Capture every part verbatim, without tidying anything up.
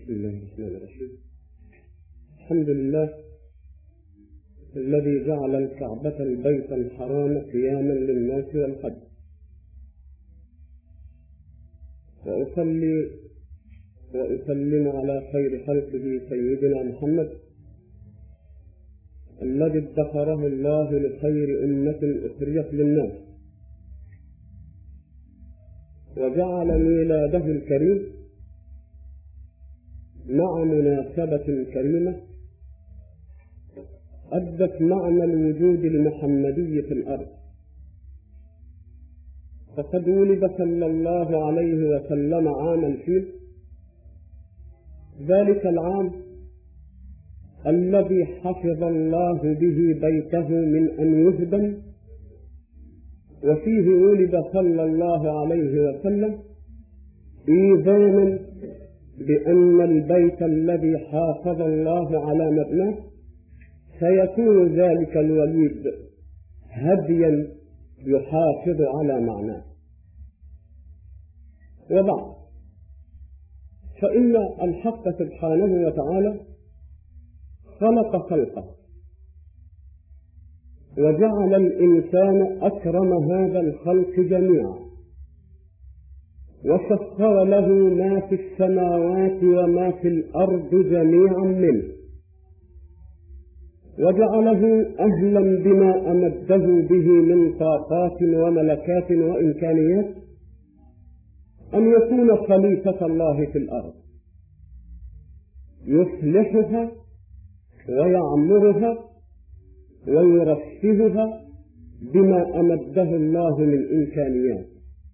بسم الله الرحمن الرحيم. الحمد لله الذي جعل الكعبة البيت الحرام قياما للناس والحج، وأصلي وأسلم على خير خلقه سيدنا محمد الذي ادخره الله لخير أمة أخرجت للناس، وجعل ميلاده الكريم مع مناسبة كريمة أدت معنى الوجود المحمدي في الأرض. فقد ولد صلى الله عليه وسلم عام الفيل، ذلك العام الذي حفظ الله به بيته من أن يهدم، وفيه ولد صلى الله عليه وسلم إيذانا بأن البيت الذي حافظ الله على مبناه سيكون ذلك الوليد هديا يحافظ على معناه. وبعد، فإن الحق سبحانه وتعالى خلق خلقه وجعل الإنسان أكرم هذا الخلق جميعا، وسخر له ما في السماوات وما في الأرض جميعا منه، وجعله أهلا بما أمده به من طاقات وملكات وإمكانيات أن يكون خليفة الله في الأرض، يصلحها ويعمرها ويرفهها بما أمده الله من إمكانيات.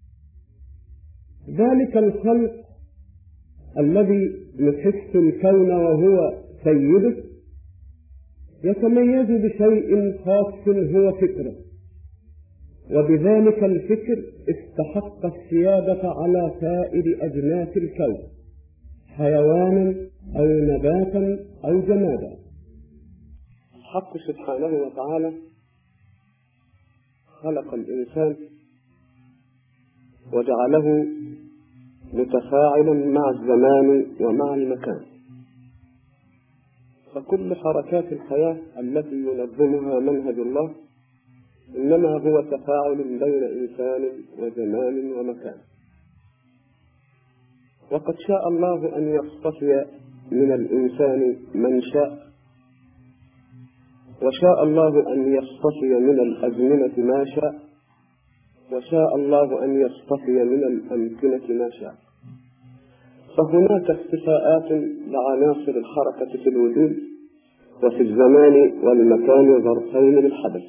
ذلك الخلق الذي يحس الكون وهو سيده يتميز بشيء خاص هو فكره، وبذلك الفكر استحق السيادة على سائر أجناس الكون، حيوانا أو نباتا أو جمادا. الحق سبحانه وتعالى خلق الإنسان وجعله متفاعلا مع الزمان ومع المكان، فكل حركات الحياة التي ينظمها منهج الله إنما هو تفاعل بين إنسان وزمان ومكان. وقد شاء الله أن يصطفي من الإنسان من شاء، وشاء الله أن يصطفي من الأزمنة ما شاء، وشاء الله أن يصطفي من الأمكنة ما شاء. فهناك اصطفاءات لعناصر الحركة في الوجود وفي الزمان والمكان ظرفين للحدث.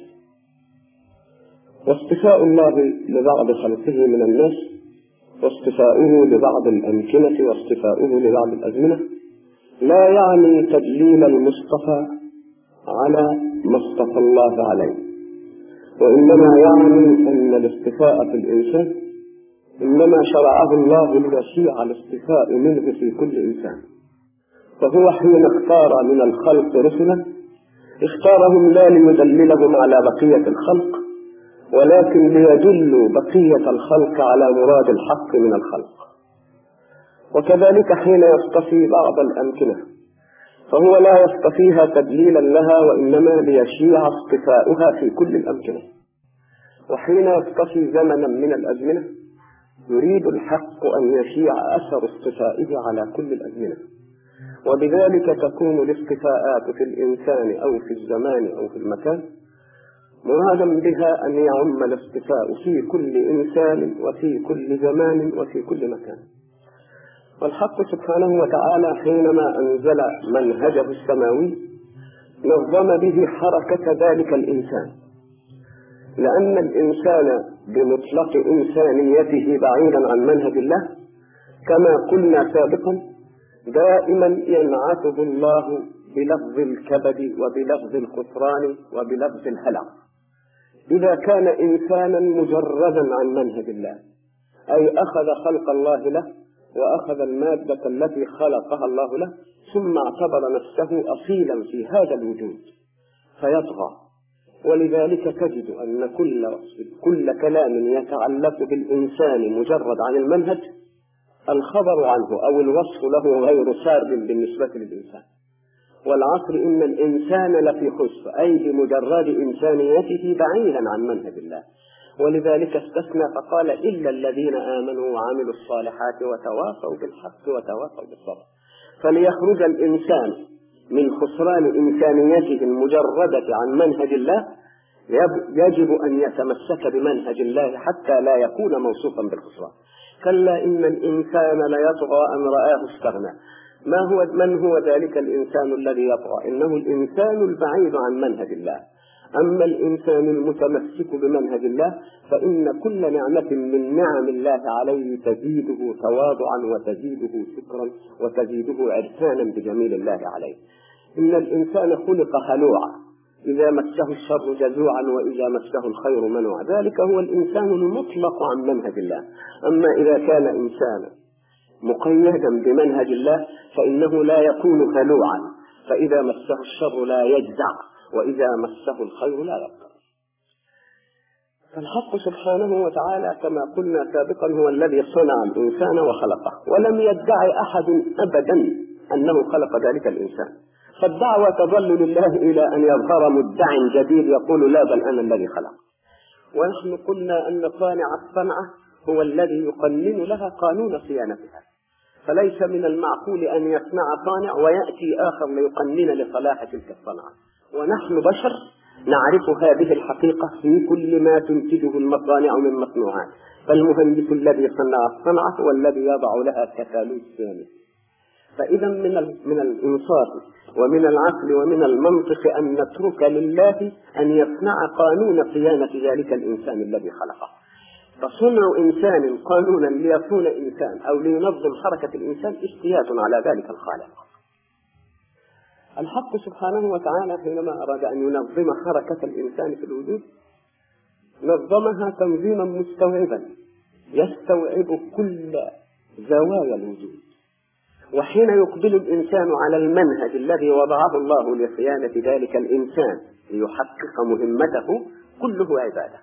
واصطفاء الله لبعض خلقه من الناس، واصطفاؤه لبعض الأمكنة، واصطفاؤه لبعض الأزمنة لا يعني تدليل المصطفى على ما اصطفى الله عليه، وإنما يعني أن الاصطفاء في الإنسان إنما شرعه الله ليشيع الاصطفاء منه في كل إنسان. فهو حين اختار من الخلق رسلا اختارهم لا ليدللهم على بقية الخلق، ولكن ليدلوا بقية الخلق على مراد الحق من الخلق. وكذلك حين يصطفي بعض الأمكنة فهو لا يصطفيها تدليلا لها، وإنما ليشيع اصطفاؤها في كل الأمكنة. وحين يصطفي زمنا من الأزمنة يريد الحق أن يشيع أثر اصطفائه على كل الأزمنة، وبذلك تكون الاصطفاءات في الإنسان أو في الزمان أو في المكان مرادا بها أن يعم الاصطفاء في كل إنسان وفي كل زمان وفي كل مكان. والحق سبحانه وتعالى حينما أنزل منهجه السماوي نظم به حركة ذلك الإنسان، لأن الإنسان بمطلق إنسانيته بعيدا عن منهج الله كما قلنا سابقا دائما ينعته الله بلفظ الكبد وبلفظ الخسران وبلفظ الهلع إذا كان إنسانا مجردا عن منهج الله، أي أخذ خلق الله له وأخذ المادة التي خلقها الله له ثم اعتبر نفسه أصيلا في هذا الوجود فيطغى. ولذلك تجد أن كل كل كلام يتعلق بالإنسان مجرد عن المنهج الخبر عنه أو الوصف له غير سار بالنسبة للإنسان. والعصر إن الإنسان لفي خسر، أي بمجرد إنسانيته بعيدا عن منهج الله. ولذلك استثنى فقال إلا الذين آمنوا وعملوا الصالحات وتواصوا بالحق وتواصوا بالصبر. فليخرج الإنسان من خسران إنسانيته المجردة عن منهج الله يجب أن يتمسك بمنهج الله حتى لا يكون موصوفا بالخسران. كلا إن الإنسان ليطغى أن رآه استغنى. ما هو من هو ذلك الإنسان الذي يطغى؟ إنه الإنسان البعيد عن منهج الله. أما الإنسان المتمسك بمنهج الله فإن كل نعمة من نعم الله عليه تزيده تواضعا وتزيده شكرا وتزيده عرفانا بجميل الله عليه. إن الإنسان خلق هلوعا، إذا مسه الشر جزوعا وإذا مسه الخير منوعا. ذلك هو الإنسان المطلق عن منهج الله. أما إذا كان إنسانا مقيدا بمنهج الله فإنه لا يكون هلوعا، فإذا مسه الشر لا يجزع وإذا مسه الخير لا يبقى. فالحق سبحانه وتعالى كما قلنا سابقا هو الذي صنع الإنسان وخلقه، ولم يدعي أحد أبدا أنه خلق ذلك الإنسان. فالدعوة تظل لله إلى أن يظهر مدع جديد يقول لا بل أنا الذي خلق. ونحن قلنا أن صانع الصنعة هو الذي يقنن لها قانون صيانتها، فليس من المعقول أن يصنع صانع ويأتي آخر ليقنن لصلاح تلك الصنعة. ونحن بشر نعرف هذه الحقيقة في كل ما تنتجه المصانع من مصنوعات. فالمهندس الذي صنع الصنعة هو الذي يضع لها كتالوج صيانة. فإذا من من الإنصاف ومن العقل ومن المنطق أن نترك لله أن يصنع قانون صيانة ذلك الإنسان الذي خلقه. فصنع إنسان قانونا ليكون إنسان أو لينظم حركة الإنسان اجتياز على ذلك الخالق. الحق سبحانه وتعالى حينما أراد أن ينظم حركة الإنسان في الوجود نظمها تنظيما مستوعبا يستوعب كل زوايا الوجود. وحين يقبل الإنسان على المنهج الذي وضعه الله لصيانة ذلك الإنسان ليحقق مهمته كله عبادة.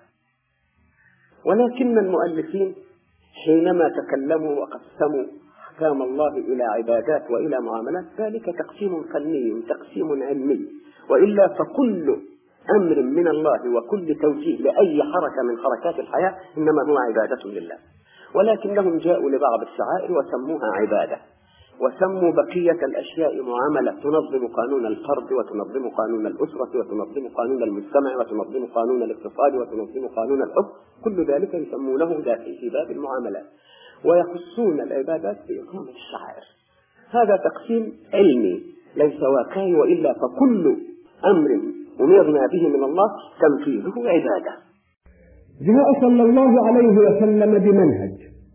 ولكن المؤلفين حينما تكلموا وقسموا أحكام الله إلى عبادات وإلى معاملات ذلك تقسيم فني تقسيم علمي، وإلا فكل أمر من الله وكل توجيه لأي حركة من حركات الحياة إنما هو عبادة لله. ولكنهم جاءوا لبعض الشعائر وسموها عبادة، وسموا بقية الأشياء معاملة تنظم قانون الفرد وتنظم قانون الأسرة وتنظم قانون المجتمع وتنظم قانون الاقتصاد وتنظم قانون الحب. كل ذلك يسمونه داخل في باب المعاملات، ويخصون العبادات بإقامة الشعائر. هذا تقسيم علمي ليس واقعي، وإلا فكل أمر أمرنا به من الله تنفيذه عبادة. جاء صلى الله عليه وسلم بمنهج،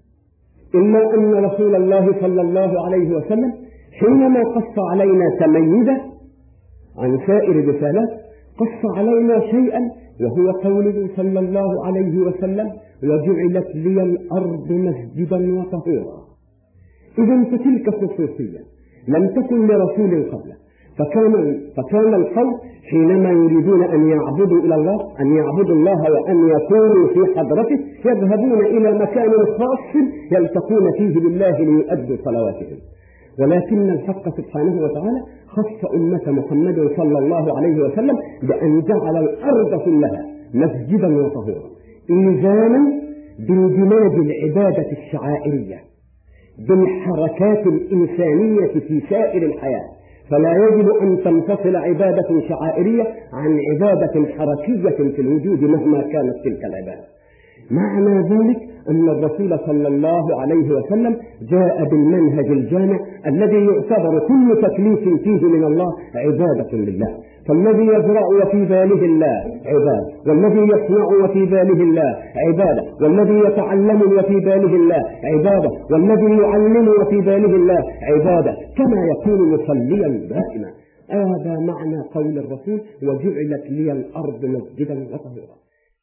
إلا أن رسول الله صلى الله عليه وسلم حينما قص علينا تميزا عن سائر الرسالات قص علينا شيئا، وهو قوله صلى الله عليه وسلم وجعلت لي الأرض مسجدا وطهورا. إذن فتلك خصوصية لم تكن لرسول قبله، فكان, فكان القوم حينما يريدون أن يعبدوا إلى الله أن يعبدوا الله وأن يكونوا في حضرته يذهبون إلى مكان خاص يلتقون فيه بالله ليؤدوا صلواتهم. ولكن الحق سبحانه وتعالى خص أمة محمد صلى الله عليه وسلم بأن جعل الأرض كلها مسجدا وطهورا، إلزاما باندماج العبادة الشعائرية بالحركات الإنسانية في سائر الحياة. فلا يجب أن تنفصل عبادة شعائرية عن عبادة حركية في الوجود مهما كانت تلك العبادة. معنى ذلك أن الرسول صلى الله عليه وسلم جاء بالمنهج الجامع الذي يعتبر كل تكليف فيه من الله عبادة لله. فالذي يزرع وفي باله الله عبادة، والذي يصنع وفي باله الله عبادة، والذي يتعلم وفي باله الله عبادة، والذي يعلم وفي باله الله عبادة، كما يكون مصليا دائما. هذا معنى قول الرسول وجعلت لي الأرض مسجدا وطهورا.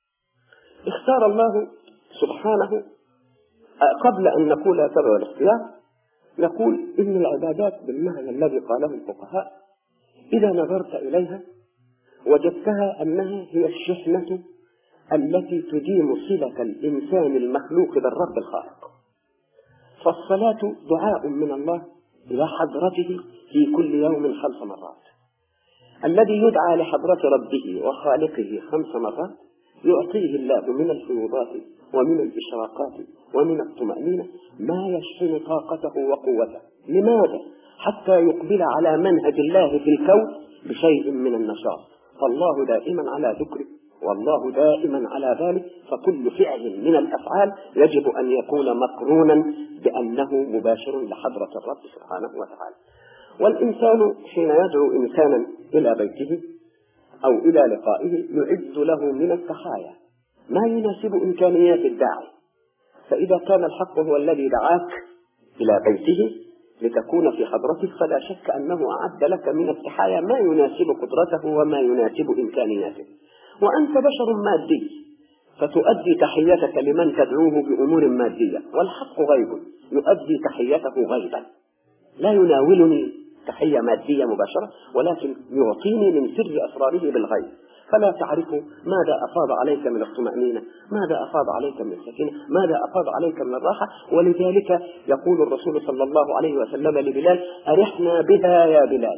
اختار الله سبحانه قبل أن نقول تبع الاختيار نقول إن العبادات بالمعنى الذي قاله الفقهاء إذا نظرت إليها وجدتها أنها هي الشحنة التي تديم صلة الإنسان المخلوق بالرب الخالق. فالصلاة دعاء من الله إلى حضرته في كل يوم خمس مرات. الذي يدعى لحضرة ربه وخالقه خمس مرات يعطيه الله من الفيوضات ومن الإشراقات ومن الطمأنينة ما يشحن طاقته وقوته. لماذا؟ حتى يقبل على منهج الله في الكون بشيء من النشاط. فالله دائما على ذكره والله دائما على ذلك، فكل فعل من الأفعال يجب أن يكون مقرونا بأنه مباشر لحضرة الرب سبحانه وتعالى. والإنسان حين يدعو إنسانا إلى بيته أو إلى لقائه يعد له من التحايا ما يناسب إمكانيات الداعي. فإذا كان الحق هو الذي دعاك إلى بيته لتكون في حضرته فلا شك أنه أعد لك من التحايا ما يناسب قدرته وما يناسب إمكانياته. وأنت بشر مادي فتؤدي تحيتك لمن تدعوه بأمور مادية، والحق غيب يؤدي تحيته غيبا، لا يناولني تحية مادية مباشرة ولكن يعطيني من سر أسراره بالغيب، فلا تعرف ماذا أفاض عليك من الطمأنينة، ماذا أفاض عليك من السكينة، ماذا أفاض عليك من الراحة. ولذلك يقول الرسول صلى الله عليه وسلم لبلال: أرحنا بها يا بلال،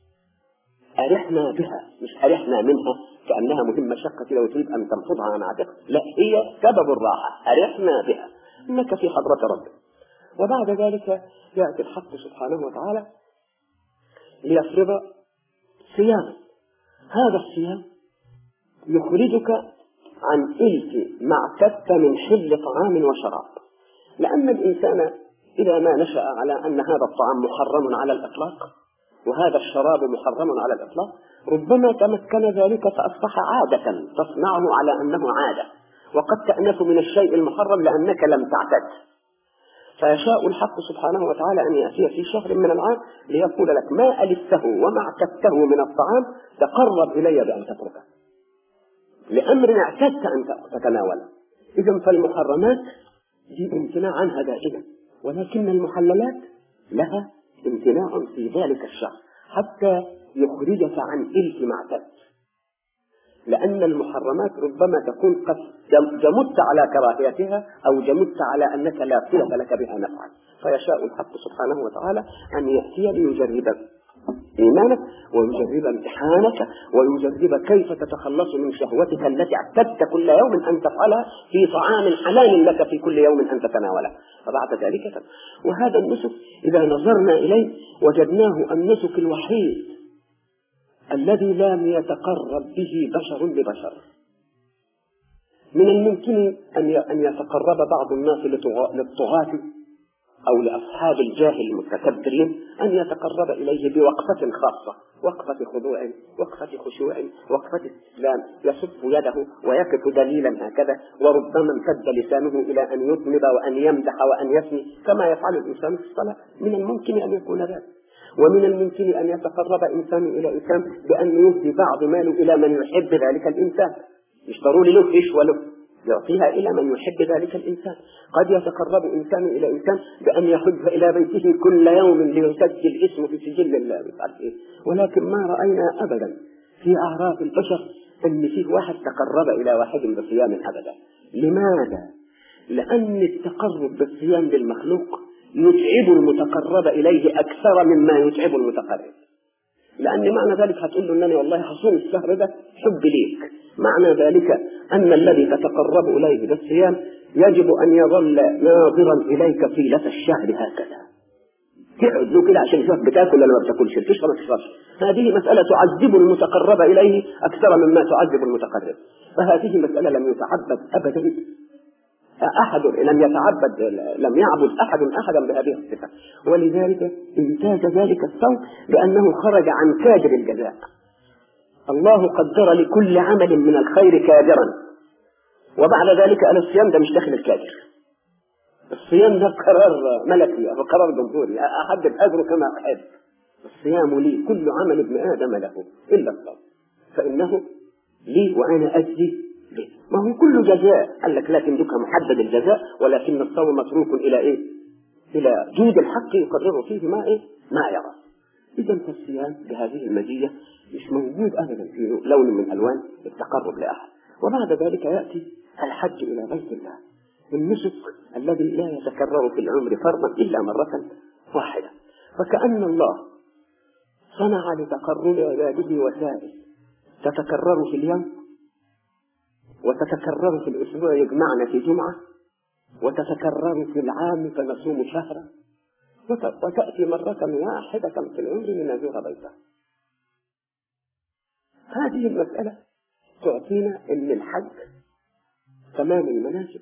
أرحنا بها، مش أرحنا منها كأنها مهمة شقة كده وتريد أن تنفضها عن عاتقك، لا، هي سبب الراحة، أرحنا بها إنك في حضرة ربك. وبعد ذلك يأتي الحق سبحانه وتعالى ليفرض صيام. هذا الصيام يخرجك عن إلف ما اعتدت من حل طعام وشراب، لأن الإنسان إذا ما نشأ على أن هذا الطعام محرم على الإطلاق وهذا الشراب محرم على الإطلاق ربما تمكن ذلك فأصبح عادة تصنعه على أنه عادة، وقد تأنف من الشيء المحرم لأنك لم تعتد. فيشاء الحق سبحانه وتعالى أن يأتي في شهر من العام ليقول لك: ما ألفته وما اعتدته من الطعام تقرب إلي بأن تتركه، لأمر اعتدت أن تتناوله. إذن فالمحرمات دي امتناع عنها دائما، ولكن المحللات لها امتناع في ذلك الشهر حتى يخرجك عن إلف ما اعتدت، لأن المحرمات ربما تكون قد جمدت على كراهيتها أو جمدت على أنك لا صلة لك بها نفعا. فيشاء الحق سبحانه وتعالى أن يأتي ليجرب إيمانك ويجرب امتحانك ويجرب كيف تتخلص من شهوتك التي اعتدت كل يوم أن تفعلها في طعام حلال لك في كل يوم أن تتناوله. فبعد ذلك تم. وهذا النسك إذا نظرنا إليه وجدناه النسك الوحيد الذي لم يتقرب به بشر لبشر. من الممكن أن يتقرب بعض الناس للطغاة أو لأصحاب الجاه المتكبرين أن يتقرب إليه بوقفة خاصة، وقفة خضوع، وقفة خشوع، وقفة استسلام، يصف يده ويقف دليلا هكذا، وربما امتد لسانه إلى أن يطنب وأن يمدح وأن يثني كما يفعل الإنسان في الصلاة. من الممكن أن يكون ذلك. ومن الممكن أن يتقرب إنسان إلى إنسان بأن يهدي بعض ماله إلى من يحب ذلك الإنسان، مش ضروري له إيش وله، يعطيها إلى من يحب ذلك الإنسان. قد يتقرب إنسان إلى إنسان بأن يحج إلى بيته كل يوم ليسجل اسمه في سجل الله مش إيه. ولكن ما رأينا أبدا في أعراف البشر أن فيه واحد تقرب إلى واحد بصيام أبدا. لماذا؟ لأن التقرب بالصيام للمخلوق يتعب المتقرب إليه أكثر مما يتعب المتقرب. لأن معنى ذلك هتقول له أنني والله حصوم الشهر ده حب ليك، معنى ذلك أن الذي تتقرب إليه بالصيام يجب أن يظل ناظرا إليك طيلة الشهر هكذا، تقعد له كده عشان يشوف بتاكل ولا ما بتاكلش، تشرب ما تشربش. هذه مسألة تعذب المتقرب إليه أكثر مما تعذب المتقرب. فهذه مسألة لم يتعبد أبدا أحد، لم يتعبد لم يعبد أحد أحدا بهذه الصفة. ولذلك امتاز ذلك الصوم بأنه خرج عن كادر الجزاء. الله قدر لكل عمل من الخير كادرا، وبعد ذلك قال الصيام ده مش داخل الكادر، الصيام ده قرار ملكي أو قرار جمهوري، أحدد أجره كما أحب. الصيام لي، كل عمل ابن آدم له إلا الصوم فإنه لي وأنا أجزي به. ما هو كل جزاء قال لك لكن ذكر محدد الجزاء، ولكن الصوم متروك إلى إيه؟ إلى جود الحق يقرر فيه ما إيه؟ ما يرى. إذا فالصيام بهذه المزية مش موجود أبدا في لون من ألوان التقرب لأحد. وبعد ذلك يأتي الحج إلى بيت الله. النسك الذي لا يتكرر في العمر فرضا إلا مرة واحدة. فكأن الله صنع لتقرب عباده وسائل تتكرر في اليوم وتتكرر في الأسبوع يجمعنا في جمعة وتتكرر في العام فنصوم شهرا وتأتي مرة واحدة في العمر لنزور بيته. هذه المسألة تعطينا أن الحج تمام المناسك،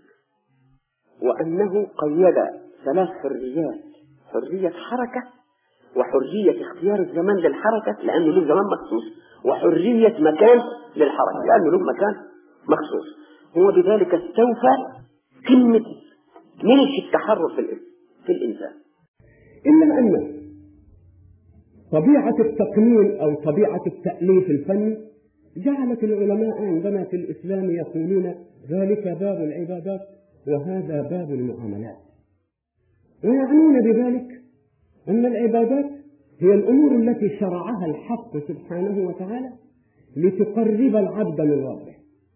وأنه قيد ثلاث حريات: حرية حركة، وحرية اختيار الزمان للحركة لأنه له زمان مخصوص، وحرية مكان للحركة لأنه له مكان مخصوص. هو بذلك استوفى كلمة ملك التحرر في الإنسان. إلا أن طبيعة التقنين أو طبيعة التأليف الفني جعلت العلماء عندنا في الإسلام يقولون ذلك باب العبادات وهذا باب المعاملات، ويعنون بذلك أن العبادات هي الأمور التي شرعها الحق سبحانه وتعالى لتقرب العبد من ربه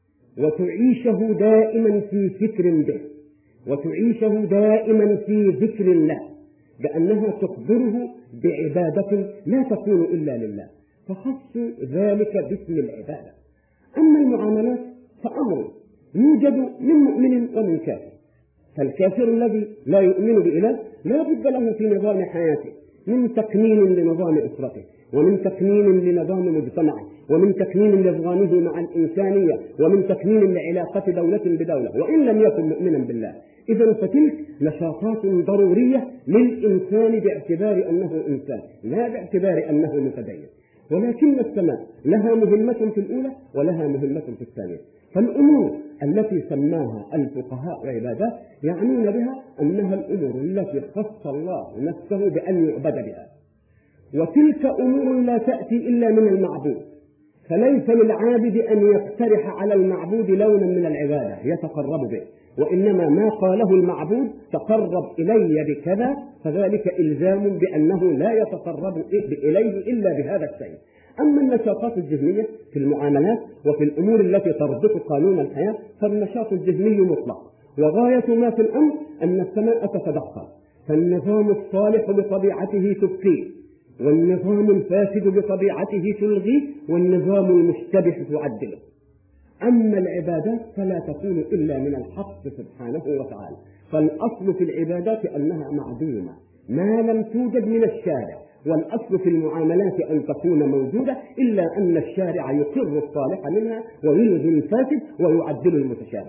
وتعيشه دائما في فكر به وتعيشه دائما في ذكر الله، بأنها تخبره بعبادة لا تكون إلا لله، فخصوا ذلك باسم العبادة. أما المعاملات فأمر يوجد من مؤمن ومن كافر، فالكافر الذي لا يؤمن بإله لا بد له في نظام حياته من تكمين لنظام أسرته، ومن تكمين لنظام مجتمعه، ومن تكمين لنظامه مع الإنسانية، ومن تكمين لعلاقة دولة بدولة، وإن لم يكن مؤمنا بالله. إذن فتلك نشاطات ضرورية للإنسان باعتبار أنه إنسان لا باعتبار أنه متدين. ولكن السماء لها مهمة في الأولى ولها مهمة في الثانية. فالأمور التي سماها الفقهاء عبادات يعنون بها أنها الأمور التي خص الله نفسه بأن يعبد بها، وتلك أمور لا تأتي إلا من المعبود، فليس للعابد أن يقترح على المعبود لونا من العبادة يتقرب به، وإنما ما قاله المعبود تقرب إلي بكذا، فذلك إلزام بأنه لا يتقرب إليه إلا بهذا الشيء. أما النشاطات الذهنية في المعاملات وفي الأمور التي تربط قانون الحياة فالنشاط الذهني مطلق، وغاية ما في الأمر أن السماء تتدخل، فالنظام الصالح بطبيعته تبقيه، والنظام الفاسد بطبيعته تلغيه، والنظام المشتبه تعدله. أما العبادات فلا تكون إلا من الحق سبحانه وتعالى، فالأصل في العبادات أنها معدومة ما لم توجد من الشارع، والأصل في المعاملات أن تكون موجودة إلا أن الشارع يقر الصالح منها ويلغي الفاسد ويعدل المتشابه.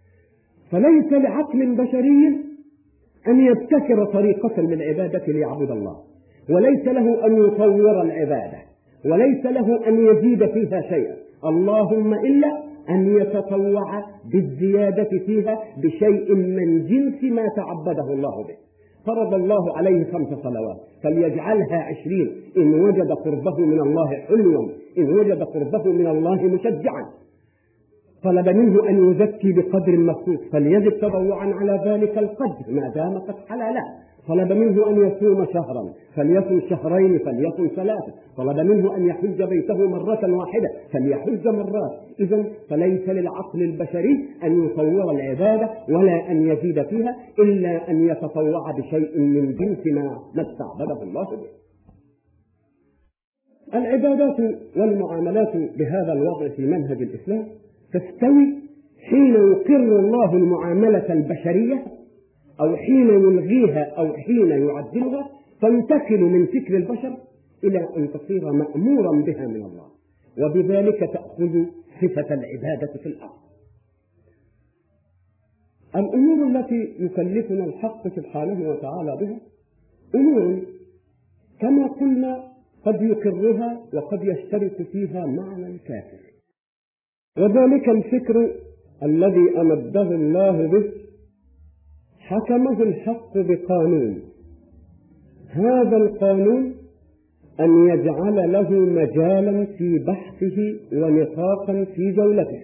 فليس لعقل بشري أن يبتكر طريقة للعبادة ليعبد الله، وليس له أن يطور العبادة، وليس له أن يزيد فيها شيئا، اللهم إلا أن يتطوع بالزيادة فيها بشيء من جنس ما تعبده الله به. فرض الله عليه خمس صلوات فليجعلها عشرين إن وجد قربه من الله حلوا، إن وجد قربه من الله مشجعا. طلب منه أن يزكي بقدر مخصوص فليزد تطوعا على ذلك القدر ما دام قد حلال. طلب منه أن يصوم شهرا فليصوم شهرين فليصوم ثلاثة. طلب منه أن يحج بيته مرة واحدة فليحج مرات. إذن فليس للعقل البشري أن يطور العبادة ولا أن يزيد فيها إلا أن يتطوع بشيء من جنس ما استعبده الله به. العبادات والمعاملات بهذا الوضع في منهج الإسلام تستوي حين يقر الله المعاملة البشرية أو حين يلغيها أو حين يعدلها، تنتقل من فكر البشر إلى أن تصير مأمورا بها من الله، وبذلك تأخذ صفة العبادة في الأرض. الأمور التي يكلفنا الحق سبحانه وتعالى بها أمور كما قلنا قد يقرها وقد يشترك فيها معنى الكافر، وذلك الفكر الذي أمده الله به حكمه الحق بقانون، هذا القانون أن يجعل له مجالا في بحثه ونطاقا في جولته،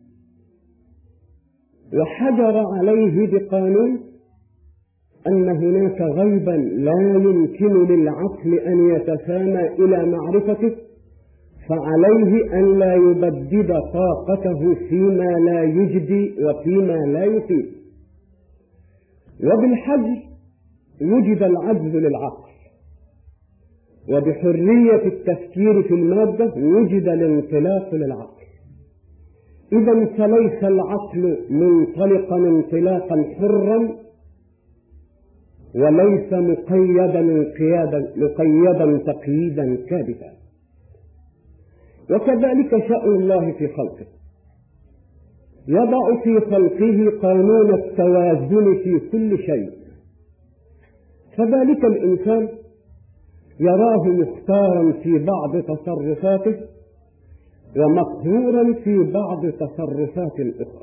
وحجر عليه بقانون أن هناك غيبا لا يمكن للعقل أن يتسامى إلى معرفته، فعليه أن لا يبدد طاقته فيما لا يجدي وفيما لا يفيد. وبالحجر وجد العجز للعقل، وبحرية التفكير في المادة وجد الانطلاق للعقل. إذا فليس العقل منطلقا انطلاقا حرا، وليس مقيدا انقيادا مقيدا تقييدا كاذبا. وكذلك شأن الله في خلقه، يضع في خلقه قانون التوازن في كل شيء، فذلك الإنسان يراه مختارا في بعض تصرفاته ومقهورا في بعض تصرفات أخرى،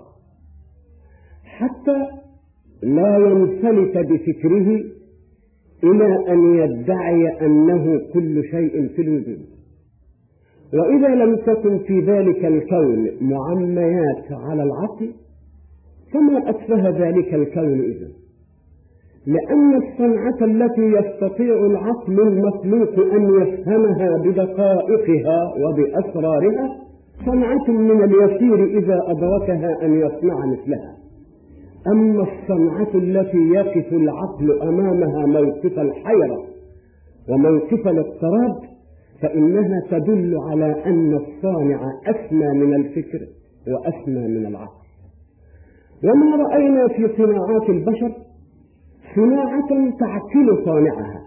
حتى لا ينفلت بفكره إلى أن يدعي أنه كل شيء في الوجود. وإذا لم تكن في ذلك الكون معميات على العقل فما أتفه ذلك الكون إذن، لأن الصنعة التي يستطيع العقل المخلوق أن يفهمها بدقائقها وبأسرارها صنعة من اليسير إذا أدركها أن يصنع مثلها. أما الصنعة التي يقف العقل أمامها موقف الحيرة وموقف الاضطراب فإنها تدل على أن الصانع أسمى من الفكر وأسمى من العقل. وما رأينا في صناعات البشر صناعة تعقل صانعها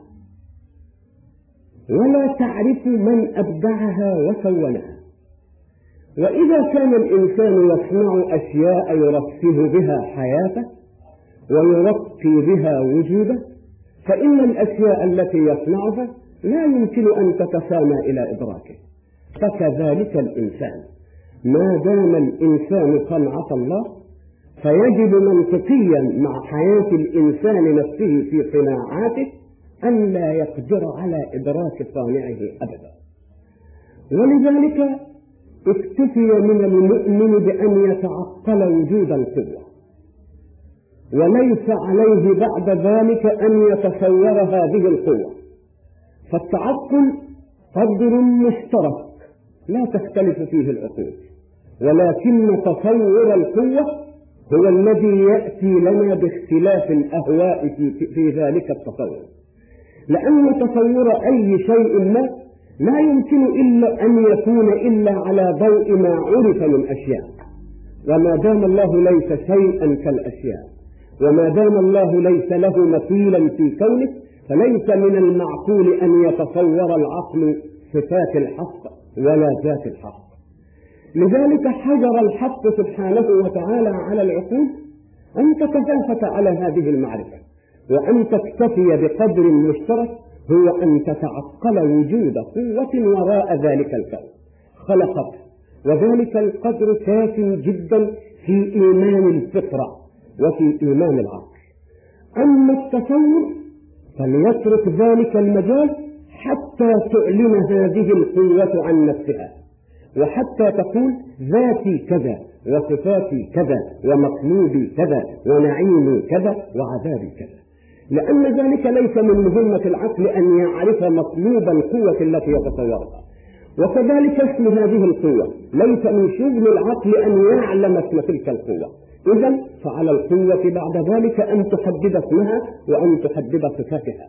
ولا تعرف من أبدعها وكونها. وإذا كان الإنسان يصنع أشياء يرفه بها حياته ويرقي بها وجوده فإن الأشياء التي يصنعها لا يمكن أن تتسامى إلى إدراكه. فكذلك الإنسان ما دام الإنسان صنعة الله فيجب منطقيا مع حياة الإنسان نفسه في صناعاته أن لا يقدر على إدراك صانعه أبدا. ولذلك اكتفي من المؤمن بأن يتعقل وجود القوة، وليس عليه بعد ذلك أن يتصور هذه القوة. فالتعقل قدر مشترك لا تختلف فيه العقول، ولكن تصور القوة هو الذي يأتي لنا باختلاف الأهواء في, في ذلك التصور، لأن تصور أي شيء ما لا يمكن إلا أن يكون إلا على ضوء ما عرف من أشياء. وما دام الله ليس شيئا كالأشياء، وما دام الله ليس له مثيلا في كونه، فليس من المعقول أن يتصور العقل صفات الحق ولا ذات الحق. لذلك حجر الحق سبحانه وتعالى على العقول أن تتكافت على هذه المعرفة، وأن تكتفي بقدر مشترك هو أن تتعقل وجود قوة وراء ذلك الكون خلقته، وذلك القدر كاف جدا في إيمان الفطرة وفي إيمان العقل. أما التصور فليترك ذلك المجال حتى تعلن هذه القوة عن نفسها، وحتى تقول ذاتي كذا وصفاتي كذا ومطلوبي كذا ونعيمي كذا وعذابي كذا، لأن ذلك ليس من مهمة العقل أن يعرف مطلوب القوة التي يتصورها. وكذلك اسم هذه القوة ليس من شغل العقل أن يعلم اسم تلك القوة. إذن فعلى القوة بعد ذلك أن تحدد اسمها وأن تحدد صفاتها.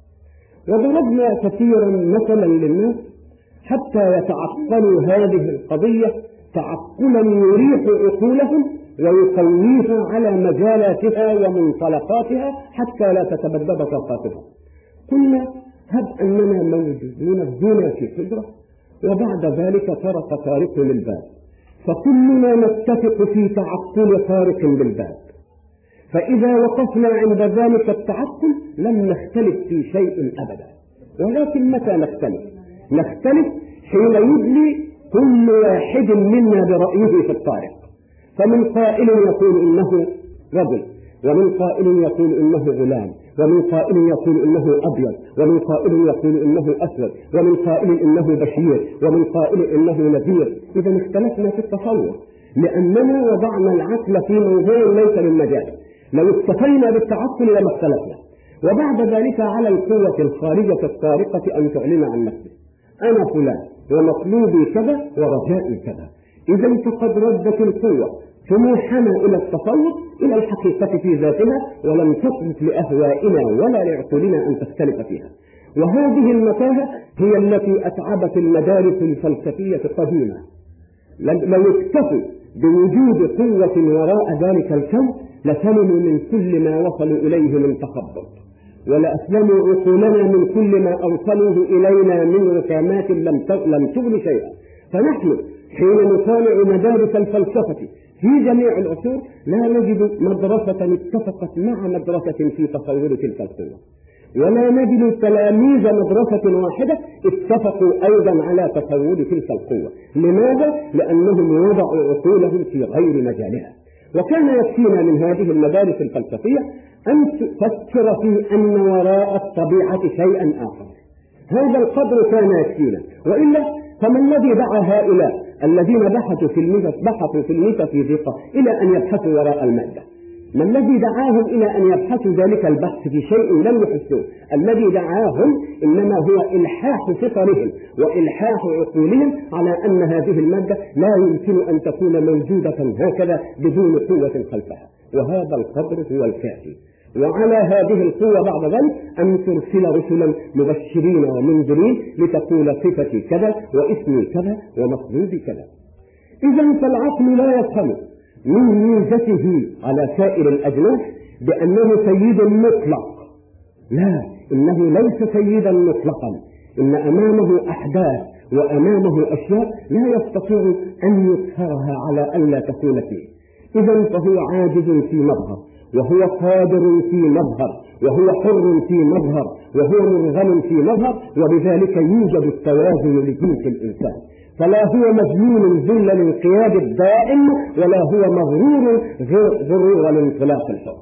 وضربنا كثيرا مثلا للناس حتى يتعقلوا هذه القضية تعقلا يريح عقولهم ويقويها على مجالاتها ومنطلقاتها حتى لا تتبدد طاقاتها. قلنا هب أننا موجودون هنا في حجرة وبعد ذلك طرق طارق للباب، فكلنا نتفق في تعقل طارق بالباب، فإذا وقفنا عند ذلك التعقل لم نختلف في شيء أبدا. ولكن متى نختلف؟ نختلف حين يدلي كل واحد منا برأيه في الطارق، فمن قائل يقول إنه رجل، ومن قائل يقول إنه غلام، ومن قائل يقول إنه أبيض، ومن قائل يقول إنه أسود، ومن قائل إنه بشير، ومن قائل إنه نذير. إذا اختلفنا في التصور لأننا وضعنا العقل في موضوع ليس للمجال. لو اكتفينا بالتعقل لما اختلفنا. وبعد ذلك على القوة الخارجة الطارقة أن تعلن عن نفسه، أنا فلان ومطلوبي كذا ورجائي كذا. إذا فقد ردت القوة طموحنا إلى التفوق إلى الحقيقة في ذاتنا، ولم تترك لأهوائنا ولا لعقولنا أن تختلف فيها. وهذه المتاهة هي التي أتعبت المدارس الفلسفية القديمة. لو اكتفوا بوجود قوة وراء ذلك الكون لسلموا من كل ما وصلوا إليه من تخبط، ولأسلموا عقولنا من كل ما أوصلوه إلينا من ركامات لم تغن شيئا. فنحن حين نطالع مدارس الفلسفة في جميع العصور لا نجد مدرسة اتفقت مع مدرسة في تصور تلك القوة، ولا نجد تلاميذ مدرسة واحدة اتفقوا أيضا على تصور تلك القوة. لماذا؟ لأنهم وضعوا عقولهم في غير مجالها. وكان يكفينا من هذه المدارس الفلسفية أن تفكر في أن وراء الطبيعة شيئا آخر. هذا القدر كان يكفينا، وإلا فما الذي دعا هؤلاء الذين بحثوا في الميتافيزيقا بحثوا في الميتافيزيقا إلى أن يبحثوا وراء المادة؟ ما الذي دعاهم إلى أن يبحثوا ذلك البحث في شيء لم يحسوه؟ الذي دعاهم إنما هو إلحاح فطرهم وإلحاح عقولهم على أن هذه المادة لا يمكن أن تكون موجودة هكذا بدون قوة خلفها، وهذا القدر هو الكافي. وعلى هذه القوة بعد ذلك أن ترسل رسلا مبشرين ومنذرين لتقول صفتي كذا واسمي كذا ومطلوبي كذا. إذا فالعقل لا يفهم من ميزته على سائر الأجناس بأنه سيد مطلق، لا، إنه ليس سيدا مطلقا، إن أمامه أحداث وأمامه أشياء لا يستطيع أن يظهرها على أن لا تكون فيه. إذا فهو عاجز في مظهر، وهو قادر في مظهر، وهو حر في مظهر، وهو مرغم في مظهر، وبذلك يوجد التوازن لجنس الإنسان. فلا هو مجنون ذل الانقياد الدائم، ولا هو مغرور غرور الانطلاق الحر.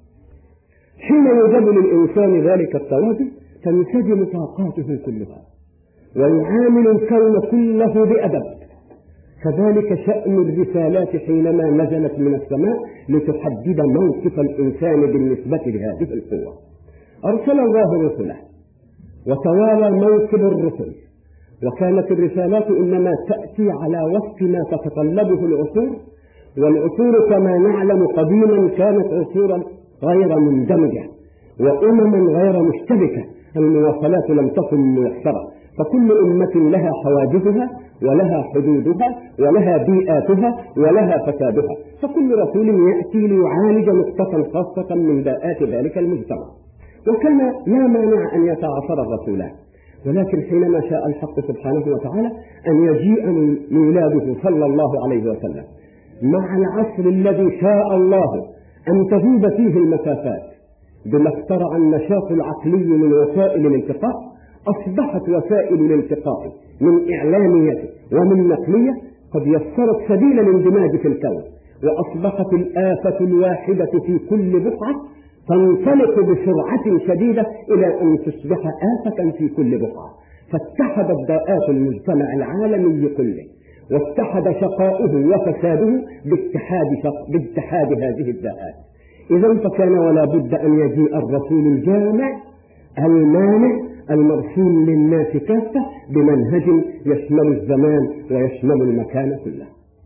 حين يوجد للإنسان ذلك التوازن تنسجم طاقاته كلها ويعامل الكون كله بأدب. كذلك شأن الرسالات حينما نزلت من السماء لتحدد موقف الإنسان بالنسبة لهذه القوة. أرسل الله رسله وتوالى موكب الرسل، وكانت الرسالات إنما تأتي على وفق ما تتطلبه العصور، والعصور كما نعلم قديما كانت عصورا غير مندمجة وأمما غير مشتبكة، المواصلات لم تكن ميسرة، فكل أمة لها حواجزها ولها حدودها ولها بيئاتها ولها فسادها، فكل رسول يأتي ليعالج نقطة خاصة من داءات ذلك المجتمع. وكان لا مانع أن يتعاصر الرسولان، ولكن حينما شاء الحق سبحانه وتعالى أن يجيء ميلاده صلى الله عليه وسلم مع العصر الذي شاء الله أن تذوب فيه المسافات بما اخترع النشاط العقلي من وسائل الالتقاء، أصبحت وسائل الالتقاء من إعلامية ومن نقلية قد يسرت سبيل الاندماج في الكون، وأصبحت الآفة الواحدة في كل بقعة تنطلق بسرعة شديدة إلى أن تصبح آفة في كل بقعة، فاتحدت داءات المجتمع العالمي كله، واتحد شقاؤه وفساده باتحاد, باتحاد هذه الداءات. إذا فكان ولا بد أن يجيء الرسول الجامع المانع المرسول للناس كافة بمنهج يشمل الزمان ويشمل المكان كله.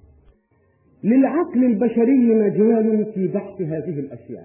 للعقل البشري مجال في بحث هذه الأشياء،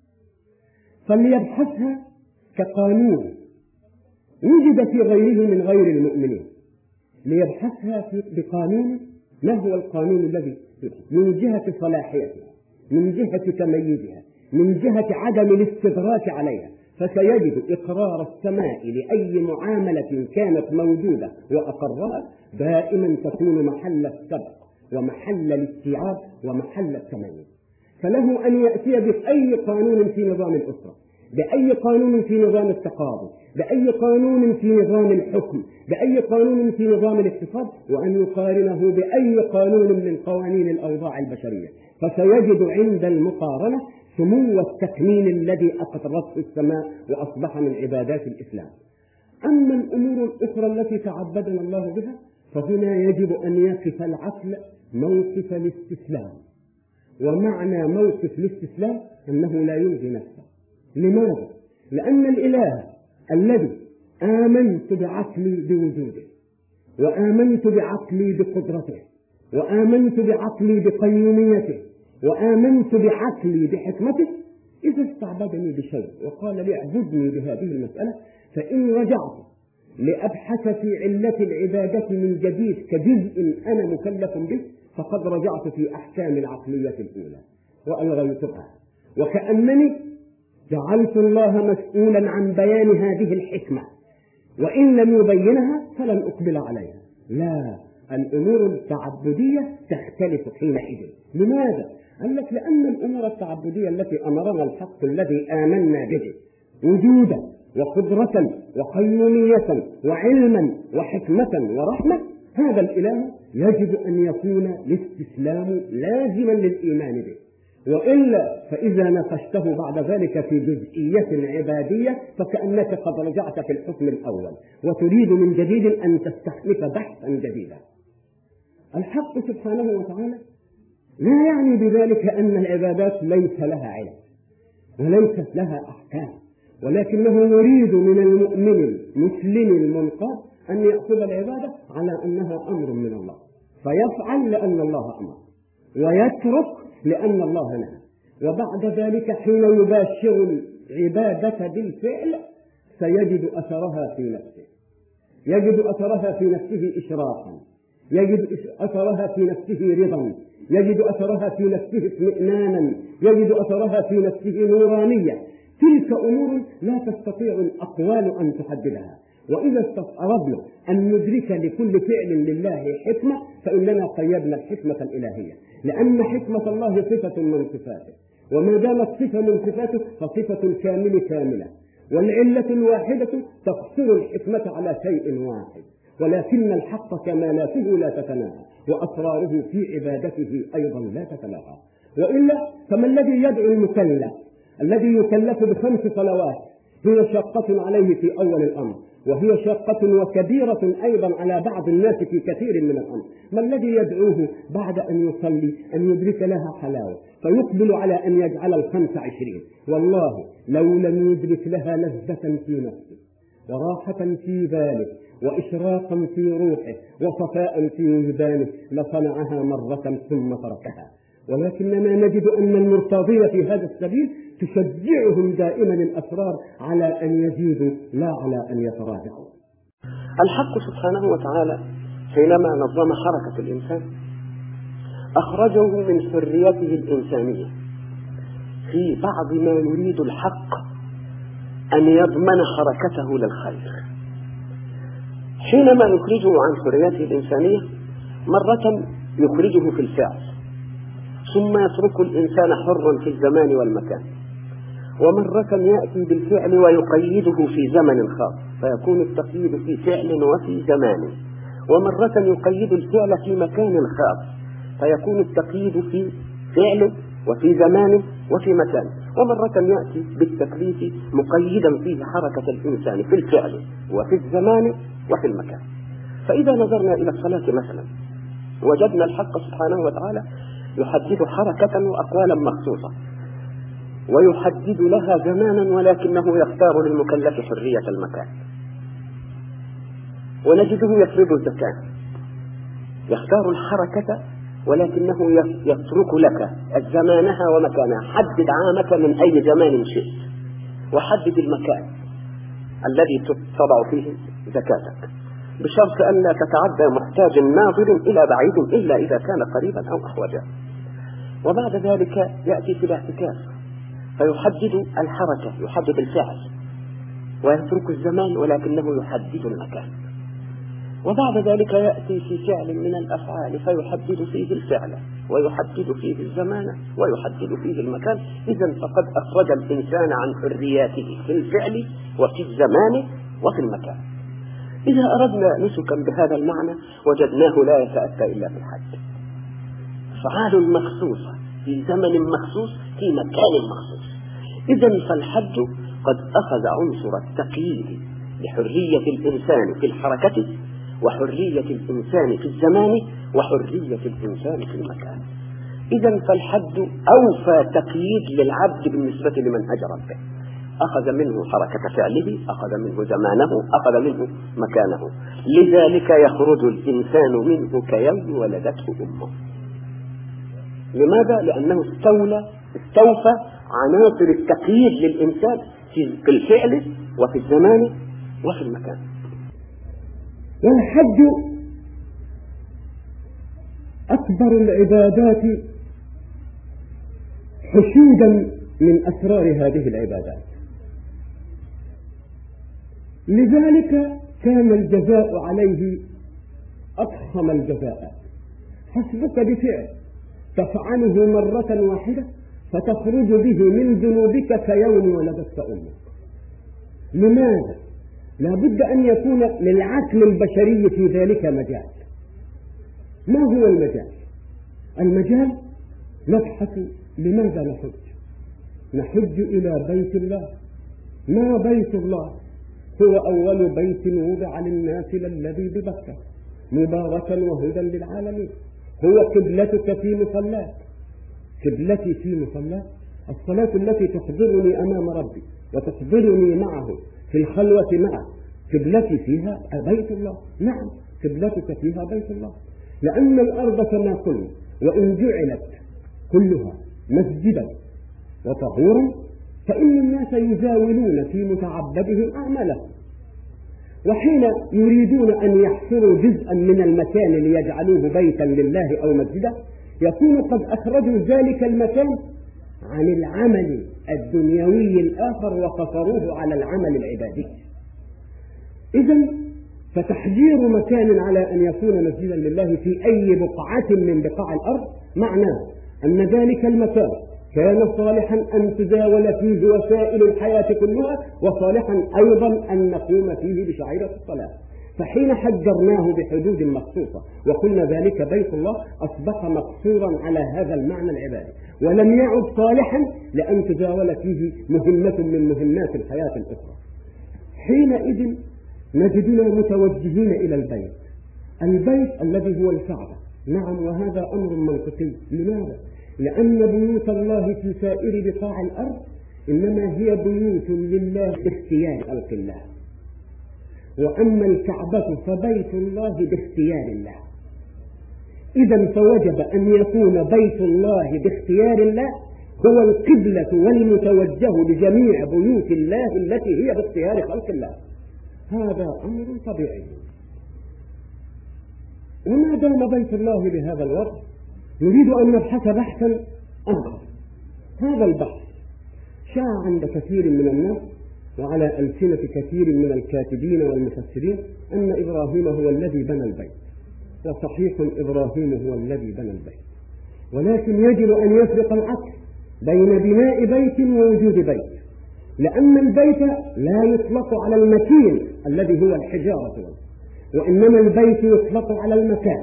فليبحثها كقانون وجد في غيره من غير المؤمنين، ليبحثها بقانون. ما هو القانون الذي من جهة صلاحيتها، من جهة تميزها، من جهة عدم الاستدراك عليها، فسيجد إقرار السماء لأي معاملة كانت موجودة وأقرها دائما تكون محل السبق ومحل الاستيعاب ومحل التميز. فله أن يأتي بأي قانون في نظام الأسرة، بأي قانون في نظام التقاضي، بأي قانون في نظام الحكم، بأي قانون في نظام الاقتصاد، وأن يقارنه بأي قانون من قوانين الأوضاع البشرية، فسيجد عند المقارنة سمو التكمين الذي أقرته السماء وأصبح من عبادات الإسلام. أما الأمور الأخرى التي تعبدنا الله بها فهنا يجب أن يقف العقل موقف الاستسلام، ومعنى موقف الاستسلام أنه لا يلغي نفسه. لماذا؟ لأن الإله الذي آمنت بعقلي بوجوده، وآمنت بعقلي بقدرته، وآمنت بعقلي بقيوميته، وآمنت بعقلي بحكمته إذا استعبدني بشيء وقال لي اعبدني بهذه المسألة، فإن رجعت لأبحث في علة العبادة من جديد كجزء أنا مكلف به فقد رجعت في أحكام العقلية الأولى وألغيتها، وكأنني جعلت الله مسؤولا عن بيان هذه الحكمة، وإن لم يبينها فلن أقبل عليها. لا، الأمور التعبدية تختلف حينئذ. لماذا؟ قال لك لأن الأمور التعبدية التي أمرنا الحق الذي آمنا به وجودا وقدرة وقيومية وعلما وحكمة ورحمة، هذا الإله يجب أن يكون الاستسلام لازما للإيمان به، وإلا فإذا ناقشته بعد ذلك في جزئية عبادية فكأنك قد رجعت في الحكم الأول وتريد من جديد أن تستحلف بحثا جديدا. الحق سبحانه وتعالى لا يعني بذلك أن العبادات ليس لها علم وليست لها أحكام، ولكنه يريد من المؤمن المسلم المنقاد أن يأخذ العبادة على أنها أمر من الله، فيفعل لأن الله أمر ويترك لأن الله نهى، وبعد ذلك حين يباشر العبادة بالفعل سيجد أثرها في نفسه، يجد أثرها في نفسه إشراقا، يجد أثرها في نفسه رضا، يجد أثرها في نفسه اطمئنانا، يجد أثرها في نفسه نورانية. تلك أمور لا تستطيع الأقوال أن تحددها، وإذا أردنا أن ندرك لكل فعل لله حكمة فإننا قيدنا الحكمة الإلهية، لأن حكمة الله صفة من صفاته، وما دامت صفة من صفاته فصفة الكامل كاملة، والعلة الواحدة تقصر الحكمة على شيء واحد، ولكن الحق كمالاته لا تتناهى وأسراره في عبادته أيضا لا تتناهى. وإلا فما الذي يدعو المكلف الذي يكلف بخمس صلوات هي شاقة عليه في أول الأمر، وهي شاقة وكبيرة أيضا على بعض الناس في كثير من الأمر، ما الذي يدعوه بعد أن يصلي أن يدرك لها حلاوة فيقبل على أن يجعل الخمس عشرين؟ والله لو لم يدرك لها لذة في نفسه وراحة في ذلك وإشراقا في روحه وصفاء في وجدانه لصنعها مرة ثم تركها، ولكننا نجد أن المرتاضين في هذا السبيل تشجعهم دائما الأسرار على أن يزيدوا لا على أن يتراجعوا. الحق سبحانه وتعالى حينما نظم حركة الإنسان أخرجه من حريته الإنسانية في بعض ما يريد الحق أن يضمن حركته للخير. حينما يخرجه عن حريته الإنسانية مرة يخرجه في الفعل، ثم يترك الإنسان حرا في الزمان والمكان، ومرة يأتي بالفعل ويقيده في زمن خاص فيكون التقييد في فعل وفي زمان، ومرة يقيد الفعل في مكان خاص فيكون التقييد في فعل وفي زمان وفي مكان، ومرة يأتي بالتكليف مقيدا فيه حركة الإنسان في الفعل وفي الزمان وفي المكان. فإذا نظرنا إلى الصلاة مثلا وجدنا الحق سبحانه وتعالى يحدد حركة وأقوالا مخصوصة ويحدد لها زمانا، ولكنه يختار للمكلف حرية المكان. ونجده يفرض الزكاة، يختار الحركة ولكنه يترك لك زمانها ومكانها. حدد عامك من أي زمان شئت، وحدد المكان الذي تضع فيه زكاتك، بشرط أن لا تتعدى محتاج ناظر إلى بعيد إلا إذا كان قريبا أو أحوجا. وبعد ذلك يأتي في الاعتكاف فيحدد الحركة، يحدد الفعل ويترك الزمان ولكنه يحدد المكان. وبعد ذلك يأتي في فعل من الأفعال فيحدد فيه الفعل ويحدد فيه الزمان ويحدد فيه المكان. إذن فقد أخرج الإنسان عن حرياته في الفعل وفي الزمان وفي المكان. إذا أردنا نسكا بهذا المعنى وجدناه لا يتأتى إلا في الحج، أفعال مخصوصة في زمن مخصوص في مكان مخصوص. إذن فالحج قد أخذ عنصر التقييد لحرية الإنسان في الحركة وحرية الإنسان في الزمان وحرية الإنسان في المكان. إذن فالحج أوفى تقييد للعبد بالنسبة لمنهج ربه، أخذ منه حركة فعله، أخذ منه زمانه، أخذ منه مكانه، لذلك يخرج الإنسان منه كيوم ولدته أمه. لماذا؟ لأنه استولى استوفى عناصر التقييد للإنسان في الفعل وفي الزمان وفي المكان. والحج أكبر العبادات حشودا من أسرار هذه العبادات، لذلك كان الجزاء عليه أضخم الجزاء. حسبك بفعل تفعله مرة واحدة فتخرج به من ذنوبك كيوم ولدتك أمك. لماذا؟ لا بد أن يكون للعقل البشري في ذلك مجال. ما هو المجال؟ المجال نبحث لماذا نحج. نحج إلى بيت الله. ما بيت الله؟ هو أول بيت وضع للناس للذي ببكة مباركا وهدى للعالمين. هو قبلتك في مصلاك. قبلتي في مصلاك الصلاة التي تحضرني أمام ربي وتحضرني معه في الخلوة معه. قبلتي فيها بيت الله. نعم قبلتك فيها بيت الله، لأن الأرض كما قلنا وإن جعلت كلها مسجدا وطهورا فإن الناس يزاولون في متعبدهم أعمالهم، وحين يريدون أن يحصروا جزءا من المكان ليجعلوه بيتا لله أو مسجدا يكون قد أخرجوا ذلك المكان عن العمل الدنيوي الآخر وقصروه على العمل العبادي. إذن فتحجير مكان على أن يكون مسجدا لله في أي بقعة من بقاع الأرض معناه أن ذلك المكان كان صالحا أن تزاول فيه وسائل الحياة كلها، وصالحا أيضا أن نقوم فيه بشعيرة الصلاة. فحين حجرناه بحدود مخصوصة وقلنا ذلك بيت الله أصبح مقصورا على هذا المعنى العبادي، ولم يعد صالحا لأن تزاول فيه مهمة من مهمات الحياة الأخرى. حينئذ نجدنا متوجهين إلى البيت، البيت الذي هو الكعبة. نعم وهذا أمر منطقي. لماذا؟ لأن بيوت الله في سائر بقاع الأرض إنما هي بيوت لله باختيار خلق الله، وأما الكعبة فبيت الله باختيار الله. إذا فوجب أن يكون بيت الله باختيار الله هو القبلة والمتوجه لجميع بيوت الله التي هي باختيار خلق الله. هذا أمر طبيعي. وما دام بيت الله بهذا الوضع نريد أن نبحث بحثا آخر. هذا البحث شاع عند كثير من الناس وعلى ألسنة كثير من الكاتبين والمفسرين أن إبراهيم هو الذي بنى البيت، وصحيح إبراهيم هو الذي بنى البيت، ولكن يجب أن يفرق العقل بين بناء بيت ووجود بيت، لأن البيت لا يطلق على المكين الذي هو الحجارة، وإنما البيت يطلق على المكان.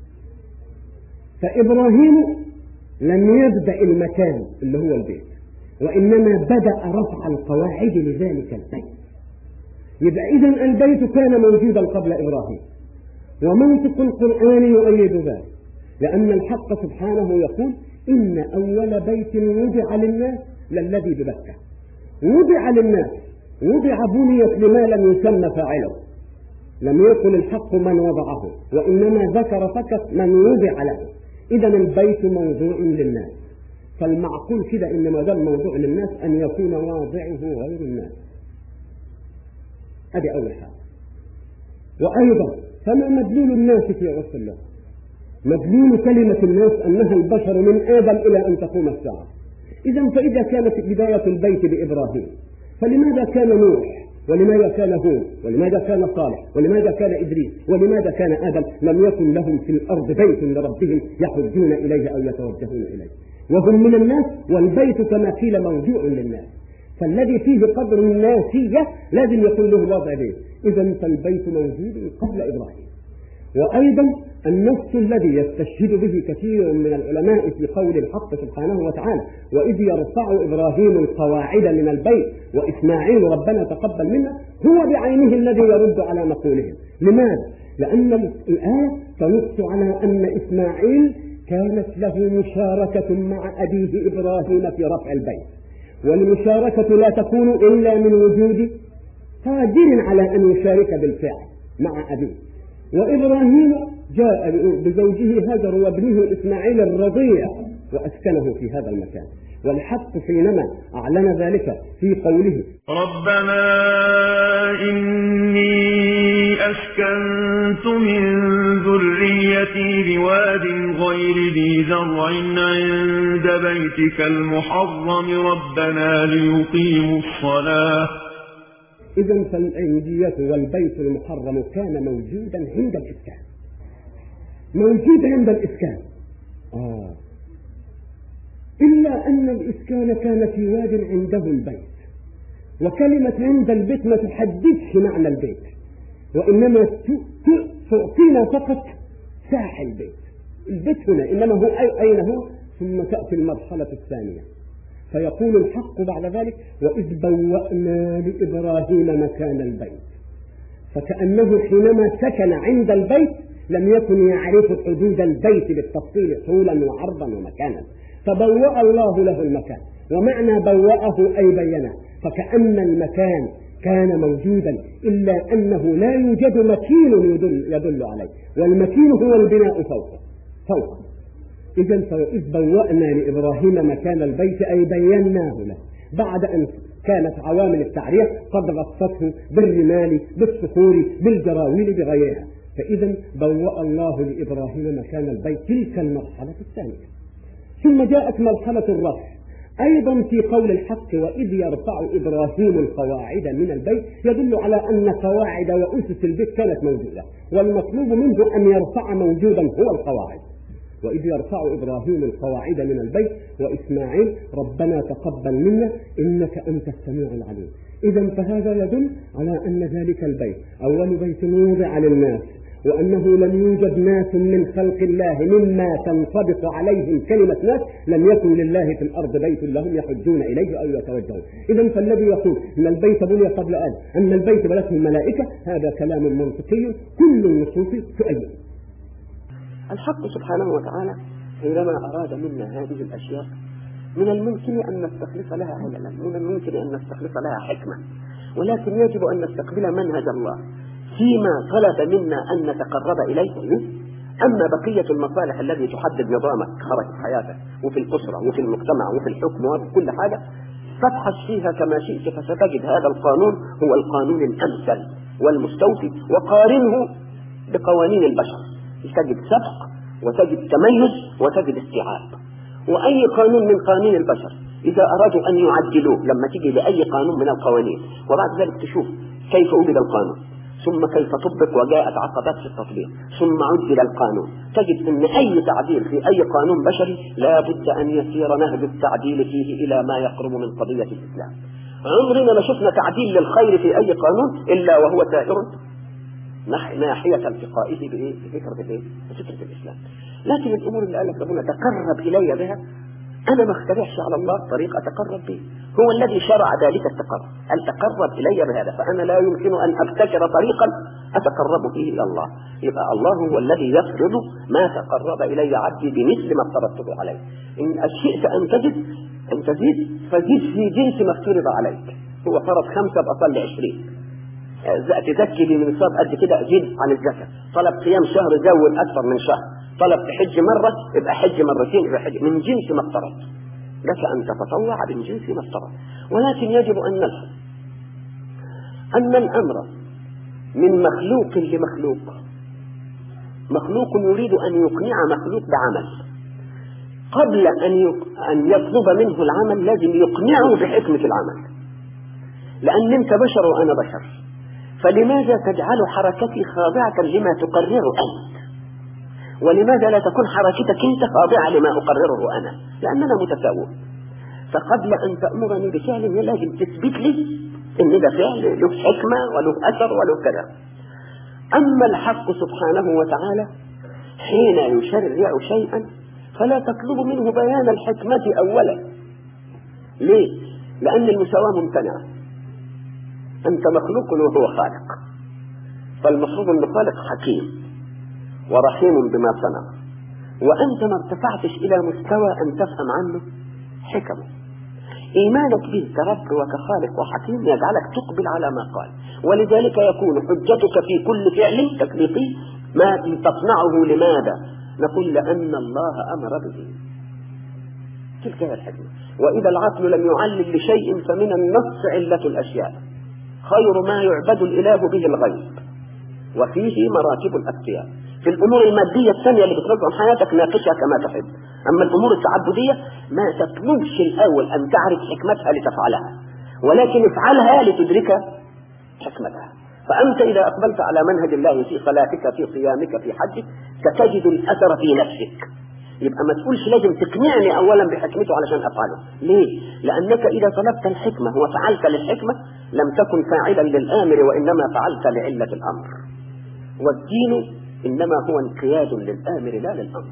فإبراهيم لم يبدأ المكان اللي هو البيت، وإنما بدأ رفع القواعد لذلك البيت. يبقى إذن البيت كان موجودا قبل إبراهيم، ومنطق القرآن يؤيد ذلك، لأن الحق سبحانه يقول إن أول بيت وضع للناس للذي ببكة. وضع للناس، وضع بنيت لما لم يسمى فاعله، لم يقل الحق من وضعه، وإنما ذكر فقط من وضع له. إذن البيت موضوع للناس، فالمعقول كده إن ما دام موضوع للناس أن يكون واضعه غير الناس. هذه أول حاجة. وأيضا فما مدلول الناس في عرف الله؟ مدلول كلمة الناس أنها البشر من آدم إلى أن تقوم الساعة. إذن فإذا كانت بداية البيت بإبراهيم فلماذا كان نوح، ولماذا كان هود، ولماذا كان صالح، ولماذا كان إدريس، ولماذا كان آدم لم يكن لهم في الأرض بيت لربهم يحجون إليه أو يتوجهون إليه؟ وهم من الناس، والبيت كما قيل موضوع للناس، فالذي فيه قدر الناسية لازم يكون له وضع بيت. إذن فالبيت موجود قبل إبراهيم. وأيضا النص الذي يستشهد به كثير من العلماء في قول الحق سبحانه وتعالى وإذ يرفع إبراهيم القواعد من البيت وإسماعيل ربنا تقبل منا، هو بعينه الذي يرد على مقولهم. لماذا؟ لأن الآية تنص على أن إسماعيل كانت له مشاركة مع أبيه إبراهيم في رفع البيت، والمشاركة لا تكون إلا من وجود قادر على أن يشارك بالفعل مع أبيه. وإبراهيم جاء بزوجه هاجر وابنه إسماعيل الرضيع وأسكنه في هذا المكان. والحق حينما أعلن ذلك في قوله ربنا إني أسكنت من ذريتي بواد غير ذي زرع عند بيتك المحرم ربنا ليقيموا الصلاة. إذن فالأنجية والبيت المحرم كان موجودا عند الإسكان، موجود عند الإسكان آه. إلا أن الإسكان كان في واد عنده البيت، وكلمة عند البيت ما تحددش معنى البيت، وإنما تعطينا فقط ساحة البيت. البيت هنا إنما هو أين هو؟ ثم تأتي المرحلة الثانية فيقول الحق بعد ذلك وإذ بوأنا لإبراهيم مكان البيت، فكأنه حينما سكن عند البيت لم يكن يعرف حدود البيت بالتفصيل طولا وعرضا ومكانا، فبوأ الله له المكان. ومعنى بوأه أي بينه، فكأن المكان كان موجودا إلا أنه لا يوجد مكين يدل, يدل عليه، والمكين هو البناء فوقه فوق. إذن فإذ بوأنا لإبراهيم مكان البيت أي بيناه له بعد أن كانت عوامل التعرية قد غطته بالرمال بالصخور بالجراويل بغيرها. فإذا بوأ الله لإبراهيم مكان البيت تلك المرحلة الثانية. ثم جاءت مرحلة الرفع أيضا في قول الحق وإذ يرفع إبراهيم القواعد من البيت، يدل على أن قواعد وأسس البيت كانت موجودة، والمطلوب منه أن يرفع موجودا هو القواعد. وإذ يرفع إبراهيم القواعد من البيت وإسماعيل ربنا تقبل منا إنك أنت السميع العليم. إذن فهذا يدل على أن ذلك البيت أول بيت وضع للناس، وأنه لم يوجد ناس من خلق الله مما تنطبق عليهم كلمة ناس لم يكن لله في الأرض بيت لهم يحجون إليه أو يتوجهون. إذن فالذي يقول أن البيت بني قبل آدم أن البيت بنته الملائكة هذا كلام منطقي كل النصوص تؤيد. الحق سبحانه وتعالى حينما أراد منا هذه الأشياء من الممكن أن نستخلص لها عللا، من الممكن أن نستخلص لها حكمة، ولكن يجب أن نستقبل منهج الله فيما طلب منا أن نتقرب إليه. أما بقية المصالح التي تحدد نظامك حركة حياتك وفي الأسرة وفي المجتمع وفي الحكم وفي كل حاجة فابحث فيها كما شئت، فستجد هذا القانون هو القانون الأمثل والمستوفي، وقارنه بقوانين البشر تجد سبق وتجد تميز وتجد استيعاب. وأي قانون من قوانين البشر إذا أرادوا أن يعدلوه لما تيجي لأي قانون من القوانين وبعد ذلك تشوف كيف وجد القانون ثم كيف طبق وجاءت عقبات في التطبيق ثم عدل القانون، تجد أن أي تعديل في أي قانون بشري لا بد أن يسير نهج التعديل فيه إلى ما يقرب من قضية الإسلام. عمرنا ما شفنا تعديل للخير في أي قانون إلا وهو سائر ناحية التقائه بفكرة الايه؟ بفكرة الإسلام. لكن الأمور اللي قال لك ربنا تقرب إلي بها أنا ما اخترعش على الله طريقة أتقرب به، هو الذي شرع ذلك التقرب، أن تقرب إلي بهذا، فأنا لا يمكن أن أبتكر طريقا أتقرب به إلى الله. يبقى الله هو الذي يفرض ما تقرب إلي عبدي بمثل ما افترضته عليه. إن أشئت أن تزيد أن تزيد فزيد في جنس ما افترض عليك. هو فرض خمسة بأصل عشرين، تزكي بمنصاب قد كده زيد عن الزكاة، طلب قيام شهر زود أكثر من شهر، طلب تحج مرة يبقى حج مرتين، يبقى حج من جنس ما افترض، لك أن تتطوع من جنس ما افترض. ولكن يجب أن نلحظ أن الأمر من مخلوق لمخلوق، مخلوق يريد أن يقنع مخلوق بعمل، قبل أن يطلب منه العمل لازم يقنعه بحكمة العمل، لأن أنت بشر وأنا بشر، فلماذا تجعل حركتي خاضعة لما تقرره أنت؟ ولماذا لا تكون حركتك أنت خاضعة لما أقرره أنا؟ لأننا متساوون. فقبل أن تأمرني بفعل لازم تثبت لي إن ده فعل له حكمة وله أثر وله كذا. أما الحق سبحانه وتعالى حين يشرع شيئا فلا تطلب منه بيان الحكمة أولا. ليه؟ لأن المساواة ممتنعة، أنت مخلوق وهو خالق، فالمفروض أن الخالق حكيم ورحيم بما صنع، وأنت ما ارتفعتش إلى مستوى أن تفهم عنه حكمه. إيمانك به كرب وكخالق وحكيم يجعلك تقبل على ما قال، ولذلك يكون حجتك في كل فعل تكليفي ما تصنعه. لماذا؟ نقول لأن الله أمر به، تلك هي الحكمة. وإذا العقل لم يعلل لشيء فمن النص علة الأشياء. خير ما يعبد الإله به الغيب وفيه مراتب الأتقياء. في الأمور المادية الثانية اللي بتنظم حياتك ناقشها كما تحب، أما الأمور التعبدية ما تطلبش الأول أن تعرف حكمتها لتفعلها، ولكن افعلها لتدرك حكمتها. فأنت إذا أقبلت على منهج الله في صلاتك في صيامك في حجك ستجد الأثر في نفسك. يبقى ما تقولش لازم تقنعني أولا بحكمته علشان أفعله. ليه؟ لأنك إذا طلبت الحكمة وفعلت للحكمة لم تكن فاعلا للآمر وإنما فعلت لعلة الأمر. والدين إنما هو انقياد للآمر لا للأمر.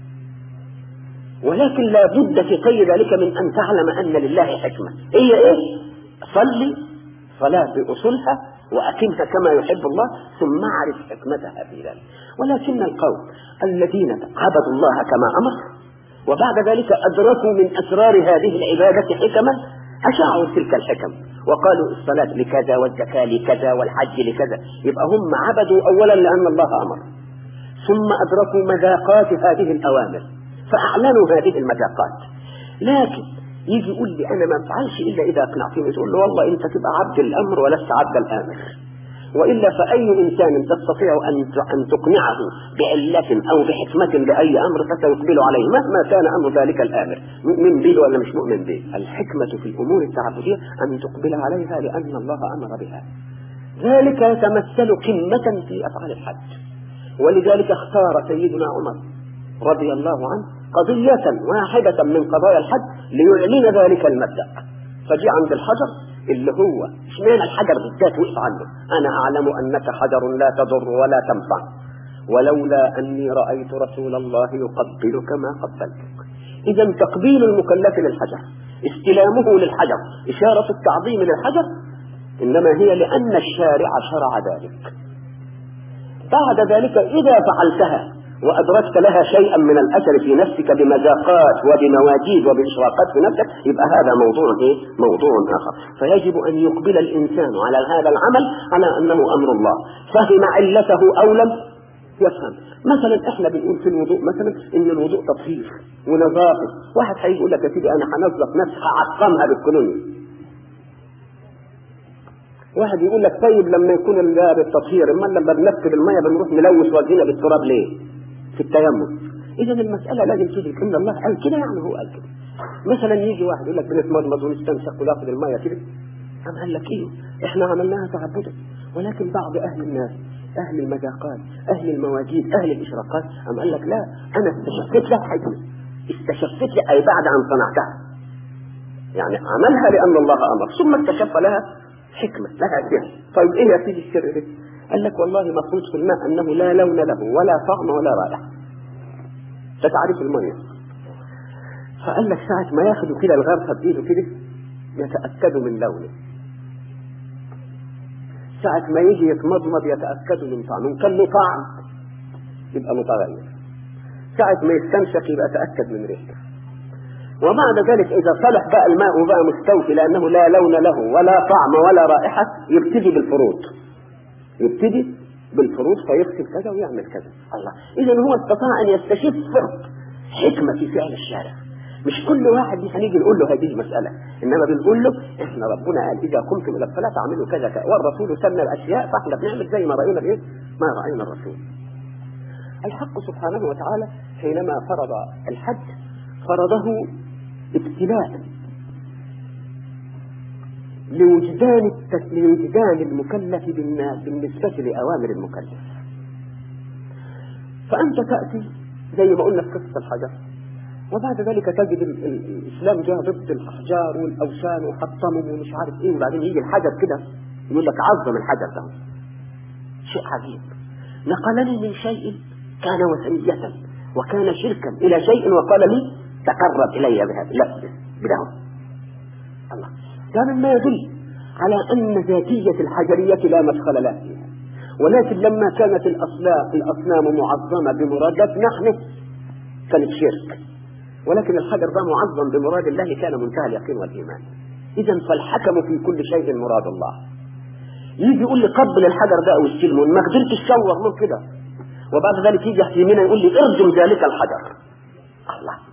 ولكن لا بد في غير ذلك من أن تعلم أن لله حكمة. هي إيه؟ صلي صلاة بأصولها وأقمها كما يحب الله ثم اعرف حكمتها في ذلك. ولكن القوم الذين عبدوا الله كما أمر وبعد ذلك أدركوا من أسرار هذه العبادة حكما أشاعوا تلك الحكم وقالوا الصلاة لكذا والزكاة لكذا والحج لكذا. يبقى هم عبدوا أولا لأن الله أمر، ثم أدركوا مذاقات هذه الأوامر فأعلنوا هذه المذاقات. لكن يجي يقول لي أنا ما أفعلش إلا إذا أقنعتني، تقول له والله أنت تبقى عبد الأمر ولست عبد الآمر. وإلا فأي إنسان تستطيع أن تقنعه بعلة أو بحكمة لأي أمر فسيقبل عليه مهما كان أمر ذلك الآمر، مؤمن به ولا مش مؤمن به. الحكمة في الأمور التعبدية أن تقبل عليها لأن الله أمر بها. ذلك يتمثل قمة في أفعال الحج. ولذلك اختار سيدنا عمر رضي الله عنه قضية واحدة من قضايا الحج ليعلن ذلك المبدأ. فجاء عند الحجر اللي هو اشمعنى الحجر بالذات وقف عنه؟ أنا أعلم أنك حجر لا تضر ولا تنفع ولولا أني رأيت رسول الله يقبلك ما قبلتك. إذا تقبيل المكلف للحجر، استلامه للحجر، إشارة التعظيم للحجر، إنما هي لأن الشارع شرع ذلك. بعد ذلك إذا فعلتها وأدركت لها شيئا من الأثر في نفسك بمذاقات وبمواجيد وبإشراقات في نفسك يبقى هذا موضوع إيه؟ موضوع آخر. فيجب أن يقبل الإنسان على هذا العمل على أنه أمر الله، فهم علته أو لم يفهم. مثلا إحنا بنقول في الوضوء مثلا إن الوضوء تطهير ونظافة. واحد هيقول لك يا سيدي أنا هنظف نفسي هعقمها بالكلونيا. واحد يقول لك طيب لما يكون الباب التطهير اما لما بنفسد المية بنروح نلوث وجهنا بالتراب ليه؟ في التيمم. إذا المسألة لازم تدرك إن الله قال كده يعني هو قال كده. مثلا يجي واحد يقول لك بنتمضمض ونستنشق وناخد المية كده، أم قال لك إيه؟ إحنا عملناها تعبدا. ولكن بعض أهل الناس أهل المذاقات أهل المواجيد أهل الإشراقات أم قال لك لا أنا استشفت لها حكمة، استشفت لها أي بعد أن صنعتها، يعني عملها لأن الله أمر ثم استشف لها حكمة لها فيها. طيب إيه يا سيدي السر ده؟ قال لك والله مفروض في الماء أنه لا لون له ولا طعم ولا رائحة، ده تعريف المية. فقال لك ساعة ما ياخدوا كده الغرفة بإيده كده يتأكدوا من لونه، ساعة ما يجي يتمضمض يتأكدوا من طعمه، كان له طعم يبقى متغير، ساعة ما يستنشق يبقى تأكد من ريحته. وبعد ذلك إذا صلح بقى الماء وبقى مستوفي لأنه لا لون له ولا طعم ولا رائحة يبتدي بالفروض، يبتدي بالفروض فيغسل كذا ويعمل كذا. الله، إذا هو استطاع أن يستشف حكمة في فعل الشارع. مش كل واحد هنيجي نقول له هذه المسألة، إنما بنقول له إحنا ربنا قال إذا قمتم إلى الصلاة تعملوا كذا كذا، والرسول سن الأشياء فإحنا بنعمل زي ما رأينا بإيه؟ ما رأينا الرسول. الحق سبحانه وتعالى حينما فرض الحج فرضه ابتلاء لوجدان لوجدان المكلف بالنسبة لأوامر المكلف. فأنت تأتي زي ما قلنا في قصة الحجر، وبعد ذلك تجد الإسلام جاء ضد الأحجار والأوثان وحطمهم ومش عارف إيه، وبعدين يجي الحجر كده يقول لك عظم الحجر ده. شيء عجيب، نقلني من شيء كان وثنية وكان شركا إلى شيء وقال لي تقرب إلي بهذا، لا بدهم الله. ده مما يدل على أن ذاتية الحجرية لا مدخل لها فيها. ولكن لما كانت الأصنام معظمة بمرادات نحن كانت شرك، ولكن الحجر ده معظم بمراد الله كان منتهى اليقين والإيمان. إذا فالحكم في كل شيء مراد الله. يجي يقول لي قبل الحجر ده أو استلمه، ما قدرت تشور من كده، وبعد ذلك يجي يمينا يقول لي ارجم ذلك الحجر. الله،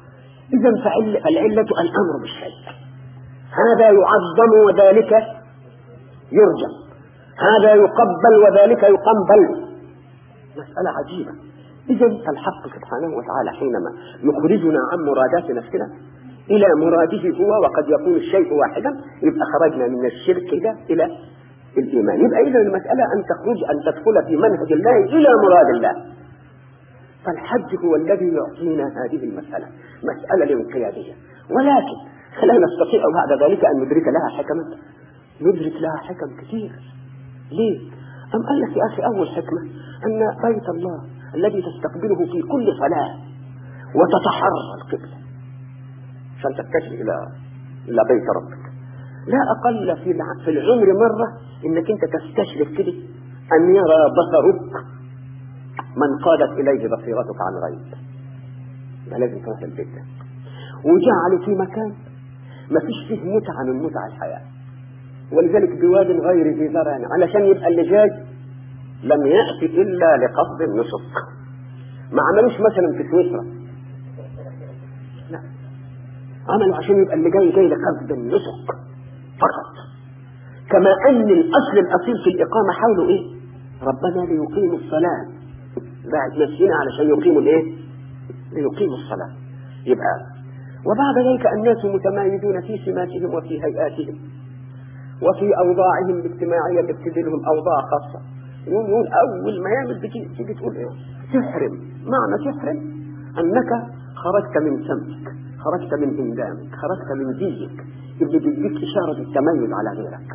إذا فالعلة الأمر بالشيء، هذا يعظم وذلك يرجم، هذا يقبل وذلك يقنبل، مسألة عجيبة. إذا الحق سبحانه وتعالى حينما يخرجنا عن مرادات نفسنا إلى مراده هو، وقد يكون الشيء واحدا، يبقى خرجنا من الشرك إلى إلى الإيمان. يبقى إذا المسألة أن تخرج أن تدخل في منهج الله إلى مراد الله. فالحج هو الذي يعطينا هذه المسألة، مسألة الانقيادية. ولكن لا نستطيع بعد ذلك أن ندرك لها حكمة، ندرك لها حكم كثير. ليه؟ أم قال لك يا أخي أول حكمة أن بيت الله الذي تستقبله في كل صلاة وتتحرى القبلة عشان تتجه إلى إلى بيت ربك، لا أقل في في العمر مرة إنك أنت تستشرف كده أن يرى بصرك من قادت إليه بصيرتك عن غيب. ما لازم تروح البيت ده، وجعله في مكان ما فيش فيه متعة من متع الحياة، ولذلك بواد غير ذي زرع، علشان يبقى اللي جاي لم يأتي إلا لقصد النسك. ما عملوش مثلا في سويسرا، لا، عملوا عشان يبقى اللي جاي جاي لقصد النسك فقط. كما أن الأصل الأصيل في الإقامة حوله إيه؟ ربنا ليقيموا الصلاة، بعد نفسنا علشان يقيموا الإيه؟ ليقيموا الصلاة. يبقى وبعد ذلك الناس متمايزون في سماتهم وفي هيئاتهم وفي أوضاعهم الاجتماعية اللي بتدي لهم أوضاع خاصة. يقول يقول أول ما يعمل تيجي تقول إيه؟ تحرم. معنى تحرم أنك خرجت من سمتك، خرجت من إندامك، خرجت من زيك اللي بيديك إشارة التميز على غيرك.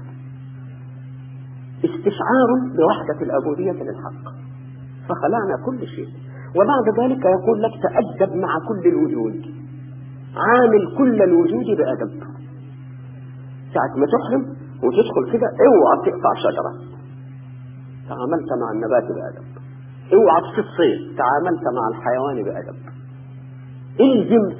استشعار بوحدة العبودية للحق، فخلعنا كل شيء. وبعد ذلك يقول لك تأدب مع كل الوجود، عامل كل الوجود بأدب. ساعة ما تحرم وتدخل كده اوعى تقطع شجرة، تعاملت مع النبات بأدب. اوعى تصيد، تعاملت مع الحيوان بأدب. الزم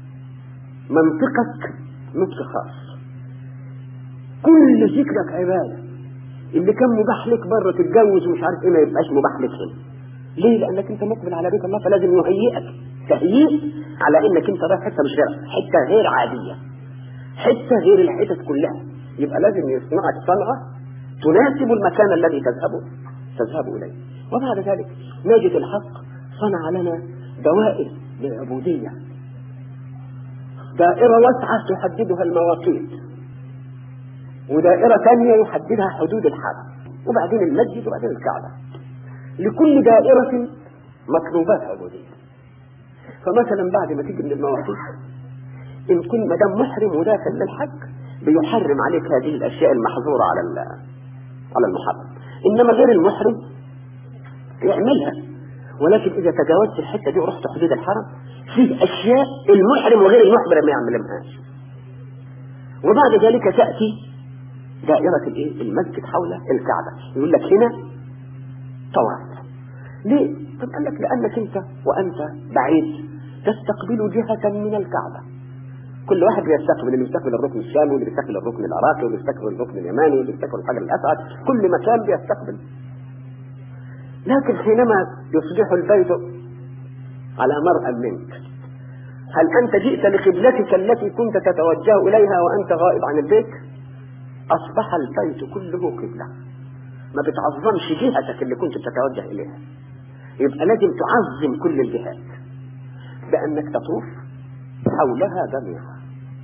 منطقك نطق خاص، كل ذكرك عبادة. اللي كان مباح لك بره تتجوز ومش عارف ايه ما يبقاش مباح لك هنا. ليه؟ لانك انت مقبل على بيت الله، فلازم يهيئك تهيئ على انك انت رايح حته مش غير حته غير عاديه، حته غير الحتت كلها. يبقى لازم يصنعك صنعه تناسب المكان الذي تذهب تذهب اليه. وبعد ذلك نجد الحق صنع لنا دوائر للعبوديه، دائره واسعه تحددها المواقيت، ودائرة ثانية يحددها حدود الحرم، وبعدين المسجد وبعدين الكعبة. لكل دائرة مطلوبات عبودية. فمثلا بعد ما تيجي من المواقيت إن كل مدام محرم وداخل للحج بيحرم عليك هذه الأشياء المحظورة على على المحرم، إنما غير المحرم يعملها. ولكن إذا تجاوزت الحتة دي ورحت حدود الحرم في أشياء المحرم وغير المحرم ما يعملهاش. وبعد ذلك تأتي دائرة الايه؟ المسجد حول الكعبة. يقول لك هنا طواف. ليه؟ طب قال لك لأنك انت وأنت بعيد تستقبل جهة من الكعبة. كل واحد بيستقبل، اللي بيستقبل الركن الشامي، واللي بيستقبل الركن العراقي، واللي بيستقبل الركن اليماني، واللي بيستقبل الحجر الأسود، كل مكان بيستقبل. لكن حينما يصبح البيت على مرأى منك، هل أنت جئت لقبلتك التي كنت تتوجه إليها وأنت غائب عن البيت؟ أصبح البيت كله قبلة، ما بتعظمش جهتك اللي كنت تتوجه إليها. يبقى لازم تعظم كل الجهات بأنك تطوف حولها جميعا.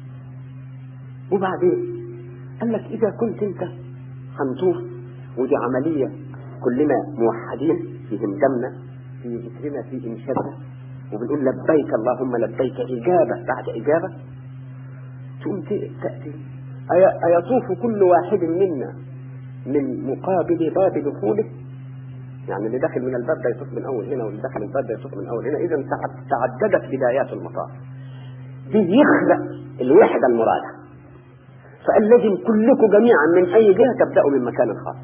وبعدين قال لك إذا كنت أنت هنطوف، ودي عملية كلنا موحدين في همدمنا في ذكرنا في إنشادنا، وبنقول لبيك اللهم لبيك إجابة بعد إجابة، تقوم تأتي أيطوف كل واحد منا من مقابل باب دخوله؟ يعني اللي داخل من الباب ده يطوف من أول هنا، واللي داخل الباب ده يطوف من أول هنا. إذا تعددت بدايات المطاف، دي يخلق الوحدة المرادة. فقال لازم كلكم جميعا من أي جهة تبدأوا من مكان خاص.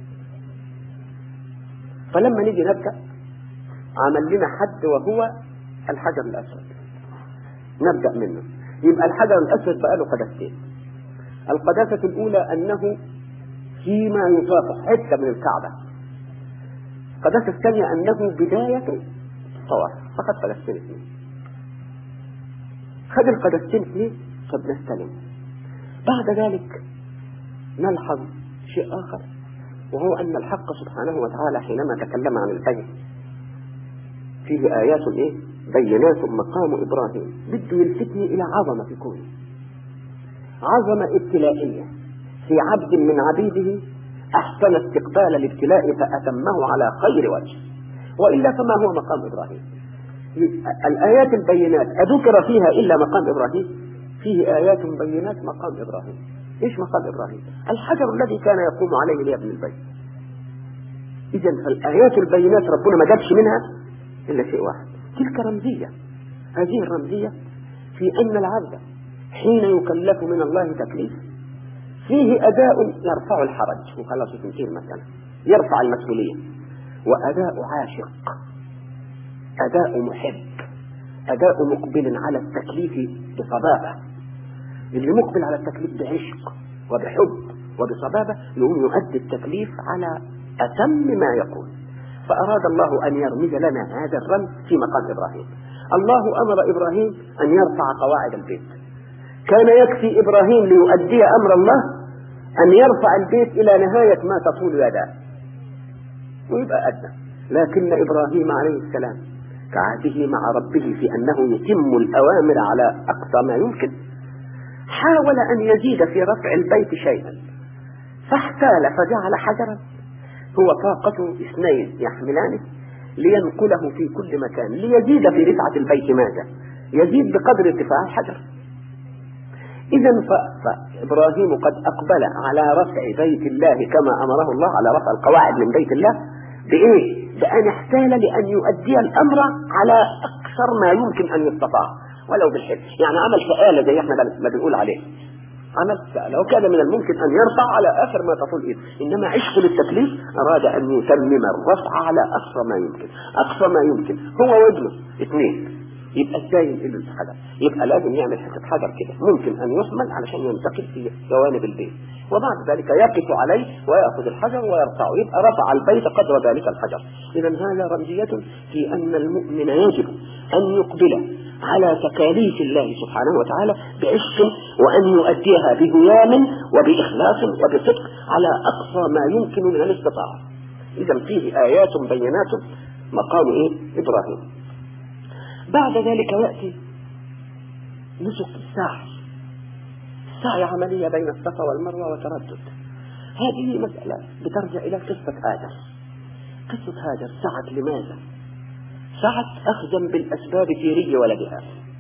فلما نيجي نبدأ عمل لنا حد وهو الحجر الأسود، نبدأ منه. يبقى الحجر الأسود بقى له قدستين. القداسة الأولى أنه فيما يطاف حتة من الكعبة. القداسة الثانية أنه بداية طواف، فقط قدستين اثنين. خد القدستين اثنين، طب نستلم. بعد ذلك نلحظ شيء آخر، وهو أن الحق سبحانه وتعالى حينما تكلم عن البيت فيه آيات إيه؟ بينات مقام إبراهيم، بده يلفتني إلى عظمة كونه، عظمة ابتلائية في عبد من عبيده أحسن استقبال الابتلاء فأتمه على خير وجه، وإلا فما هو مقام إبراهيم؟ الآيات البينات أذكر فيها إلا مقام إبراهيم؟ فيه آيات بينات مقام إبراهيم. إيش مقام إبراهيم؟ الحجر الذي كان يقوم عليه ليبني البيت. إذن فالآيات البينات ربنا ما جابش منها إلا شيء واحد، تلك رمزية. هذه الرمزية في أن العبد حين يكلف من الله تكليف فيه أداء يرفع الحرج وخلاص ينتهي المسألة، يرفع المسؤولية، وأداء عاشق، أداء محب، أداء مقبل على التكليف بصبابة. اللي مقبل على التكليف بعشق وبحب وبصبابة يقوم يؤدي التكليف على أتم ما يقول. فأراد الله أن يرمز لنا هذا الرمز في مقام إبراهيم. الله أمر إبراهيم أن يرفع قواعد البيت، كان يكفي إبراهيم ليؤدي أمر الله أن يرفع البيت إلى نهاية ما تطول يداه ويبقى أدنى. لكن إبراهيم عليه السلام كعهده مع ربه في أنه يتم الأوامر على أقصى ما يمكن، حاول أن يزيد في رفع البيت شيئا، فاحتال فجعل حجرا هو طاقته اثنين يحملانه لينقله في كل مكان، ليزيد في رفعة البيت. ماذا يزيد؟ بقدر ارتفاع الحجر. إذا فإبراهيم قد أقبل على رفع بيت الله كما أمره الله، على رفع القواعد من بيت الله بإيه؟ بأن احتال لأن يؤدي الأمر على أكثر ما يمكن أن يستطاع ولو بالحب. يعني عمل فآلة زي احنا ما بنقول عليه، عمل فآلة، وكان من الممكن أن يرفع على آخر ما تطول إيده، إنما عشق للتكليف أراد أن يتمم الرفع على أقصى ما يمكن. أقصى ما يمكن هو وزنه اثنين، يبقى ازاي ينقل الحجر؟ يبقى لازم يعمل حته حجر كده ممكن ان يحمل علشان ينتقل في جوانب البيت، وبعد ذلك يقف عليه ويأخذ الحجر ويرفعه، يبقى رفع البيت قدر ذلك الحجر. اذا هذا رمزية في ان المؤمن يجب ان يقبل على تكاليف الله سبحانه وتعالى بعشق، وان يؤديها بهيام وبإخلاص وبصدق على اقصى ما يمكن من الاستطاعة. اذا فيه ايات بينات مقام ايه؟ ابراهيم. بعد ذلك يأتي نسك السعي. السعي عملية بين الصفا والمروة وتردد. هذه مسألة بترجع إلى قصة هاجر. قصة هاجر سعت لماذا؟ سعت أخذا بالأسباب في ري ولدها،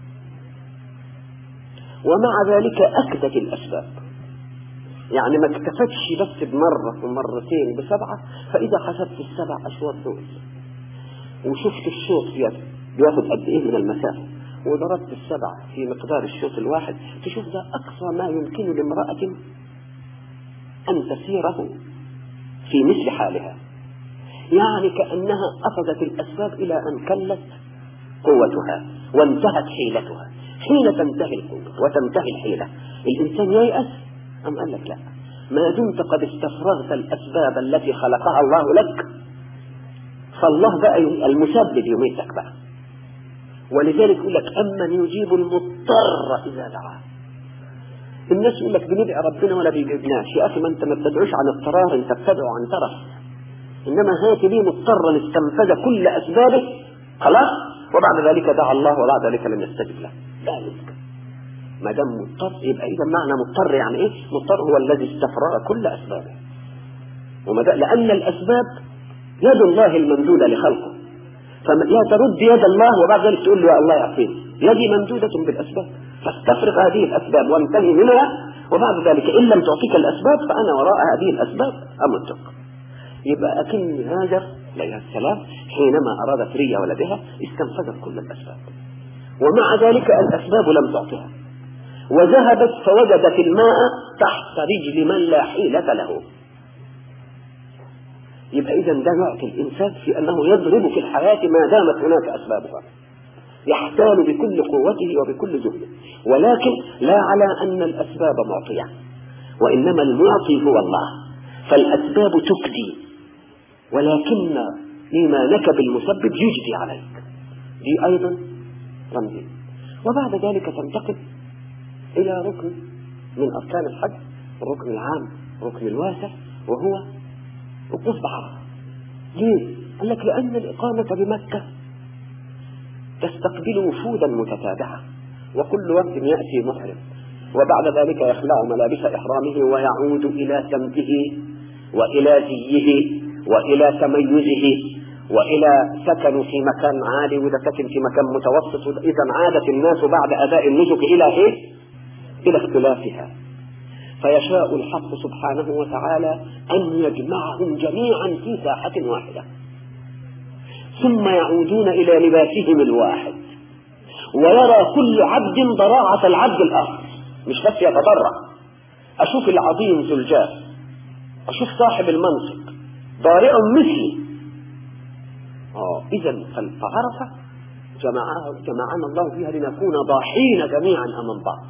ومع ذلك أكدت الأسباب. يعني ما اكتفتش بس بمرة ومرتين بسبعة، فإذا حسبت السبع أشواط دول وشفت الشوط بياخد قد ايه من المسافة وضربت السبع في مقدار الشوط الواحد، تشوف ده اقصى ما يمكن لامرأة ان تسيره في مثل حالها. يعني كأنها اخذت الاسباب الى ان كلت قوتها وانتهت حيلتها. حين تنتهي القوة وتنتهي الحيلة الانسان ييأس؟ ام قال لك لا، ما دمت قد استفرغت الاسباب التي خلقها الله لك فالله بقى المسبب يميتك بقى. ولذلك يقول لك أمن يجيب المضطر إذا دعاه. الناس يقول لك بندعي ربنا ولا بيجيبناش. يا أخي ما أنت ما بتدعوش عن اضطرار، أنت بتدعو عن ترف. إنما هات لي مضطرا استنفذ كل أسبابه خلاص، وبعد ذلك دعا الله وبعد ذلك لم يستجب له. ذلك ما دام مضطر يبقى إذا معنى مضطر يعني إيه؟ مضطر هو الذي استفرغ كل أسبابه. لأن الأسباب يد الله الممدودة لخلقه، فلا ترد يد الله وبعد ذلك تقول له يا الله يعطيني. يدي ممدودة بالأسباب، فاستفرغ هذه الأسباب وانتهي منها، وبعد ذلك إن لم تعطيك الأسباب فأنا وراء هذه الأسباب أمدك. يبقى أكن هاجر عليه السلام حينما أرادت ري ولدها استنفذت كل الأسباب، ومع ذلك الأسباب لم تعطيها، وذهبت فوجدت الماء تحت رجل من لا حيلة له. يبقى إذا ده يعطي الإنسان في أنه يضرب في الحياة ما دامت هناك أسبابها، يحتال بكل قوته وبكل جهده، ولكن لا على أن الأسباب معطية، وإنما المعطي هو الله. فالأسباب تكدي، ولكن إيمانك بالمسبب يجدي عليك. دي أيضا رمزي. وبعد ذلك تنتقل إلى ركن من أركان الحج، الركن العام، الركن الواسع، وهو وقوف بعرفة. ليه؟ قال لك لأن الإقامة بمكة تستقبل وفودا متتابعة، وكل وفد يأتي محرم، وبعد ذلك يخلع ملابس إحرامه ويعود إلى سمته وإلى زيه وإلى تميزه وإلى سكن في مكان عالي، وإذا سكن في مكان متوسط. إذا عادت الناس بعد أداء النسك إلى إيه؟ إلى اختلافها. فيشاء الحق سبحانه وتعالى أن يجمعهم جميعا في ساحة واحدة، ثم يعودون إلى لباسهم الواحد، ويرى كل عبد ضراعة العبد الآخر، مش بس يتضرع. أشوف العظيم ذو الجاه، أشوف صاحب المنصب ضارع مثلي. آه إذا فعرفة جمعنا الله فيها لنكون ضاحين جميعا أمام بعض،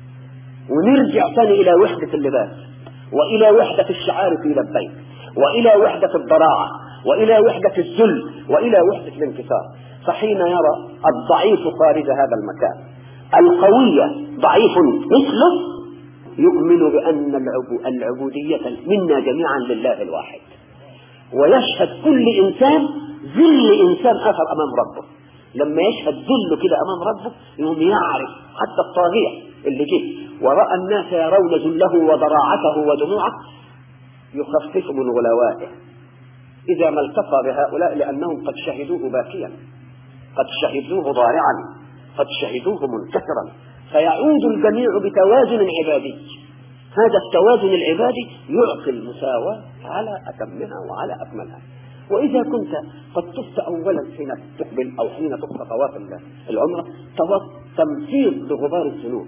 ونرجع ثاني إلى وحدة اللباس، وإلى وحدة الشعار في لبيك، وإلى وحدة الضراعة، وإلى وحدة الذل، وإلى وحدة الانكسار. فحين يرى الضعيف خارج هذا المكان القوي ضعيف مثله، يؤمن بأن العبودية منا جميعا لله الواحد، ويشهد كل إنسان ذل إنسان آخر أمام ربه. لما يشهد ذله كده أمام ربه يوم يعرف حتى الطاغية اللي جه ورأى الناس يرون ذله وضراعته ودموعه يخفف من غلوائه إذا ما التقى بهؤلاء، لأنهم قد شهدوه باكيا، قد شهدوه ضارعا، قد شهدوه منكسرا. فيعود الجميع بتوازن عبادي. هذا التوازن العبادي يعطي المساواة على أتمها وعلى أكملها. وإذا كنت قد طفت أولا حين تقبل أو حين تقف طواف العمرة طواف تمثيل لغبار الذنوب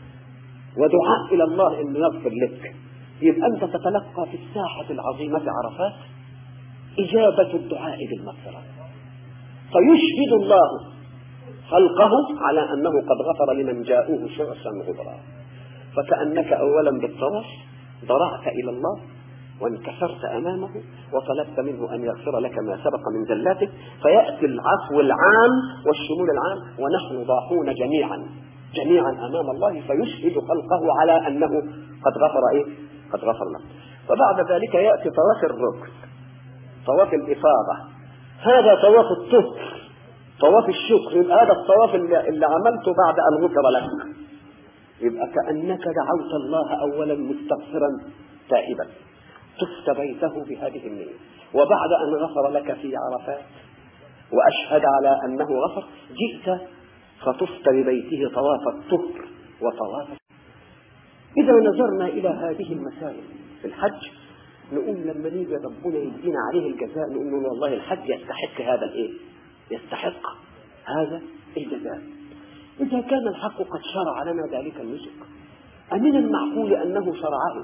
ودعاء إلى الله أن يغفر لك، يبقى أنت تتلقى في الساحة العظيمة عرفات إجابة الدعاء بالمغفرة، فيشهد الله خلقه على أنه قد غفر لمن جاءوه شعثا غبرا. فكأنك أولا بالطواف ضرعت إلى الله وانكسرت أمامه وطلبت منه أن يغفر لك ما سبق من زلاتك، فيأتي العفو العام والشمول العام ونحن ضاحون جميعا جميعا أمام الله، فيشهد خلقه على أنه قد غفر إيه؟ قد غفر له. فبعد ذلك يأتي طواف الركن، طواف الإفاضة، هذا طواف الطهر، طواف الشكر. يبقى هذا الطواف اللي, اللي عملته بعد أن غفر لك، يبقى كأنك دعوت الله أولا مستغفرا تائبا، طفت بيته بهذه النية، وبعد أن غفر لك في عرفات وأشهد على أنه غفر جئت فطفت ببيته طواف الطهر وطواف. إذا نظرنا إلى هذه المسائل في الحج نقول لما نيجي ربنا يدينا عليه الجزاء نقول له والله الحج يستحق هذا الإيه؟ يستحق هذا الجزاء. إذا كان الحق قد شرع لنا ذلك النسك، أمن المعقول أنه شرعه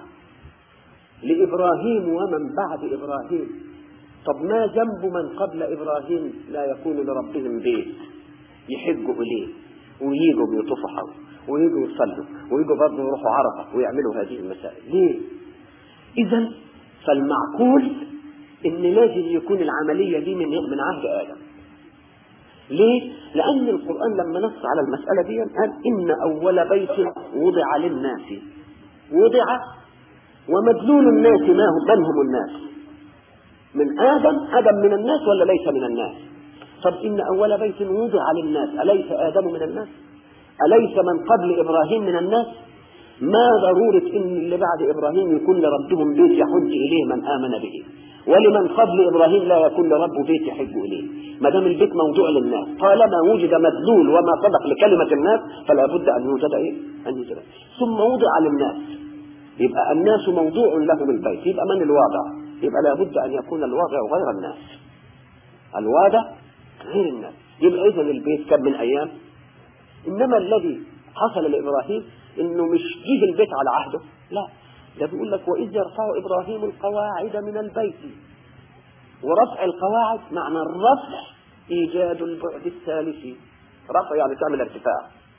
لإبراهيم ومن بعد إبراهيم؟ طب ما ذنب من قبل إبراهيم لا يكون لربهم بيت يحجوا إليه وييجوا بيطوفوا حوله وييجوا يصلوا وييجوا برضه يروحوا عرفة ويعملوا هذه المسائل؟ ليه؟ إذن فالمعقول إن لازم يكون العملية دي من من عهد آدم. ليه؟ لأن القرآن لما نص على المسألة دي قال إن أول بيت وضع للناس، وضع ومدلول الناس ما هم من هم الناس؟ من آدم، آدم من الناس ولا ليس من الناس؟ طب إن أول بيت وضع للناس أليس آدم من الناس؟ أليس من قبل إبراهيم من الناس؟ ما ضرورة إن اللي بعد إبراهيم يكون لربهم بيت يحج إليه من آمن به، ولمن قبل إبراهيم لا يكون لربه بيت يحج إليه؟ ما دام البيت موضوع للناس، طالما وجد مدلول وما صدق لكلمة الناس فلا بد أن يوجد إيه؟ أن يوجد. ثم وضع للناس، يبقى الناس موضوع لهم البيت، يبقى من الواضع؟ يبقى لا بد أن يكون الواضع غير الناس، الواضع غير الناس. يبقى إذن البيت كم من أيام؟ إنما الذي حصل لإبراهيم إنه مش جه البيت على عهده، لا، ده بيقول لك وإذ يرفع إبراهيم القواعد من البيت. ورفع القواعد معنى الرفع إيجاد البعد الثالثي، رفع يعني تعمل ارتفاع.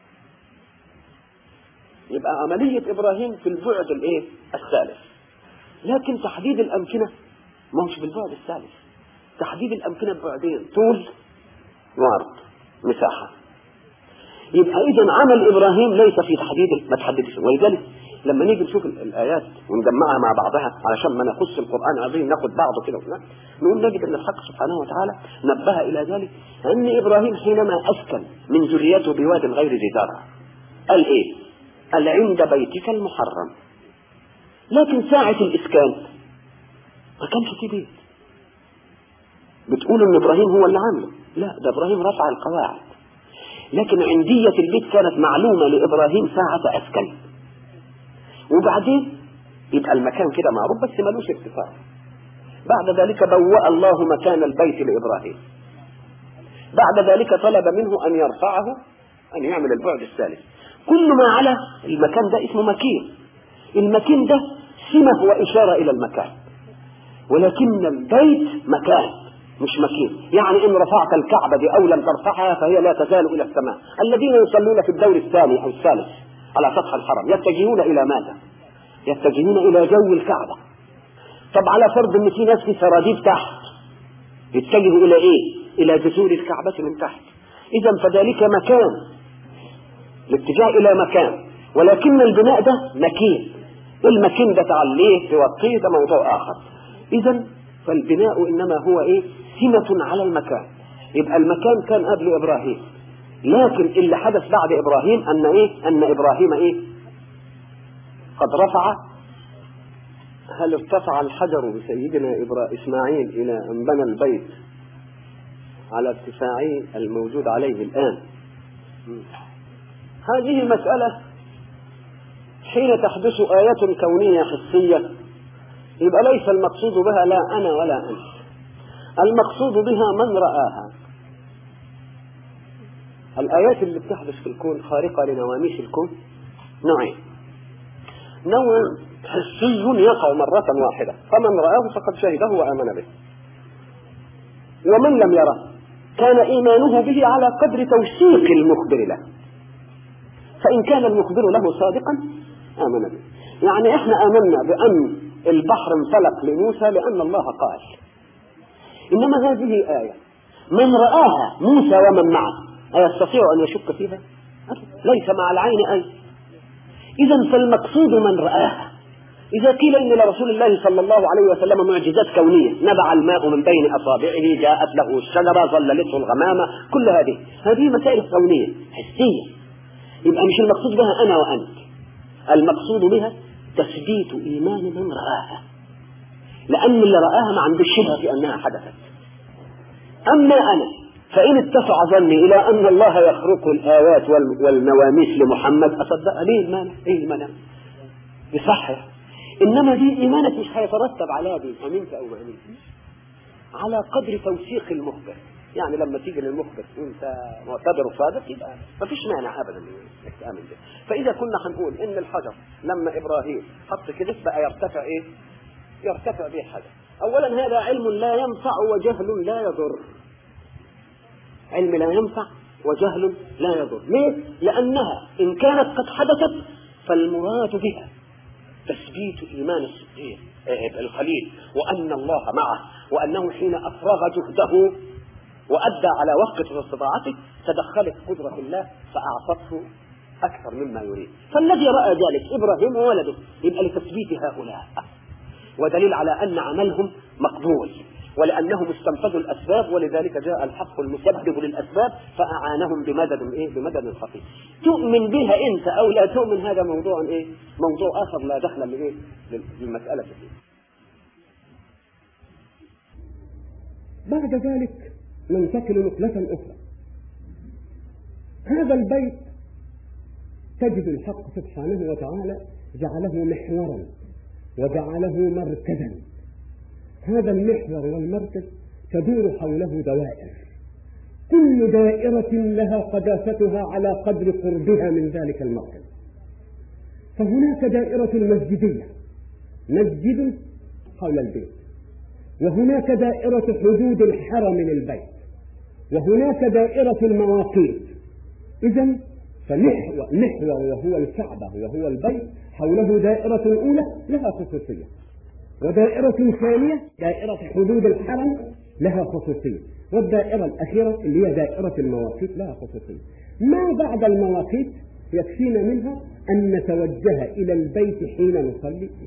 يبقى عملية إبراهيم في البعد الإيه؟ الثالث. لكن تحديد الأمكنة ما هوش بالبعد الثالث، تحديد الأمكنة ببعدين، طول وعرض مساحة. يبقى إذن عمل إبراهيم ليس في تحديد ما تحددش. ولذلك لما نيجي نشوف الآيات ونجمعها مع بعضها علشان ما نخص القرآن عظيم ناخد بعضه كده نقول نجد أن الحق سبحانه وتعالى نبه إلى ذلك أن إبراهيم حينما أسكن من ذريته بواد غير ذي زرع قال إيه؟ قال عند بيتك المحرم. لكن ساعة الإسكان ما كانش في بيت. بتقول أن إبراهيم هو اللي عامله، لا، ده إبراهيم رفع القواعد، لكن عندية البيت كانت معلومة لإبراهيم ساعة أسكن. وبعدين يبقى المكان كده معروف بس ملوش ارتفاع. بعد ذلك بوأ الله مكان البيت لإبراهيم. بعد ذلك طلب منه أن يرفعه، أن يعمل البعد الثالث. كل ما على المكان ده اسمه مكين. المكين ده سمة وإشارة إلى المكان، ولكن البيت مكان مش مكين. يعني إن رفعت الكعبة دي أو لم ترفعها فهي لا تزال إلى السماء. الذين يصلون في الدور الثاني أو الثالث على سطح الحرم يتجهون إلى ماذا؟ يتجهون إلى جو الكعبة. طب على فرض أن في ناس في سراديب تحت يتجهوا إلى إيه؟ إلى جسور الكعبة من تحت. إذا فذلك مكان، الاتجاه إلى مكان، ولكن البناء ده مكين. المكين ده تعليه توقيه ده موضوع آخر. إذا فالبناء إنما هو إيه؟ سمة على المكان. يبقى المكان كان قبل إبراهيم، لكن اللي حدث بعد إبراهيم أن إيه؟ أن إبراهيم إيه؟ قد رفع. هل ارتفع الحجر بسيدنا إبراهيم إسماعيل إلى أن بنى البيت على ارتفاعه الموجود عليه الآن؟ هذه المسألة حين تحدث آية كونية حسية يبقى ليس المقصود بها لا أنا ولا أنت، المقصود بها من رآها. الآيات اللي بتحدث في الكون خارقة لنواميس الكون نوعين: نوع حسي يقع مرة واحدة فمن رآه فقد شهده وآمن به، ومن لم يره كان إيمانه به على قدر توثيق المخبر له، فإن كان المخبر له صادقا آمن به. يعني احنا آمنا بأن البحر انفلق لموسى لأن الله قال، إنما هذه آية من رآها موسى ومن معه أيستطيع أن يشك فيها؟ ليس مع العين أي. إذن فالمقصود من رآها. إذا قيل إن لرسول الله صلى الله عليه وسلم معجزات كونية، نبع الماء من بين أصابعه، جاءت له الشجرة، ظللته الغمامة، كل هذه هذه مسائل كونية حسية، يبقى مش المقصود بها أنا وأنت، المقصود بها تثبيت إيمان من رآها، لأن اللي رآها ما عنده شبهة في أنها حدثت. أما أنا فإن اتسع ظني إلى أن الله يخرق الآيات والنواميس لمحمد أصدق ليه المانع؟ إيه المانع؟ يصحح. إنما دي إيمانك مش هيترتب على دي أمنت أو ما أمنتش، على قدر توثيق المخبر. يعني لما تيجي للمخبر وانت معتبر صادق يبقى ما فيش مانع ابدا انك تامن به. فاذا كنا هنقول ان الحجر لما ابراهيم حط كده بقى يرتفع ايه؟ يرتفع به الحجر. اولا هذا علم لا ينفع وجهل لا يضر. علم لا ينفع وجهل لا يضر. ليه؟ لانها ان كانت قد حدثت فالمراد بها تثبيت ايمان الصديق الخليل وان الله معه، وانه حين افرغ جهده وأدى على وفقة استطاعته تدخلت قدرة الله فأعطته أكثر مما يريد. فالذي رأى ذلك إبراهيم وولده، يبقى لتثبيت هؤلاء ودليل على أن عملهم مقبول، ولأنهم استنفذوا الأسباب، ولذلك جاء الحق المسبب للأسباب فأعانهم بمدد إيه؟ بمدد خفيف. تؤمن بها أنت أو لا تؤمن هذا موضوع إيه؟ موضوع آخر لا دخل لإيه؟ للمسألة دي. بعد ذلك ننتقل نقلة أخرى. هذا البيت تجد الحق سبحانه وتعالى جعله محورا وجعله مركزا. هذا المحور والمركز تدور حوله دوائر، كل دائرة لها قداستها على قدر قربها من ذلك المركز. فهناك دائرة المسجدية، مسجد حول البيت، وهناك دائرة حدود الحرم للبيت، وهناك دائرة المواقيت. إذن فمحور محور وهو الكعبة وهو البيت حوله دائرة أولى لها خصوصية، ودائرة ثانية دائرة حدود الحرم لها خصوصية، والدائرة الأخيرة اللي هي دائرة المواقيت لها خصوصية. ما بعد المواقيت يكفينا منها أن نتوجه إلى البيت حين نصلي فيه.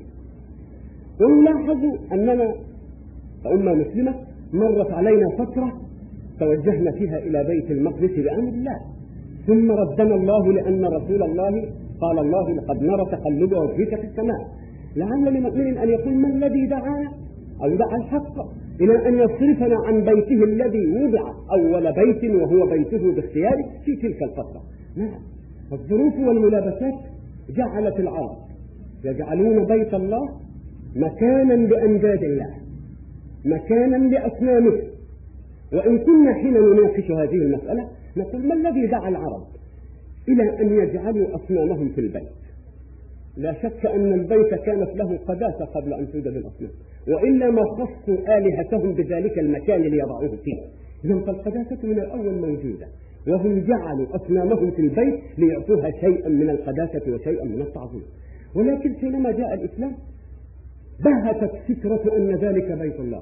ونلاحظ أننا أمة مسلمة مرت علينا فترة توجهنا فيها إلى بيت المقدس بأمر الله، ثم ردنا الله لأن رسول الله قال الله لقد نرى تقلب وجهك في السماء. لعل لمؤمن أن يقول ما الذي دعانا أو دعا الحق إلى أن يصرفنا عن بيته الذي وضع أول بيت وهو بيته باختياره في تلك الفترة. نعم، الظروف والملابسات جعلت العرب يجعلون بيت الله مكانا لأنداد الله، مكانا لأصنامه. وإن كنا حين نناقش هذه المسألة نقول ما الذي دعا العرب إلى أن يجعلوا أصنامهم في البيت؟ لا شك أن البيت كانت له قداسة قبل أن توجد الأصنام، وإلا ما خصوا آلهتهم بذلك المكان اللي يضعوه فيه. إذن فالقداسة من الأول موجودة، وهم جعلوا أصنامهم في البيت ليعطوها شيئا من القداسة وشيئا من التعظيم. ولكن حينما جاء الإسلام بهتت فكرة أن ذلك بيت الله،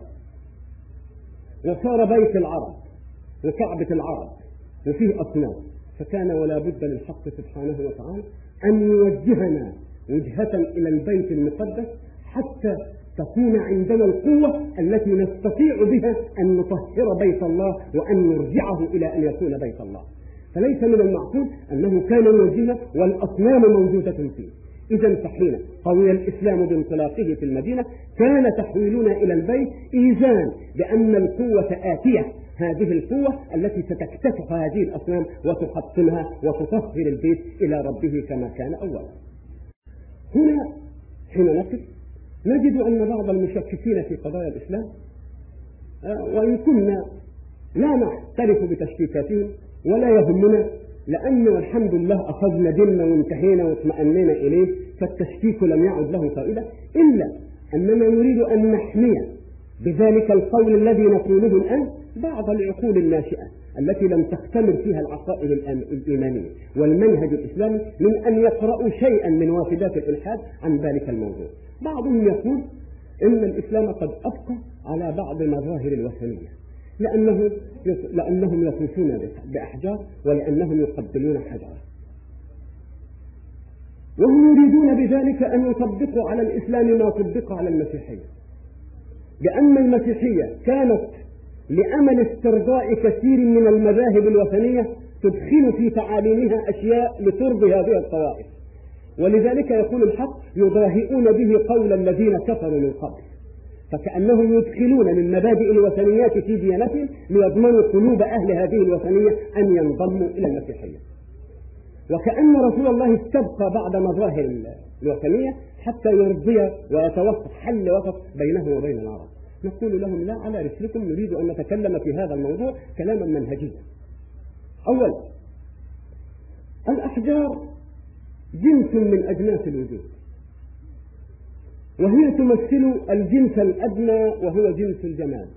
وصار بيت العرب وكعبة العرب وفيه أصنام، فكان ولا بد للحق سبحانه وتعالى أن يوجهنا وجهة إلى البيت المقدس حتى تكون عندنا القوة التي نستطيع بها أن نطهر بيت الله وأن نرجعه إلى أن يكون بيت الله. فليس من المعقول أنه كان موجودا والأصنام موجودة فيه. إذا فحين قوي الإسلام بانطلاقه في المدينة كان تحويلنا إلى البيت إيذان بأن القوة آتية، هذه القوة التي ستكتسح هذه الأصنام وتحطمها وتطهر البيت إلى ربه كما كان أولا. هنا حين نقف نجد أن بعض المشككين في قضايا الإسلام، وإن كنا لا نعترف بتشكيكاتهم ولا يهمنا، لأنه الحمد لله أخذنا ديننا وانتهينا واطمأنينا إليه، فالتشكيك لم يعد له فائدة، إلا أننا نريد أن نحمي بذلك القول الذي نقوله الآن بعض العقول الناشئة التي لم تختمر فيها العقائد الإيمانية والمنهج الإسلامي من أن يقرأوا شيئا من وافدات الإلحاد عن ذلك الموضوع. بعضهم يقول إن الإسلام قد أبقى على بعض مظاهر الوثنية، لأنه لأنهم يطوفون بأحجار ولأنهم يقبلون حجرا، وهم يريدون بذلك أن يطبقوا على الإسلام ما طبق على المسيحية، لأن المسيحية كانت لأمل استرضاء كثير من المذاهب الوثنية تدخل في تعاليمها أشياء لترضي هذه الطوائف، ولذلك يقول الحق يضاهئون به قول الذين كفروا من قبل، فكأنهم يدخلون من مبادئ الوثنيات في ديانتهم ليضمنوا قلوب أهل هذه الوثنية أن ينضموا إلى المسيحية، وكأن رسول الله استبقى بعد مظاهر الوثنية حتى يرضي ويتوسط حل وسط بينه وبين العرب. نقول لهم لا، على رسلكم، نريد أن نتكلم في هذا الموضوع كلاما منهجيا. أولا، الأحجار جنس من أجناس الوجود، وهي تمثل الجنس الأدنى وهو جنس الجمال،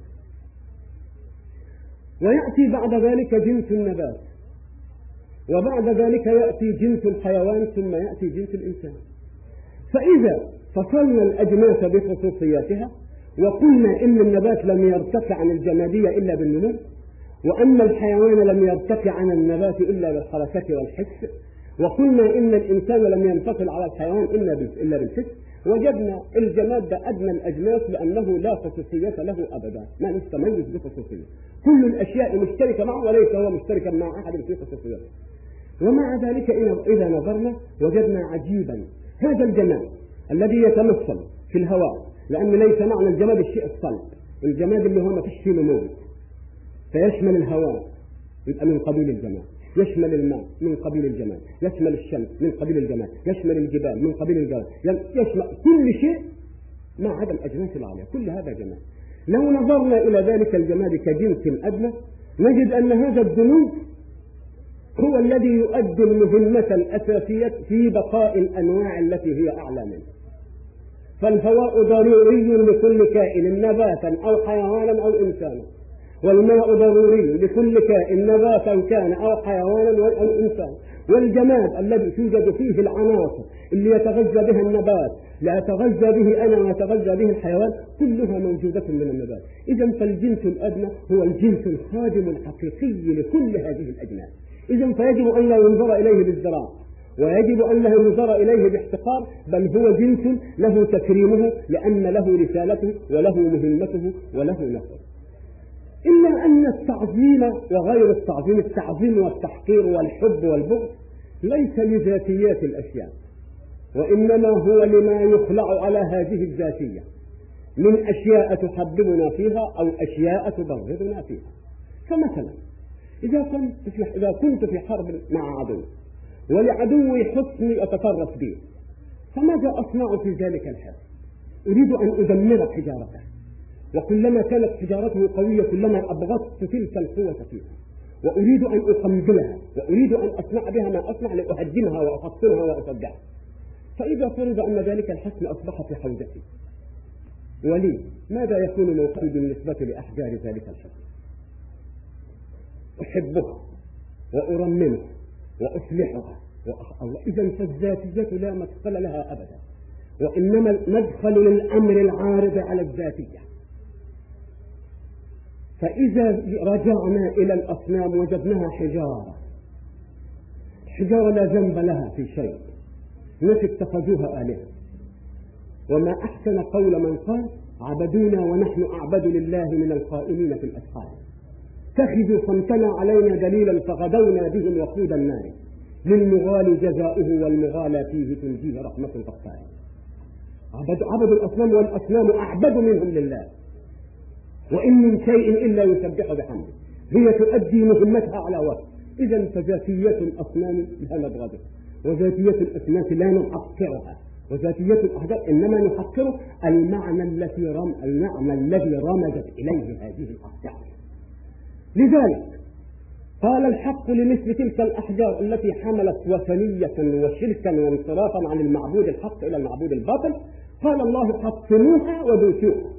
ويأتي بعد ذلك جنس النبات، وبعد ذلك يأتي جنس الحيوان، ثم يأتي جنس الإنسان. فإذا فصلنا الأجناس بخصوصياتها وقلنا إن النبات لم يرتفع عن الجمادية إلا بالنمو، وأن الحيوان لم يرتفع عن النبات إلا بالحركة والحس، وقلنا إن الإنسان لم ينفصل على الحيوان إلا بالحس، وجدنا الجماد ده أدنى الأجناس لأنه لا خصوصية له أبدا، ما نستميز بخصوصية، كل الأشياء مشتركة معه وليس هو مشتركا مع أحد في خصوصيته. ومع ذلك إذا نظرنا وجدنا عجيبا هذا الجماد الذي يتمثل في الهواء، لأن ليس معنى الجماد الشيء الصلب، الجماد اللي هو ما فيش فيه نمو، فيشمل الهواء يبقى من قبيل الجماد، يشمل الماء من قبيل الجمال، يشمل الشمس من قبيل الجمال، يشمل الجبال من قبيل الجمال، يشمل كل شيء ما عدا الأجناس العالية، كل هذا جمال. لو نظرنا إلى ذلك الجمال كجنس أدنى نجد أن هذا الدنو هو الذي يؤدي المهمة الأساسية في بقاء الأنواع التي هي أعلى منه. فالهواء ضروري لكل كائن نباتا أو حيوانا أو إنسانا، والماء ضروري لكل كائن نباتا كان أو حيوانا أو إنسان، والجماد الذي توجد فيه العناصر اللي يتغذى بها النبات لا أتغذى به أنا ويتغذى به الحيوان، كلها موجودة من النبات. إذا فالجنس الأدنى هو الجنس الخادم الحقيقي لكل هذه الأجناس. إذا فيجب أن لا ينظر إليه بالزراعة، ويجب أن لا ينظر إليه باحتقار، بل هو جنس له تكريمه لأن له رسالته وله مهمته وله نفسه. إلا أن التعظيم وغير التعظيم، التعظيم والتحقير والحب والبغض ليس لذاتيات الأشياء، وإنما هو لما يخلع على هذه الذاتية من أشياء تحببنا فيها أو أشياء تبغضنا فيها. فمثلا إذا كنت في إذا كنت في حرب مع عدو ولعدوي حصني أتطرف به، فماذا أصنع في ذلك الحرب؟ أريد أن أدمر حجارته، وكلما كانت حجارته قوية كلما أبغضت تلك القوة فيها، وأريد أن أقنبلها، وأريد أن أصنع بها ما أصنع لأهدمها وأفصلها وأفجعها. فإذا فرض أن ذلك الحصن أصبح في حوزتي ولي، ماذا يكون موقفي بالنسبة لأحجار ذلك الحصن؟ أحبها وأرممها وأصلحها. إذا فالذاتية لا مدخل لها أبدا، وإنما المدخل للأمر العارض على الذاتية. فإذا رجعنا إلى الأصنام وجدناها حجارة، حجارة لا ذنب لها في شيء، ناس اتخذوها آلهة. وما أحسن قول من قال عبدونا ونحن أعبد لله من القائمين في الأسحار، اتخذوا صمتنا علينا دليلا فغدونا بهم وقود النار، للمغال جزاؤه والمغالى فيه تنجيه رحمة الغفار. عبد عبد الأصنام والأصنام أعبد منهم لله، وإن من شيء إلا يسبح بحمده، هي تؤدي مهمتها على وقت. إذا فذاتية الأصنام لا نبغضها، وذاتية الأسماك لا نحقرها، وذاتية الأحجار إنما نحقر المعنى الذي رم المعنى الذي رمزت إليه هذه الأحجار. لذلك قال الحق لمثل تلك الأحجار التي حملت وثنية وشركا وانصرافا عن المعبود الحق إلى المعبود الباطل، قال الله حطموها ودوسوها.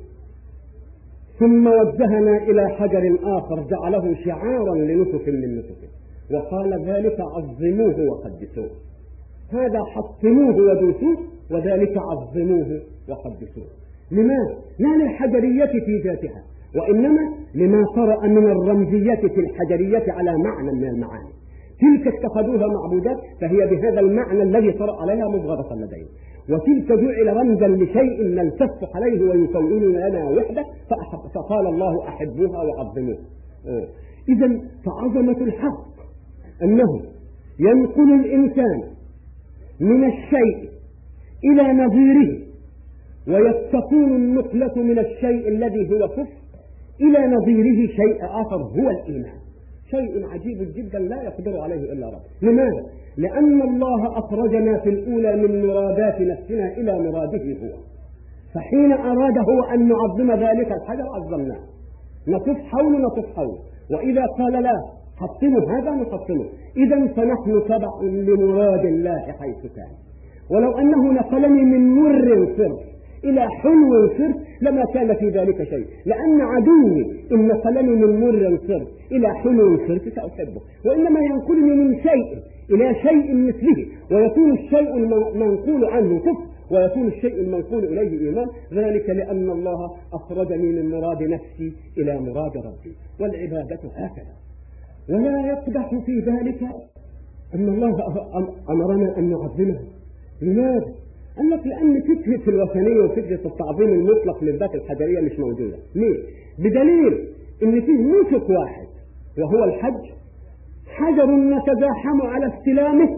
ثم وجهنا إلى حجر آخر جعله شعارا لنسك من نسكه، وقال ذلك عظموه وقدسوه. هذا حطموه ودوسوه، وذلك عظموه وقدسوه. لماذا؟ لا للحجرية في ذاتها، وإنما لما طرأ من الرمزية في الحجرية على معنى من المعاني. تلك اتخذوها معبودات، فهي بهذا المعنى الذي طرأ عليها مبغضة لديهم، وتلك جعل رمزا لشيء نلتف عليه ويكون لنا وحدة، فقال الله أحبوها وعظموها. إذا فعظمة الحق أنه ينقل الإنسان من الشيء إلى نظيره، ويستكون النقلة من الشيء الذي هو كفر إلى نظيره شيء آخر هو الإيمان. شيء عجيب جدا لا يقدر عليه إلا رب. لماذا؟ لأن الله أخرجنا في الأولى من مرادات نفسنا إلى مراده هو، فحين أراد هو أن نعظم ذلك الحجر عظمناه، نطف حوله نطف حوله، وإذا قال لا حطموا هذا نحطمه. إذا فنحن تبع لمراد الله حيث كان. ولو أنه نقلني من مر صرف إلى حلو صرف لما كان في ذلك شيء، لأن عدوي إن نقلني من مر صرف إلى حلو صرف سأحبه، وإنما ينقلني من شيء إلى شيء مثله، ويكون الشيء المنقول عنه كفر ويكون الشيء المنقول إليه إيمان. ذلك لأن الله أخرجني من مراد نفسي إلى مراد ربي، والعبادة هكذا. ولا يقدح في ذلك أن الله أمرنا أن نعظمه. لماذا؟ قال لك لأن فكرة الوثنية وفكرة التعظيم المطلق للذات الحجرية مش موجودة. ليه؟ بدليل إن فيه نسك واحد وهو الحج، حجر نتزاحم على استلامه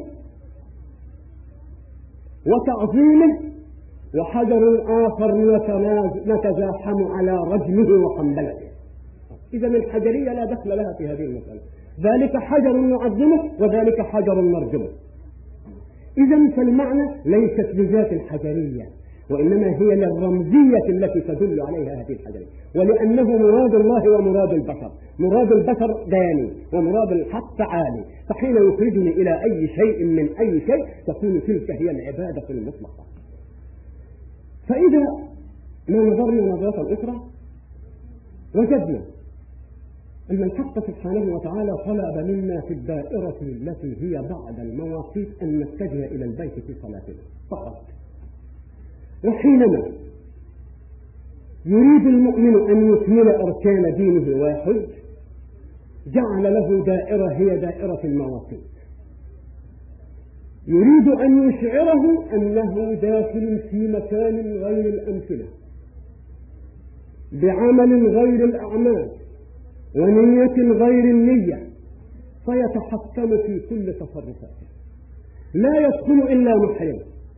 وتعظيمه، وحجر آخر نتزاحم على رجمه وقنبلته. إذا الحجرية لا دخل لها في هذه المسألة، ذلك حجر نعظمه وذلك حجر نرجمه. إذا فالمعنى ليست لذات الحجرية، وإنما هي للرمزية التي تدل عليها هذه الحجرية، ولأنه مراد الله ومراد البشر. مراد البشر داني ومراد الحق عالي، فحين يخرجني إلى أي شيء من أي شيء تكون تلك هي العبادة المطلقة. فإذا ما نظرنا نظرة أخرى وجدنا أن الحق سبحانه وتعالى طلب منا في الدائرة التي هي بعد المواقيت أن نتجه إلى البيت في صلاتنا فقط. وحينما يريد المؤمن أن يكمل أركان دينه ويحج جعل له دائرة هي دائرة المواقيت، يريد أن يشعره أنه داخل في مكان غير الأمثلة، بعمل غير الأعمال، ونية غير النية، فيتحكم في كل تصرفاته، لا يدخل إلا محرم،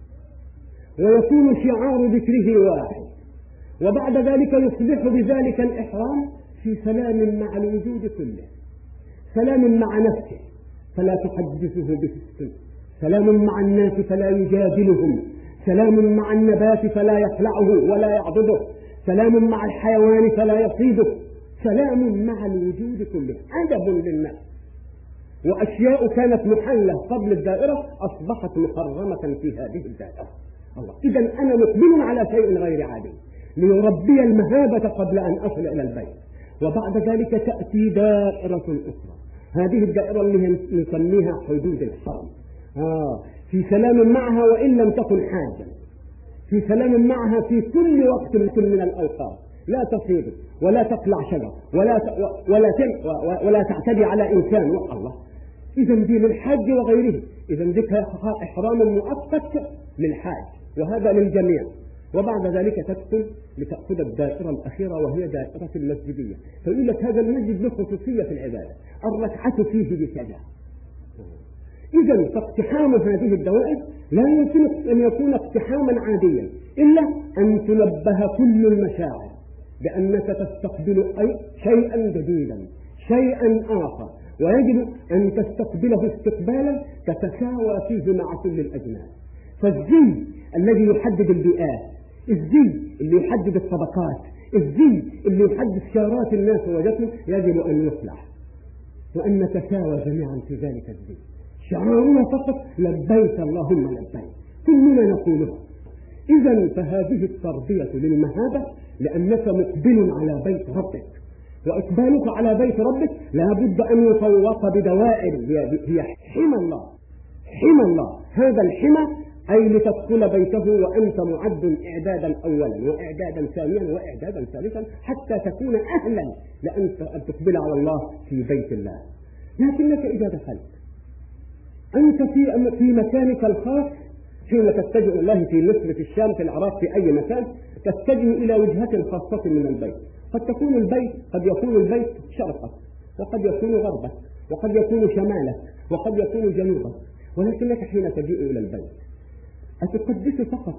ويكون شعار ذكره واحد، وبعد ذلك يصبح بذلك الإحرام في سلام مع الوجود كله، سلام مع نفسه فلا تحدثه بفسق، سلام مع الناس فلا يجادلهم، سلام مع النبات فلا يخلعه ولا يعضده، سلام مع الحيوان فلا يصيده، سلام مع الوجود كله، أدب للنفس. وأشياء كانت محلة قبل الدائرة أصبحت محرمة في هذه الدائرة. الله، إذن أنا مقبل على شيء غير عادي ليربي المهابة قبل أن أصل إلى البيت، وبعد ذلك تأتي دائرة أخرى، هذه الدائرة اللي نسميها حدود الحرم، آه في سلام معها وإن لم تكن حاجة، في سلام معها في كل وقت من الأوقات، لا تصيد ولا تقلع شجر ولا ولا ولا تعتدي على إنسان. الله، إذا دي للحاج وغيره، إذا ذيك إحرام مؤقت للحاج وهذا للجميع، وبعد ذلك تدخل لتأخذ الدائرة الأخيرة وهي دائرة المسجدية، فيقول لك هذا المسجد له خصوصية في العبادة، الركعة فيه بكذا. إذا فاقتحام هذه الدوائر لا يمكن أن يكون اقتحاما عاديا إلا أن تنبه كل المشاعر بأنك تستقبل أي شيئا جديدا، شيئا آخر، ويجب أن تستقبله استقبالا تتساوى فيه مع كل الأجناس. فالزي الذي يحدد البيئات، الزي اللي يحدد الطبقات، الزي اللي يحدد شارات الناس ووجهتهم يجب أن يصلح وأن نتساوى جميعا في ذلك الزي. شعارنا فقط لبيك اللهم لبيك، كلنا نقولها. إذا فهذه التربية للمهابة لأنك مقبل على بيت ربك، وإقبالك على بيت ربك لا بد أن يطوق بدوائر هي حمى الله، حمى الله. هذا الحمى أي لتدخل بيته وأنت معد إعدادا أولا وإعدادا ثانيا وإعدادا ثالثا حتى تكون أهلا لأن تقبل على الله في بيت الله. لكنك إذا دخلت أنت في في مكانك الخاص، حين تتجه الله في مصر، في الشام، في العراق، في أي مكان، تتجه إلى وجهة خاصة من البيت. قد تكون البيت قد يكون البيت شرقك، وقد يكون غربك، وقد يكون شمالك، وقد يكون جنوبك، ولكنك حين تجيء إلى البيت أتقدس فقط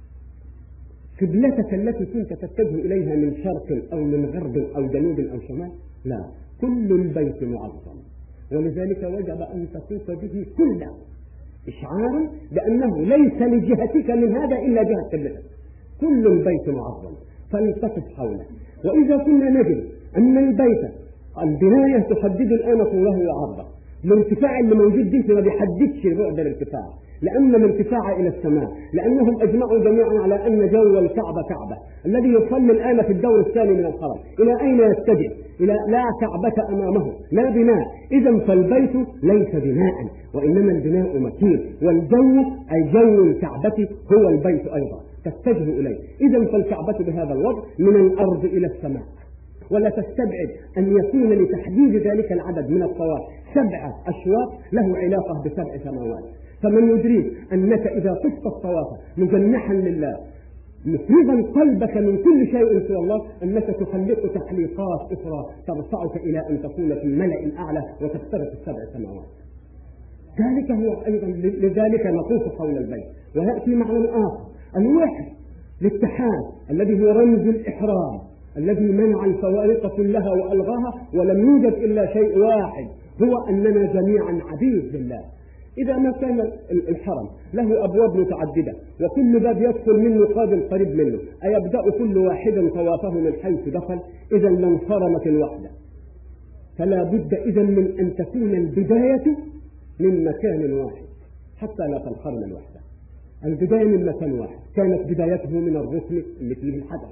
قبلتك التي كنت تتجه إليها من شرق أو من غرب أو جنوب أو شمال؟ لا، كل البيت معظم، ولذلك وجب أن تطوف به كله إشعارا بأنه ليس لجهتك من هذا إلا جهة قبلتك، كل البيت معظم، فلتقف حوله. وإذا كنا نجد أن البيت البناية تحدد الآن طوله وعرضه، الارتفاع اللي موجود دي ما بيحددش بعد الارتفاع، لأن الارتفاع إلى السماء، لأنهم أجمعوا جميعا على أن جو الكعبة كعبة، الذي يصلي الآن في الدور الثاني من الحرم إلى أين يتجه؟ إلى لا كعبة أمامه، لا بناء. إذا فالبيت ليس بناء، وإنما البناء مكين، والجو أي جو الكعبة هو البيت أيضا تتجه إليه. إذا فالكعبة بهذا الوضع من الأرض إلى السماء، ولا تستبعد أن يكون لتحديد ذلك العدد من الطواف سبعة أشواط له علاقة بسبع سماوات. فمن يدري أنك إذا طفت الطواف مجنحا لله مفرغا قلبك من كل شيء سوى الله أنك تحلق تحليقات أخرى ترفعك إلى أن تكون في الملأ الأعلى وتخترق السبع سماوات. ذلك هو أيضا، لذلك نطوف حول البيت. ويأتي معنى آخر، الوحي الاتحاد الذي هو رمز الإحرام الذي منع الفوارق كلها وألغاها، ولم يوجد إلا شيء واحد هو أننا جميعا عبيد لله. إذا ما كان الحرم له أبواب متعددة وكل باب يدخل منه قادم قريب منه، أيبدأ كل واحد طوافه من حيث دخل؟ إذا لانصرمت الوحدة. فلا بد إذا من أن تكون البداية من مكان واحد حتى لا تنخرم الوحدة. البداية من مكان واحد، كانت بدايته من الركن اللي فيه الحجر.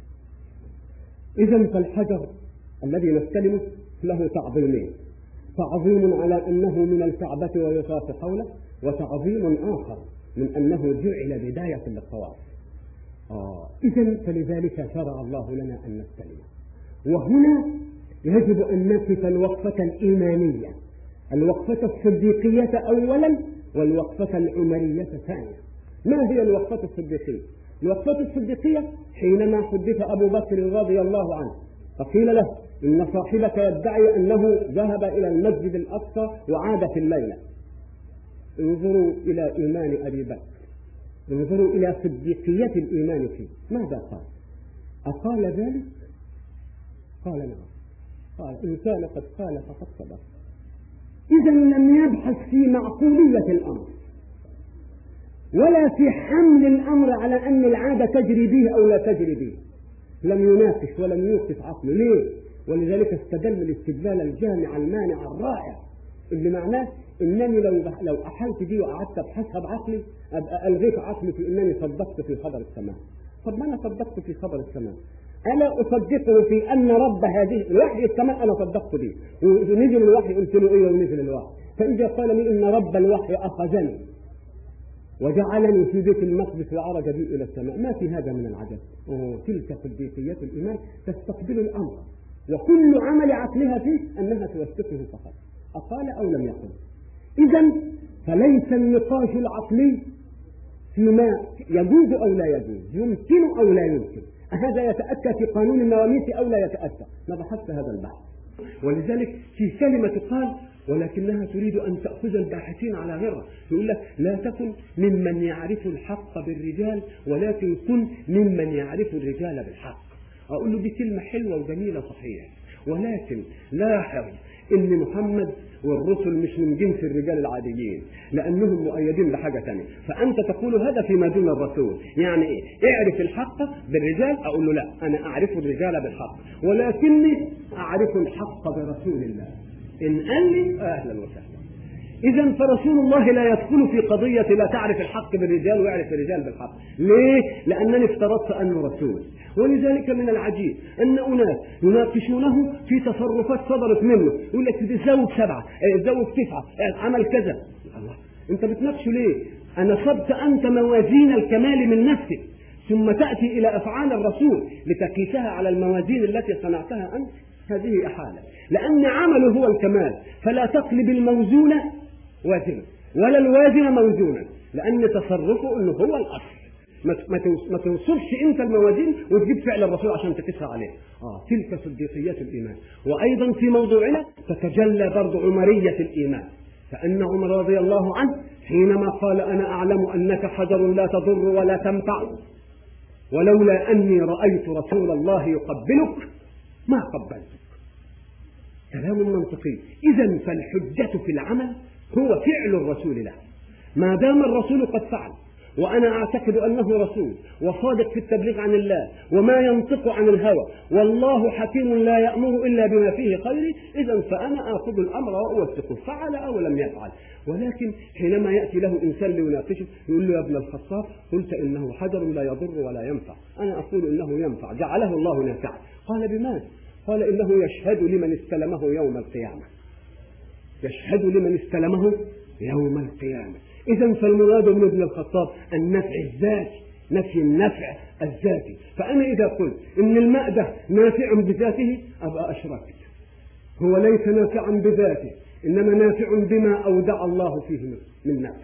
إذا فالحجر الذي نستلمه له تعظيمين، تعظيم على أنه من الكعبة ويطاف حوله، وتعظيم آخر من أنه جعل بداية للطواف. آه إذن فلذلك شرع الله لنا أن نستلم. وهنا يجب أن نقف الوقفة الإيمانية، الوقفة الصديقية أولا والوقفة العمرية ثانيا. ما هي الوقفة الصديقية؟ الوقفة الصديقية حينما حدث أبو بكر رضي الله عنه فقيل له إن صاحبك يدعي أنه ذهب إلى المسجد الأقصى وعاد في الليلة. انظروا إلى إيمان أبي بكر، انظروا إلى صديقية الإيمان فيه. ماذا قال؟ أقال ذلك؟ قال نعم. قال إن كان قد قال فقد صدق. إذا لم يبحث في معقولية الأمر ولا في حمل الأمر على أن العادة تجري به أو لا تجري به، لم يناقش ولم يوقف عقله. ليه؟ ولذلك استدل الاستدلال الجامع المانع الرائع اللي معناه إنني لو لو أحلت دي وقعدت أبحثها بعقلي أبقى ألغيت عقلي في إنني صدقت في خبر السماء. طب ما أنا صدقت في خبر السماء، أنا أصدقه في أن رب هذه الوحي السماء أنا صدقت به، ونزل الوحي قلت له إيه ونزل الوحي. فإذا قال لي إن رب الوحي أخذني وجعلني في بيت المقدس وعرج بي إلى السماء، ما في هذا من العجب. تلك صديقية الإيمان تستقبل الأمر وكل عمل عقلها فيه أنها توثقه فقط، أقال أو لم يقل. إذن فليس النقاش العقلي فيما يجوز أو لا يجوز، يمكن أو لا يمكن، هذا يتأتى في قانون النواميس أو لا يتأتى. ما بحثت هذا البحث. ولذلك في كلمة قال ولكنها تريد أن تأخذ الباحثين على غرة، يقول لك لا تكن ممن يعرف الحق بالرجال ولكن كن ممن يعرف الرجال بالحق. أقول له دي كلمة حلوة وجميلة صحيح، ولكن لاحظ إن محمد والرسل مش من جنس الرجال العاديين لأنهم مؤيدين بحاجة تانية. فأنت تقول هذا فيما دون الرسول، يعني إيه؟ اعرف الحق بالرجال. أقول له لا، أنا أعرف الرجال بالحق ولكني أعرف الحق برسول الله. إن قال لي أهلا وسهلا. إذا فرسول الله لا يدخل في قضية لا تعرف الحق بالرجال ويعرف الرجال بالحق. ليه؟ لأنني افترضت أنه رسول. ولذلك من العجيب أن أناس يناقشونه في تصرفات صدرت منه، يقول لك تزوج سبعة، تزوج تسعة، عمل كذا. الله، أنت بتناقشه ليه؟ أنا صبت أنت موازين الكمال من نفسك ثم تأتي إلى أفعال الرسول لتقيسها على الموازين التي صنعتها أنت. هذه إحالة، لأن عمله هو الكمال، فلا تقلب الموزون وازنا ولا الوازن موزونا، لأن تصرفه أنه هو الأصل. ما تنصبش أنت الموازين وتجيب فعل الرسول عشان تقيسها عليه. آه تلك صديقيات الإيمان. وأيضا في موضوعنا تتجلى برضو عمرية الإيمان، فأن عمر رضي الله عنه حينما قال أنا أعلم أنك حجر لا تضر ولا تنفع ولولا أني رأيت رسول الله يقبلك ما قبلتك. كلام منطقي. إذن فالحجة في العمل هو فعل الرسول له، ما دام الرسول قد فعل وأنا أعتقد أنه رسول وصادق في التبليغ عن الله وما ينطق عن الهوى والله حكيم لا يأمر إلا بما فيه خير، إذن فأنا آخذ الأمر وأوثقه، فعل أو لم يفعل. ولكن حينما يأتي له إنسان ليناقشه يقول له يا ابن الخطاب قلت إنه حجر لا يضر ولا ينفع، أنا أقول إنه ينفع، جعله الله نافعا. قال بماذا؟ قال إنه يشهد لمن استلمه يوم القيامة، يشهد لمن استلمه يوم القيامة. إذن فالمراد من ابن الخطاب النفع الذاتي، نفي النفع الذاتي. فأنا إذا قلت إن الماء ده نافع بذاته أبقى أشركت، هو ليس نافعا بذاته إنما نافع بما أودع الله فيه من نفع.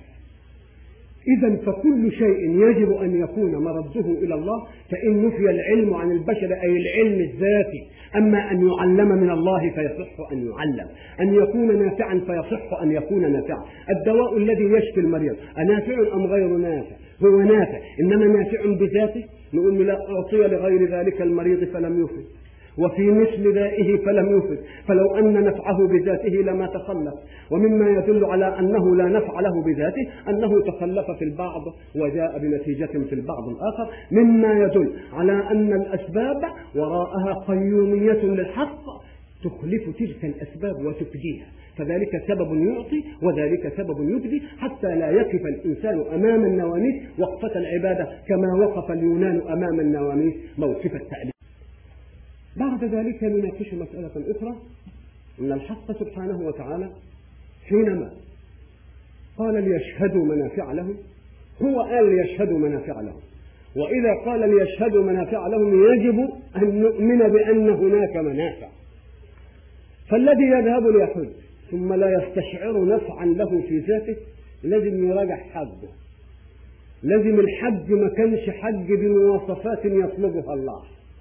إذن فكل شيء يجب أن يكون مرده إلى الله، فإن نفي العلم عن البشر أي العلم الذاتي. أما أن يعلم من الله فيصح أن يعلم، أن يكون نافعا فيصح أن يكون نافعا. الدواء الذي يشفي المريض أنافع أم غير نافع؟ هو نافع، إنما نافع بذاته. نقول لا أعطي لغير ذلك المريض فلم يفد، وفي مثل دائه فلم يفد، فلو أن نفعه بذاته لما تخلف. ومما يدل على أنه لا نفع له بذاته أنه تخلف في البعض وجاء بنتيجة في البعض الآخر، مما يدل على أن الأسباب وراءها قيومية للحق تخلف تلك الأسباب وتفديها، فذلك سبب يعطي وذلك سبب يفدي، حتى لا يقف الإنسان أمام النواميس وقفة العبادة كما وقف اليونان أمام النواميس موقف التأليف. بعد ذلك نناقش مسألة أخرى، أن الحق سبحانه وتعالى حينما قال ليشهدوا منافع لهم، هو قال ليشهدوا منافع لهم، وإذا قال ليشهدوا منافع لهم يجب أن نؤمن بأن هناك منافع. فالذي يذهب ليحج ثم لا يستشعر نفعا له في ذاته لازم يراجع حجه. لازم الحج ما كانش حج بمواصفات يطلبها الله،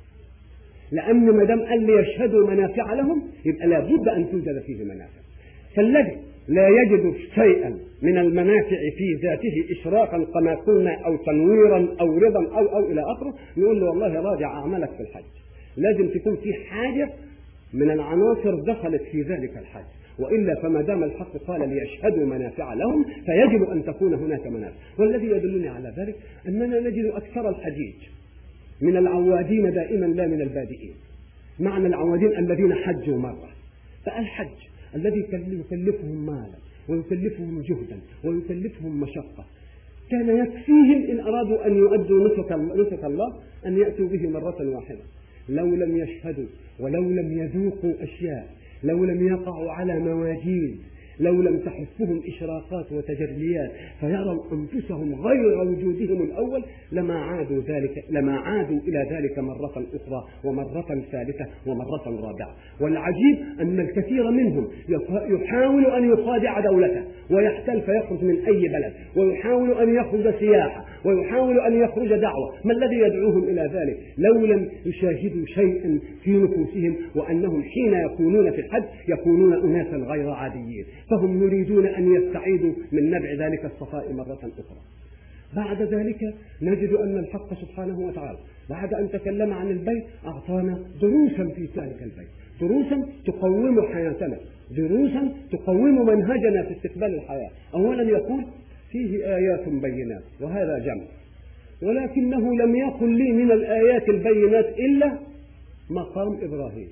لأن ما دام قال ليشهدوا منافع لهم يبقى لابد أن توجد فيه منافع. فالذي لا يجد شيئا من المنافع في ذاته إشراقا كما قلنا أو تنويرا أو رضا أو أو إلى آخره، يقول له والله راجع أعمالك في الحج. لازم تكون في حاجة من العناصر دخلت في ذلك الحج، وإلا فما دام الحق قال ليشهدوا منافع لهم فيجب أن تكون هناك منافع. والذي يدلني على ذلك أننا نجد أكثر الحجيج من العوادين دائما لا من البادئين. معنى العوادين الذين حجوا مرة، فالحج الذي يكلفهم مالا ويكلفهم جهدا ويكلفهم مشقة كان يكفيهم إن أرادوا أن يؤدوا نسك الله أن يأتوا به مرة واحدة. لو لم يشهدوا ولو لم يذوقوا أشياء، لو لم يقعوا على مواجيد، لو لم تحفهم إشراقات وتجليات فيروا أنفسهم غير وجودهم الأول لما عادوا ذلك لما عادوا إلى ذلك مرة أخرى ومرة ثالثة ومرة رابعة. والعجيب أن الكثير منهم يحاول أن يخادع دولته ويحتل فيخرج من أي بلد، ويحاول أن يخرج سياحة، ويحاول أن يخرج دعوة. ما الذي يدعوهم إلى ذلك؟ لو لم يشاهدوا شيئا في نفوسهم وأنهم حين يكونون في الحج يكونون أناسا غير عاديين، فهم يريدون أن يستعيدوا من نبع ذلك الصفاء مرة أخرى. بعد ذلك نجد أن الحق سبحانه وتعالى بعد أن تكلم عن البيت أعطانا دروسا في ذلك البيت، دروسا تقوم حياتنا، دروسا تقوم منهجنا في استقبال الحياة. أولا يقول فيه آيات بينات، وهذا جمع، ولكنه لم يقل لي من الآيات البينات إلا مقام إبراهيم.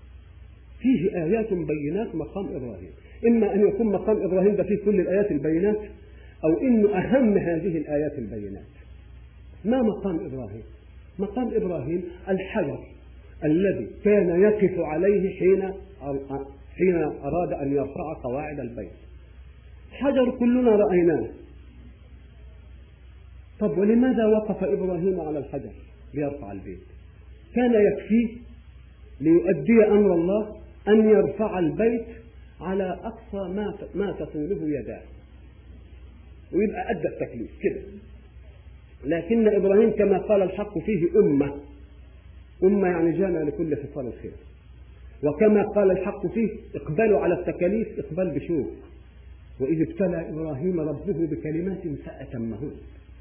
فيه آيات بينات مقام إبراهيم، إما أن يكون مقام إبراهيم ده فيه كل الآيات البينات، أو إنه أهم هذه الآيات البينات. ما مقام إبراهيم؟ مقام إبراهيم الحجر الذي كان يقف عليه حين حين أراد أن يرفع قواعد البيت. حجر كلنا رأيناه. طب ولماذا وقف إبراهيم على الحجر ليرفع البيت؟ كان يكفيه ليؤدي أمر الله أن يرفع البيت على أقصى ما ما تطوله يداه ويبقى أدى التكليف كده. لكن إبراهيم كما قال الحق فيه أمة، أمة يعني جامع لكل خصال الخير. وكما قال الحق فيه إقباله على التكاليف إقبال بشوق، وإذ ابتلى إبراهيم ربه بكلمات فأتمهن.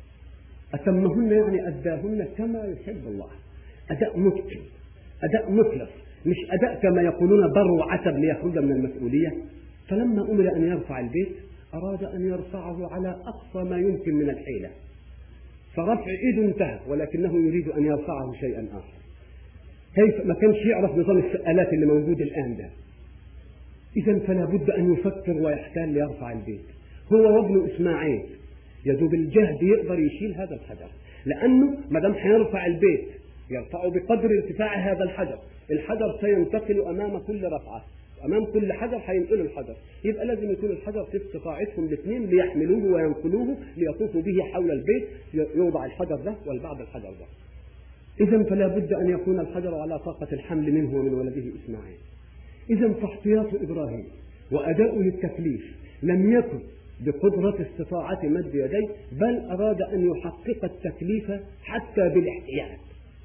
أتمهن يعني أداهن كما يحب الله، أداء متقن، أداء مخلص، مش أداء كما يقولون بر وعتب ليخرج من المسؤولية. فلما أمر أن يرفع البيت أراد أن يرفعه على أقصى ما يمكن من الحيلة، فرفع إيده انتهى، ولكنه يريد أن يرفعه شيئا آخر. كيف؟ ما كانش يعرف نظام السؤالات اللي موجود الآن ده. إذا فلا بد أن يفكر ويحتال ليرفع البيت. هو وابن إسماعيل يدوب الجهد يقدر يشيل هذا الحجر، لأنه ما دام هيرفع البيت يرفعه بقدر ارتفاع هذا الحجر، الحجر سينتقل أمام كل رفعة، أمام كل حجر هينقلوا الحجر، يبقى لازم يكون الحجر في استطاعتهم الاثنين ليحملوه وينقلوه ليطوفوا به حول البيت، يوضع الحجر ده والبعض الحجر ده. إذا فلا بد أن يكون الحجر على طاقة الحمل منه ومن ولده إسماعيل. إذا فاحتياط إبراهيم وأداؤه للتكليف لم يكن بقدرة استطاعة مد يديه، بل أراد أن يحقق التكليف حتى بالاحتياط،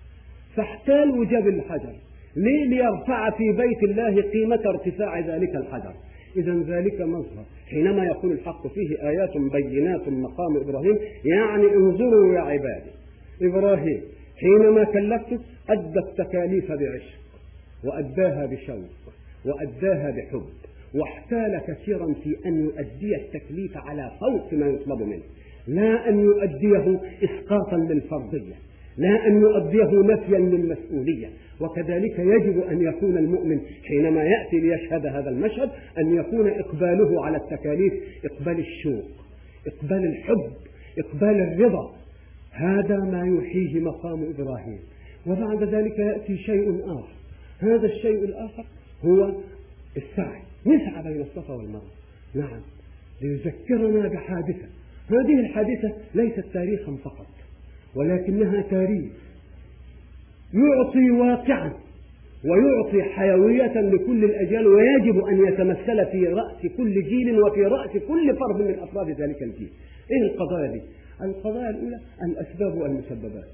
فاحتال وجاب الحجر. ليه؟ ليرفع في بيت الله قيمة ارتفاع ذلك الحجر. إذا ذلك مظهر حينما يقول الحق فيه آيات بينات مقام إبراهيم، يعني انظروا يا عبادي، إبراهيم حينما كلفته أدى التكاليف بعشق وأداها بشوق وأداها بحب، واحتال كثيرا في أن يؤدي التكليف على فوق ما يطلب منه، لا أن يؤديه إسقاطا للفرضية، لا أن يؤديه نفيا للمسؤولية. وكذلك يجب أن يكون المؤمن حينما يأتي ليشهد هذا المشهد أن يكون إقباله على التكاليف إقبال الشوق، إقبال الحب، إقبال الرضا. هذا ما يحييه مقام إبراهيم. وبعد ذلك يأتي شيء آخر، هذا الشيء الآخر هو السعي، نسعى بين الصفا والمروة. نعم، ليذكرنا بحادثة، هذه الحادثة ليست تاريخا فقط، ولكنها تاريخ يعطي واقعا ويعطي حيوية لكل الأجيال، ويجب أن يتمثل في رأس كل جيل وفي رأس كل فرد من أفراد ذلك الجيل. إيه القضايا دي؟ القضايا الأولى الأسباب والمسببات.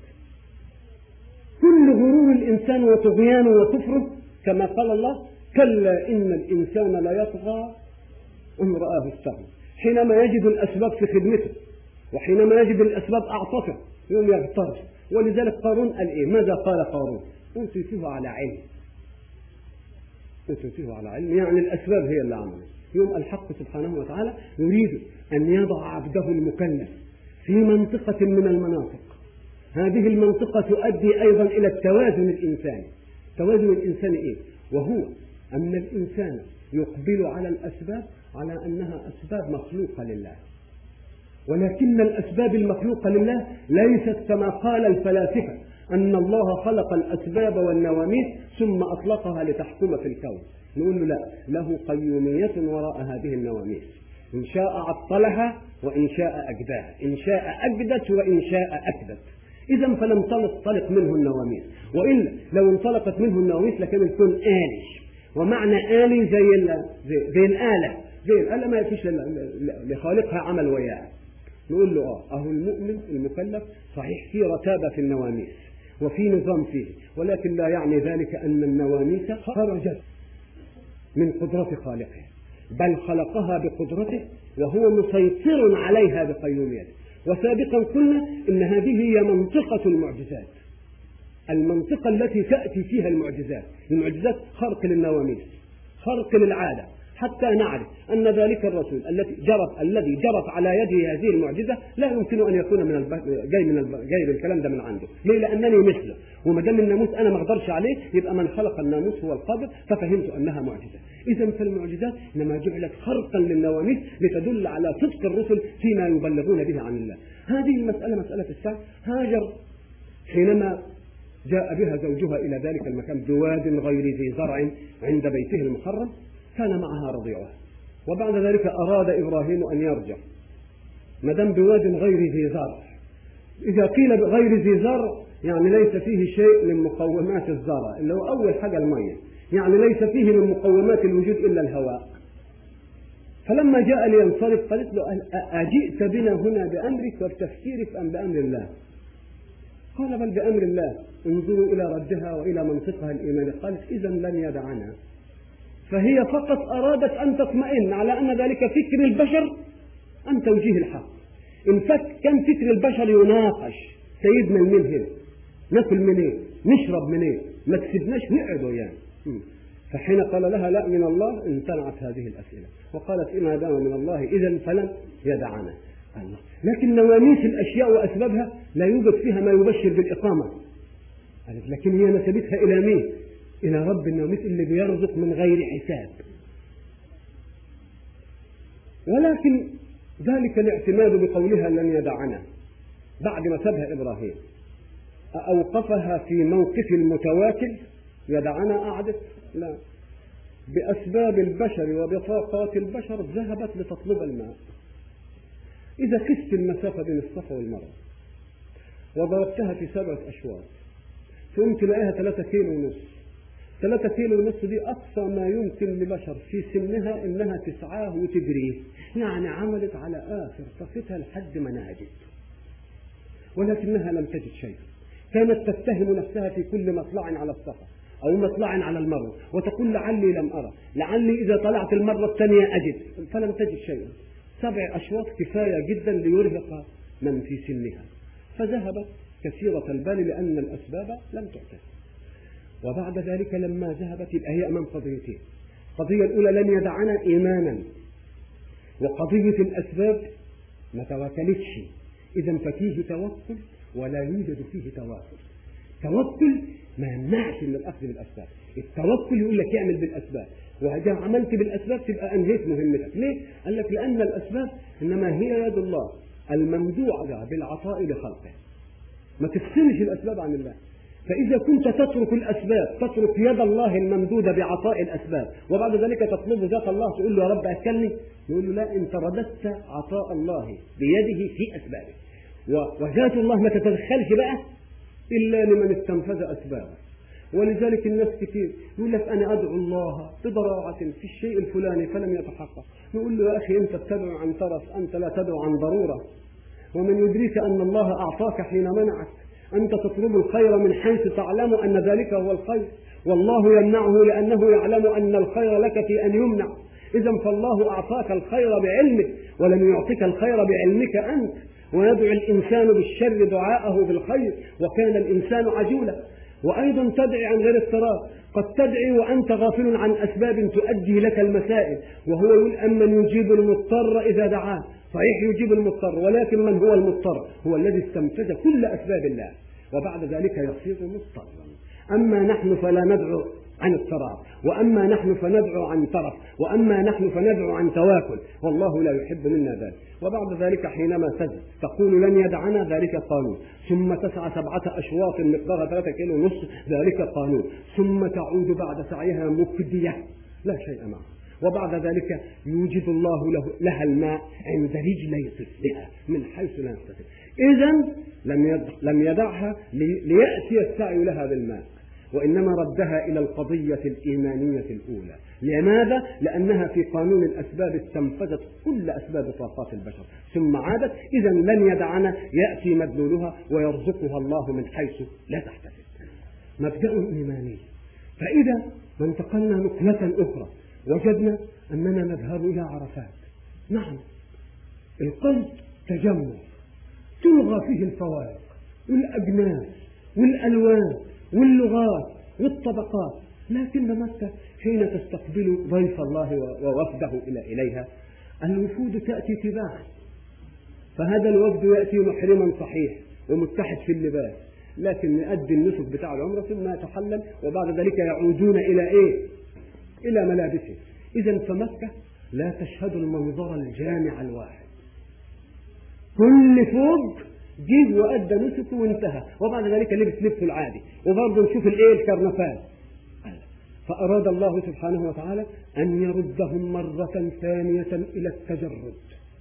كل غرور الإنسان وطغيانه وكفره كما قال الله: كلا إن الإنسان لا يطغى أن رآه استغنى. حينما يجد الأسباب في خدمته وحينما يجد الأسباب أعطته يوم يغتر. ولذلك قارون قال إيه؟ ماذا قال قارون؟ أوتيته على علم. أوتيته على علم يعني الأسباب هي اللي عملت. يوم الحق سبحانه وتعالى يريد أن يضع عبده المكلف في منطقة من المناطق. هذه المنطقة تؤدي أيضا إلى التوازن الإنساني. توازن الإنساني إيه؟ وهو أن الإنسان يقبل على الأسباب على أنها أسباب مخلوقة لله، ولكن الأسباب المخلوقة لله ليست كما قال الفلاسفة أن الله خلق الأسباب والنواميس ثم أطلقها لتحكم في الكون. نقول له لا، له قيومية وراء هذه النواميس، إن شاء عطلها وإن شاء أجداها، إن شاء أجدت وإن شاء أكدت. إذا فلم تنطلق منه النواميس، وإلا لو انطلقت منه النواميس لكان الكون آلي. ومعنى آلي زي, زي, زي الآلة، زي الآلة ما يفيش لخالقها عمل وياه. نقول له آه أهو المؤمن المكلف صحيح في رتابة في النواميس وفي نظام فيه، ولكن لا يعني ذلك أن النواميس خرجت من قدرة خالقها، بل خلقها بقدرته وهو مسيطر عليها بقيوميته. وسابقا قلنا إن هذه هي منطقة المعجزات، المنطقة التي تأتي فيها المعجزات. المعجزات خرق للنواميس، خرق للعادة، حتى نعرف أن ذلك الرسول الذي جرت الذي جرت على يده هذه المعجزة لا يمكن أن يكون من الب... جاي من الب... جاي بالكلام ده من عنده. ليه؟ لأنني مثله، وما دام الناموس أنا ما أقدرش عليه يبقى من خلق الناموس هو القادر، ففهمت أنها معجزة. إذا فالمعجزات إنما جعلت خرقا للنواميس لتدل على صدق الرسل فيما يبلغون به عن الله. هذه المسألة مسألة الساعة. هاجر حينما جاء بها زوجها إلى ذلك المكان بواد غير ذي زرع عند بيته المحرم، كان معها رضيعها، وبعد ذلك أراد إبراهيم أن يرجع ما دام بواد غير ذي زرع. إذا قيل غير ذي زرع يعني ليس فيه شيء من مقومات الزرع، اللي هو أول حاجة المية، يعني ليس فيه من مقومات الوجود إلا الهواء. فلما جاء لينصرف قالت له: أجئت بنا هنا بأمرك وبتفكيرك أم بأمر الله؟ قال: بل بأمر الله، انظروا إلى ردها وإلى منطقها الإيماني. قالت: إذا لن يدعنا. فهي فقط أرادت أن تطمئن على أن ذلك فكر البشر أم توجيه الحق. إن فك كان فكر البشر يناقش، سيدنا المين هنا ناكل منين، نشرب منين، ما كسبناش نقعدوا يعني. فحين قال لها: لا من الله، امتنعت هذه الأسئلة وقالت: إن دام من الله إذا فلن يدعنا. الله. لكن نواميس الأشياء وأسبابها لا يوجد فيها ما يبشر بالإقامة. قالت: لكن هي نسبتها إلى مين؟ إلى رب النواميس اللي بيرزق من غير حساب. ولكن ذلك الاعتماد بقولها لن يدعنا بعد ما سبها إبراهيم أوقفها في موقف المتواكل. يدعنا قعدت؟ لا، بأسباب البشر وبطاقات البشر ذهبت لتطلب الماء. إذا قست المسافة بين الصفا والمروة وضربتها في سبعة أشواط ثم تلاقيها ثلاثة كيلو ونص. ثلاثة كيلو ونص دي أقصى ما يمكن لبشر في سنها إنها تسعاه وتجريه، يعني عملت على آخر طاقتها لحد ما نهجت، ولكنها لم تجد شيء. كانت تتهم نفسها في كل مطلع على الصفا أو مطلع على المروة وتقول: لعلي لم أرى، لعلي إذا طلعت المرة الثانية أجد، فلم تجد شيئا. سبع أشواط كفاية جدا ليرهق من في سنها، فذهبت كثيرة البال لأن الأسباب لم تعتد. وبعد ذلك لما ذهبت يبقى هي أمام قضيتين. القضية الأولى لن يدعنا إيمانا، وقضية الأسباب ما توكلتش. إذا ففيه توكل ولا يوجد فيه تواكل. توكل ما يمنعش من الأخذ بالأسباب، التوكل يقول لك اعمل بالأسباب، وإذا عملت بالأسباب تبقى أنهيت مهمتك. ليه؟ قال لك لأن الأسباب إنما هي يد الله الممدوعة بالعطاء لخلقه، ما تفصلش الأسباب عن الله. فإذا كنت تترك الأسباب، تترك يد الله الممدودة بعطاء الأسباب، وبعد ذلك تطلب ذات الله تقول له: يا رب أكلني، يقول له: لا، أنت رددت عطاء الله بيده في أسبابه. وذات الله ما تتدخلش بقى إلا لمن استنفذ أسبابه. ولذلك الناس كتير يقول لك أنا أدعو الله بضراعة في الشيء الفلاني فلم يتحقق. نقول له يا أخي أنت تدعو عن ترف، أنت لا تدعو عن ضرورة. ومن يدريك أن الله أعطاك حين منعك. أنت تطلب الخير من حيث تعلم أن ذلك هو الخير، والله يمنعه لأنه يعلم أن الخير لك في أن يمنع. إذا فالله أعطاك الخير بعلمك ولم يعطيك الخير بعلمك أنت. ويدعو الإنسان بالشر دعاءه بالخير وكان الإنسان عجولا. وأيضا تدعي عن غير اضطرار، قد تدعي وأنت غافل عن أسباب تؤدي لك المسائل. وهو يقول أمن يجيب المضطر إذا دعاه. صحيح يجيب المضطر، ولكن من هو المضطر؟ هو الذي استنفذ كل أسباب الله وبعد ذلك يصير مضطرا. أما نحن فلا ندعو عن اضطرار، وأما نحن فندعو عن ترف، وأما نحن فندعو عن تواكل، والله لا يحب منا ذلك. وبعد ذلك حينما تقول لن يدعنا ذلك قانون، ثم تسعى سبعة أشواط مقدارها ثلاثة كيلو ونصف ذلك قانون، ثم تعود بعد سعيها مكدية لا شيء معها. وبعد ذلك يوجد الله له لها الماء عند رجلي طفلها من حيث لا يحتسب. إذن لم لم يدعها ليأتي السعي لها بالماء، وإنما ردها إلى القضية الإيمانية الأولى. لماذا؟ لأنها في قانون الأسباب استنفذت كل أسباب طاقات البشر ثم عادت. إذا لن يدعنا، يأتي مدلولها ويرزقها الله من حيث لا تحتسب. مبدأ إيماني. فإذا ما انتقلنا نقلة أخرى وجدنا أننا نذهب إلى عرفات. نعم، القلب تجمع تلغى فيه الفوارق والأجناس والألوان واللغات والطبقات، لكن متى حين تستقبل ضيف الله ووفده إلى إليها الوفود تأتي تباعا. فهذا الوفد يأتي محرما صحيح ومتحد في اللباس، لكن يؤدي النسك بتاع العمرة ثم يتحلل وبعد ذلك يعودون إلى إيه؟ إلى ملابسه. إذا فمكة لا تشهد المنظر الجامع الواحد، كل فوق جيب وأدى نسكه وانتهى وبعد ذلك لبس لبسه العادي، وبرضه نشوف الإيه الكرنفال. فأراد الله سبحانه وتعالى أن يردهم مرة ثانية إلى التجرد،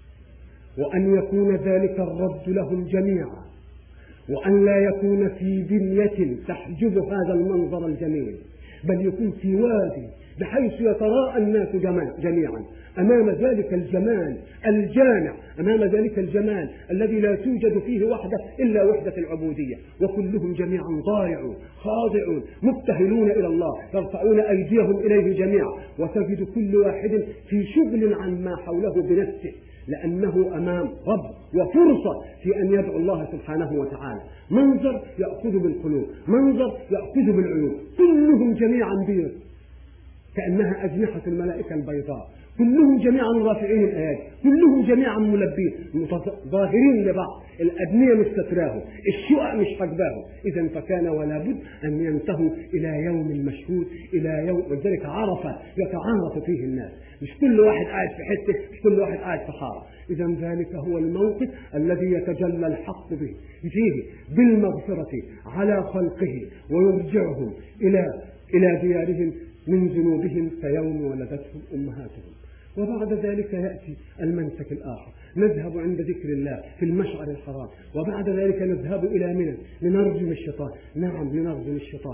وأن يكون ذلك الرد لهم جميعا، وأن لا يكون في بنية تحجب هذا المنظر الجميل، بل يكون في وادي بحيث يتراءى الناس جميعا أمام ذلك الجمال الجامع، أمام ذلك الجمال الذي لا توجد فيه وحدة إلا وحدة العبودية، وكلهم جميعا ضارعون خاضعون مبتهلون إلى الله يرفعون أيديهم إليه جميعا، وتجد كل واحد في شغل عن ما حوله بنفسه، لأنه أمام رب وفرصة في أن يدعو الله سبحانه وتعالى. منظر يأخذ بالقلوب، منظر يأخذ بالعيون، كلهم جميعا بيض كأنها أجنحة الملائكة البيضاء، كلهم جميعا رافعين الآيات، كلهم جميعا ملبين ظاهرين لبعض، الأبنية مش ستراهم، الشقق مش حجباهم. إذا فكان ولا بد أن ينتهوا إلى يوم المشهود، إلى يوم ولذلك عرفة يتعارف فيه الناس، مش كل واحد قاعد في حتة، مش كل واحد قاعد في حارة. إذا ذلك هو الموقف الذي يتجلى الحق به فيه بالمغفرة على خلقه ويرجعهم إلى إلى ديارهم من ذنوبهم كيوم ولدتهم أمهاتهم. وبعد ذلك يأتي المنسك الآخر، نذهب عند ذكر الله في المشعر الحرام، وبعد ذلك نذهب إلى منى لنرجم الشيطان. نعم لنرجم الشيطان.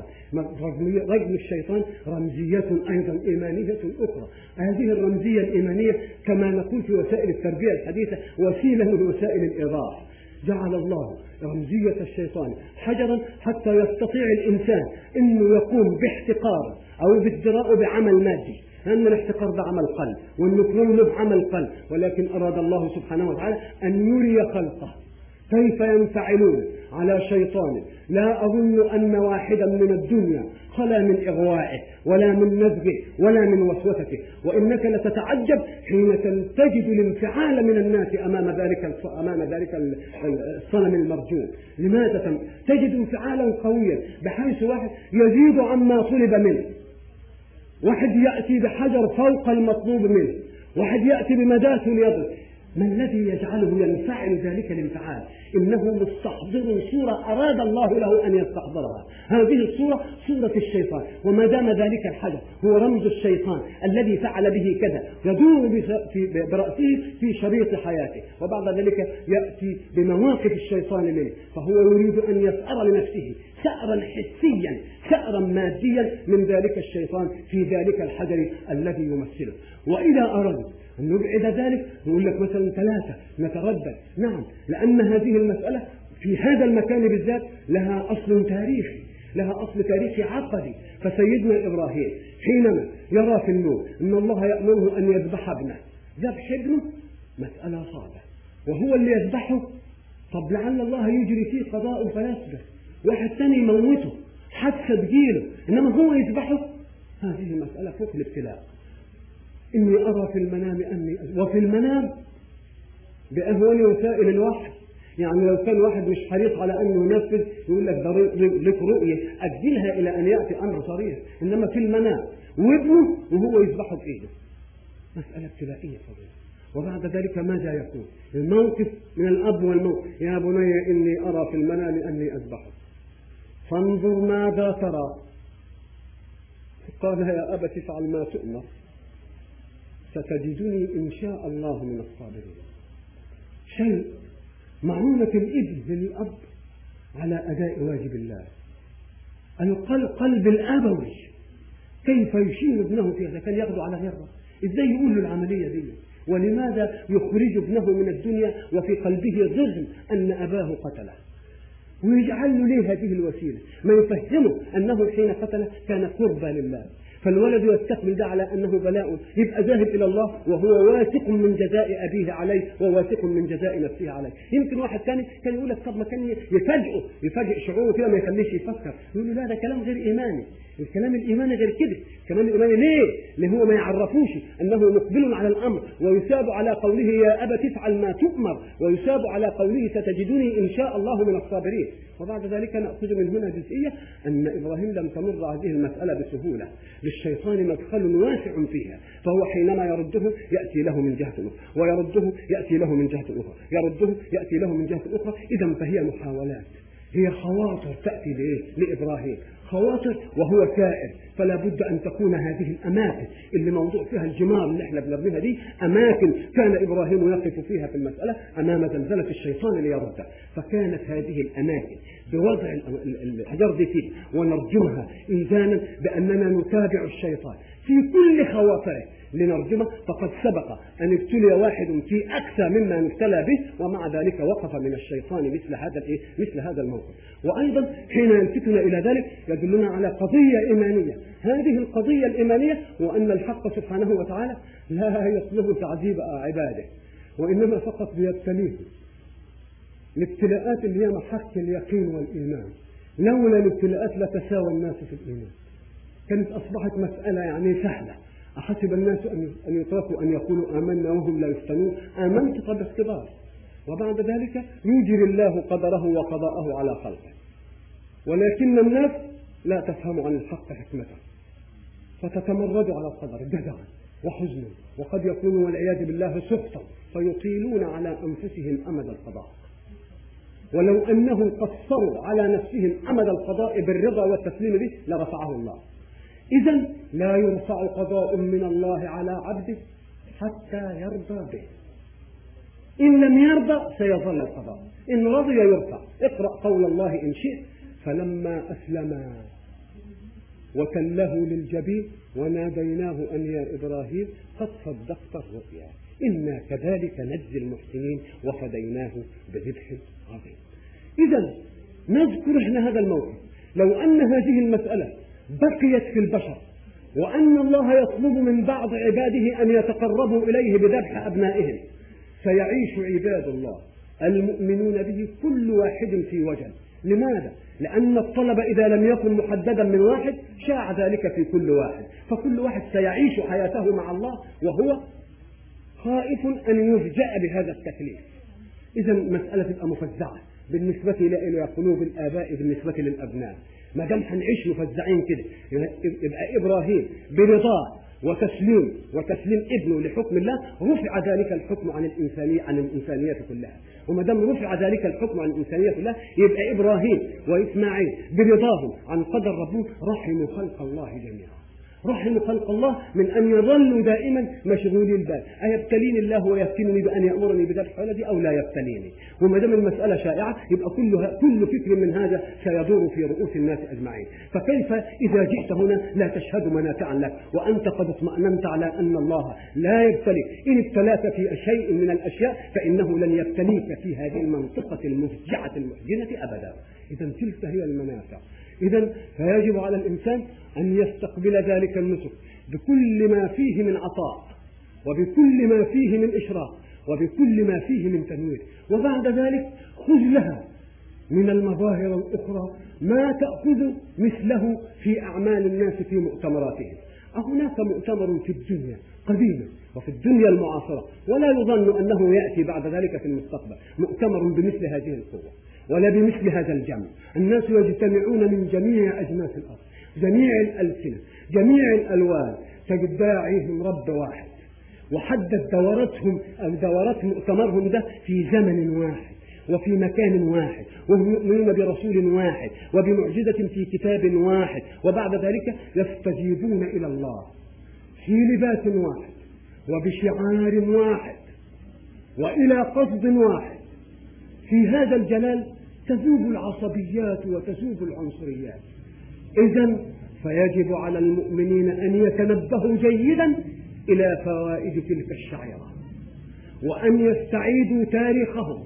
رجم الشيطان رمزية أيضا إيمانية أخرى. هذه الرمزية الإيمانية كما نقول في وسائل التربية الحديثة وسيلة من وسائل الإيضاح. جعل الله رمزية الشيطان حجرا حتى يستطيع الإنسان أنه يقوم باحتقار أو بالجراء بعمل مادي، لأن الاحتقار ده عمل قلب والنكران له عمل قلب، ولكن أراد الله سبحانه وتعالى أن يري خلقه كيف ينفعلون على شيطان لا أظن أن واحدا من الدنيا خلا من إغوائه ولا من نزغه ولا من وسوسته. وإنك لتتعجب حين تجد الانفعال من الناس أمام ذلك أمام ذلك الصنم المرجوم. لماذا تجد انفعالا قويا بحيث واحد يزيد عما طلب منه، واحد يأتي بحجر فوق المطلوب منه، واحد يأتي بمداس يضرب، ما الذي يجعله ينفعل ذلك الانفعال؟ إنه مستحضر صورة أراد الله له أن يستحضرها. هذه الصورة صورة الشيطان، وما دام ذلك الحدث هو رمز الشيطان الذي فعل به كذا يدور برأسه في شريط حياته، وبعد ذلك يأتي بمواقف الشيطان منه، فهو يريد أن يسأر لنفسه سأرا حسيا سأرا ماديا من ذلك الشيطان في ذلك الحجر الذي يمثله. وإذا أراد أن نبعد ذلك نقول لك مثلا ثلاثة نتردد، نعم، لأن هذه المسألة في هذا المكان بالذات لها أصل تاريخي، لها أصل تاريخي عقدي. فسيدنا إبراهيم حينما يرى في النوم أن الله يأمره أن يذبح ابنه، ذبح ابنه مسألة صعبة، وهو اللي يذبحه، طب لعل الله يجري فيه قضاء فيصبر، واحد ثاني يموته حادثة تجيله، إنما هو يذبحه، هذه مسألة فوق الابتلاء. إني أرى في المنام أني أز... وفي المنام بأهون وسائل الوحي. يعني لو كان واحد مش حريص على أنه ينفذ يقول لك لك رؤية أجلها إلى أن يأتي أمر صريح، إنما في المنام وابنه وهو يذبحه بإيده، مسألة ابتلائية فضيلة. وبعد ذلك ماذا يكون الموقف من الأب والموت؟ يا بني إني أرى في المنام أني أذبحه فانظر ماذا ترى. قال يا أبت افعل ما تؤمر ستجدني إن شاء الله من الصابرين. شيء معونة الابن للأب على أداء واجب الله، القلب الأبوي كيف يشير ابنه فيه، إذا كان ياخده على غيره إزاي يقول له العملية دي؟ ولماذا يخرج ابنه من الدنيا وفي قلبه ضغن أن أباه قتله، ويجعل له ليه هذه الوسيلة؟ ما يفهمه أنه حين قتله كان قربا لله، فالولد يستقبل ده على أنه بلاء، يبقى ذاهب إلى الله وهو واثق من جزاء أبيه عليه وواثق من جزاء نفسه عليه. يمكن واحد ثاني كان يقول لك طب ما كان يفاجئه يفاجئ شعوره كده ما يخليش يفكر، يقول له لا ده كلام غير إيماني، الكلام الإيماني غير كده، الكلام الإيماني ليه؟ اللي هو ما يعرفوش أنه مقبل على الأمر، ويساب على قوله يا أبت افعل ما تؤمر، ويساب على قوله ستجدني إن شاء الله من الصابرين. وبعد ذلك نأخذ من هنا جزئية أن إبراهيم لم تمر هذه المسألة بسهولة، للشيطان مدخل واسع فيها، فهو حينما يرده يأتي له من جهة أخرى، ويرده يأتي له من جهة أخرى، يرده يأتي له من جهة أخرى. إذا فهي محاولات، هي خواطر تأتي لإيه؟ لإبراهيم، خواطر وهو سائر، فلا بد أن تكون هذه الأماكن اللي موضوع فيها الجمار اللي احنا بنرميها دي أماكن كان إبراهيم يقف فيها في المسألة أمام زلزلة الشيطان ليرده. فكانت هذه الأماكن بوضع الحجر دي فيه ونرجمها إيذانا بأننا نتابع الشيطان في كل خواطره لنرجمه. فقد سبق أن ابتلي واحد في أكثر مما نبتلى به، ومع ذلك وقف من الشيطان مثل هذا الإيه؟ مثل هذا الموقف. وأيضا حين يلفتنا إلى ذلك يدلنا على قضية إيمانية، هذه القضية الإيمانية وأن الحق سبحانه وتعالى لا يطلب تعذيب عباده، وإنما فقط بيبتليه. الابتلاءات اللي هي محك اليقين والإيمان، لولا الابتلاءات لتساوى الناس في الإيمان، كانت أصبحت مسألة يعني سهلة. أحسب الناس أن يتركوا أن يقولوا آمنا وهم لا يفتنون، آمنت قد اختبار، وبعد ذلك يجري الله قدره وقضاءه على خلقه. ولكن الناس لا تفهم عن الحق حكمته، فتتمرد على القدر جزعا وحزنا، وقد يكونوا والعياذ بالله سخطا، فيطيلون على أنفسهم أمد القضاء. ولو أنهم قصروا على نفسهم أمد القضاء بالرضا والتسليم به لرفعه الله. إذن لا يرفع قضاء من الله على عبده حتى يرضى به، إن لم يرضى سيظل القضاء، إن رضي يرفع. اقرأ قول الله إن شئت فلما أسلما وتله للجبين وناديناه أن يا إبراهيم قد صدقت الرؤيا إنا كذلك نجزي المحسنين وفديناه بذبح عظيم. إذن نذكر احنا هذا الموقف، لو أن هذه المسألة بقيت في البشر وأن الله يطلب من بعض عباده أن يتقربوا إليه بذبح أبنائهم، سيعيش عباد الله المؤمنون به كل واحد في وجل. لماذا؟ لأن الطلب إذا لم يكن محددا من واحد شاع ذلك في كل واحد، فكل واحد سيعيش حياته مع الله وهو خائف أن يفجأ بهذا التكليف. إذا مسألة تبقى مفزعة بالنسبة إلى قلوب الآباء بالنسبة للأبناء. ما دام هنعيش مفزعين كده، يبقى إبراهيم برضاه وتسليم وتسليم ابنه لحكم الله، رفع ذلك الحكم عن الإنسانية عن الإنسانية كلها. وما دام رفع ذلك الحكم عن الإنسانية كلها، يبقى إبراهيم وإسماعيل برضاهم عن قدر ربهم رحموا خلق الله جميعا، رحموا خلق الله من أن يظلوا دائما مشغولي البال، أيبتليني الله ويفتنني بأن يأمرني بذبح ولدي أو لا يبتليني؟ وما دام المسألة شائعة يبقى كلها كل فكر من هذا سيدور في رؤوس الناس أجمعين. فكيف إذا جئت هنا لا تشهد منافعا لك وأنت قد اطمأننت على أن الله لا يبتليك؟ إن ابتلاك في شيء من الأشياء فإنه لن يبتليك في هذه المنطقة المفجعة المحزنة أبدا. إذا تلك هي المنافع. إذا فيجب على الإنسان أن يستقبل ذلك النسك بكل ما فيه من عطاء، وبكل ما فيه من إشراق، وبكل ما فيه من تنوير، وبعد ذلك خذ لها من المظاهر الأخرى ما تأخذ مثله في أعمال الناس في مؤتمراتهم. هناك مؤتمر في الدنيا قديما وفي الدنيا المعاصرة، ولا يظن أنه يأتي بعد ذلك في المستقبل مؤتمر بمثل هذه القوة ولا بمثل هذا الجمع. الناس يجتمعون من جميع أجناس الأرض، جميع الألسنة، جميع الألوان، تجد داعيهم رب واحد، وحدد دورتهم أو دورات مؤتمرهم ده في زمن واحد وفي مكان واحد، وهم يؤمنون برسول واحد وبمعجزة في كتاب واحد، وبعد ذلك يستجيبون إلى الله في لباس واحد وبشعار واحد وإلى قصد واحد. في هذا الجلال تذوب العصبيات وتذوب العنصريات. إذن فيجب على المؤمنين أن يتنبهوا جيدا إلى فوائد تلك الشعيرة، وأن يستعيدوا تاريخهم،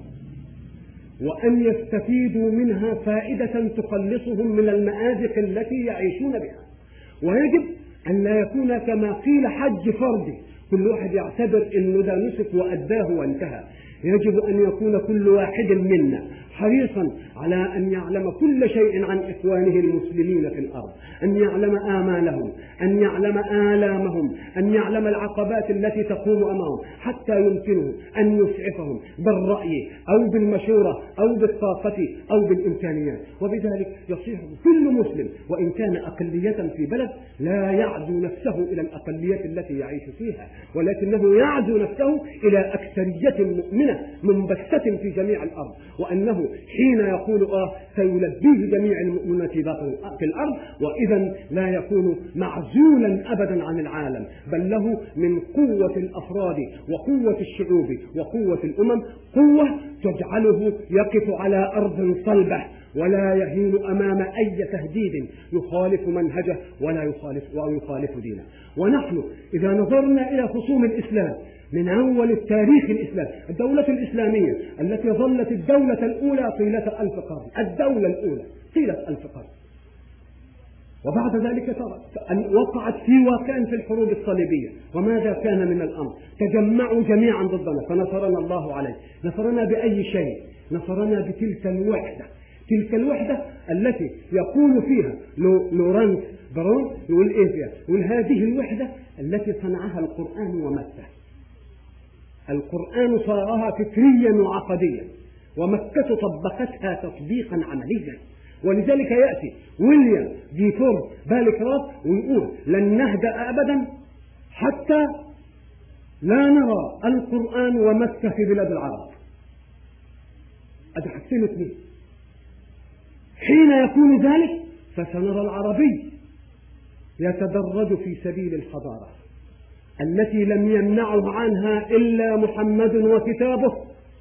وأن يستفيدوا منها فائدة تخلصهم من المآزق التي يعيشون بها. ويجب أن لا يكون كما قيل حج فردي، كل واحد يعتبر أنه ده نسك وأداه وانتهى. يجب أن يكون كل واحد منا حريصا على أن يعلم كل شيء عن إخوانه المسلمين في الأرض، أن يعلم آمالهم، أن يعلم آلامهم، أن يعلم العقبات التي تقوم أمامهم، حتى يمكنه أن يسعفهم بالرأي أو بالمشورة أو بالطاقة أو بالإمكانيات. وبذلك يصير كل مسلم وإن كان أقلية في بلد لا يعزو نفسه إلى الأقلية التي يعيش فيها، ولكنه يعزو نفسه إلى أكثرية مؤمنة منبثة في جميع الأرض، وأنه حين يقول آه سيلبيه جميع المؤمنين في الأرض، وإذا لا يكون معزولا أبدا عن العالم، بل له من قوة الأفراد وقوة الشعوب وقوة الأمم قوة تجعله يقف على أرض صلبة ولا يهين أمام أي تهديد يخالف منهجه ولا يخالف أو يخالف دينه. ونحن إذا نظرنا إلى خصوم الإسلام من أول التاريخ الإسلامي، الدولة الإسلامية التي ظلت الدولة الأولى طيلة ألف قرن، الدولة الأولى طيلة ألف قرن، وبعد ذلك وقعت في واقع في الحروب الصليبية، وماذا كان من الأمر؟ تجمعوا جميعا ضدنا فنصرنا الله عليه. نصرنا بأي شيء؟ نصرنا بتلك الوحدة، تلك الوحدة التي يقول فيها لورانس برون يقول إيه فيها؟ يقول هذه الوحدة التي صنعها القرآن ومكة. القرآن صارها فكريا وعقديا، ومكة طبقتها تطبيقا عمليا. ولذلك يأتي ويليام ديفور بالكراف ويقول لن نهدأ أبدا حتى لا نرى القرآن ومكة في بلاد العرب. أدي حاجتين اثنين، حين يكون ذلك فسنرى العربي يتدرج في سبيل الحضارة التي لم يمنعه عنها إلا محمد وكتابه.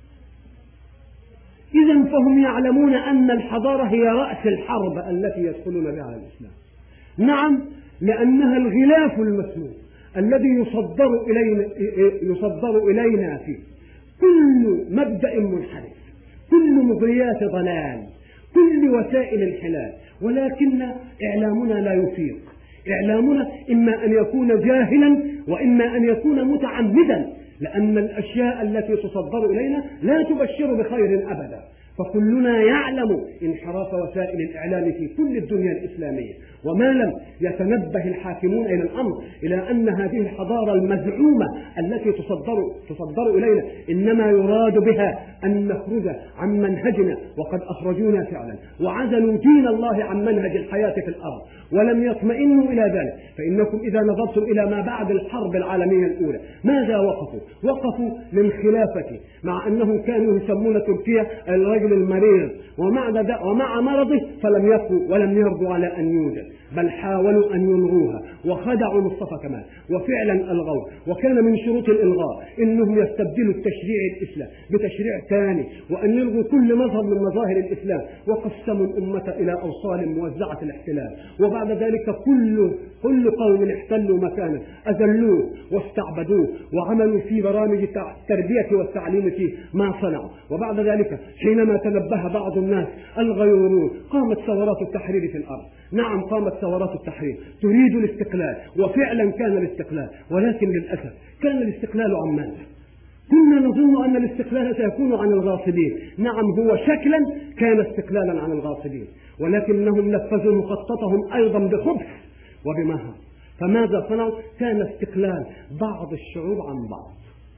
إذن فهم يعلمون أن الحضارة هي رأس الحرب التي يدخلون بها على الإسلام. نعم، لأنها الغلاف المسموم الذي يصدر إلينا, يصدر إلينا فيه كل مبدأ منحرف، كل مغريات ضلال، كل وسائل انحلال. ولكن إعلامنا لا يفيق. إعلامنا إما أن يكون جاهلا وإما أن يكون متعمدا، لأن الأشياء التي تصدر إلينا لا تبشر بخير أبدا. فكلنا يعلم انحراف وسائل الإعلام في كل الدنيا الإسلامية، وما لم يتنبه الحاكمون إلى الأمر إلى أن هذه الحضارة المزعومة التي تصدر, تصدر إلينا إنما يراد بها أن نخرج عن منهجنا وقد أخرجونا فعلا وعزلوا دين الله عن منهج الحياة في الأرض ولم يطمئنوا إلى ذلك. فإنكم إذا نظرتم إلى ما بعد الحرب العالمية الأولى ماذا وقفوا؟ وقفوا للخلافة، مع أنهم كانوا يسمون تركيا الرجل المريض، ومع, ومع مرضه فلم يقوا ولم يرضوا على أن يوجد، بل حاولوا أن يلغوها وخدعوا مصطفى كمال وفعلا ألغوه. وكان من شروط الإلغاء إنهم يستبدلوا التشريع الإسلام بتشريع ثاني، وأن يلغوا كل مظهر من مظاهر الإسلام، وقسموا الأمة إلى أوصال موزعة الاحتلال. وبعد ذلك كل كل قوم احتلوا مكانه أذلوه واستعبدوه وعملوا في برامج التربية والتعليم فيه ما صنعوا. وبعد ذلك حينما تنبه بعض الناس الغيورون قامت ثورات التحرير في الأرض. نعم قامت ثورات التحرير تريد الاستقلال، وفعلا كان الاستقلال، ولكن للأسف كان الاستقلال عن ماذا؟ كنا نظن أن الاستقلال سيكون عن الغاصبين. نعم هو شكلا كان استقلالا عن الغاصبين، ولكنهم نفذوا مخططهم أيضا بخبث وبمهر. فماذا صنعوا؟ كان استقلال بعض الشعوب عن بعض.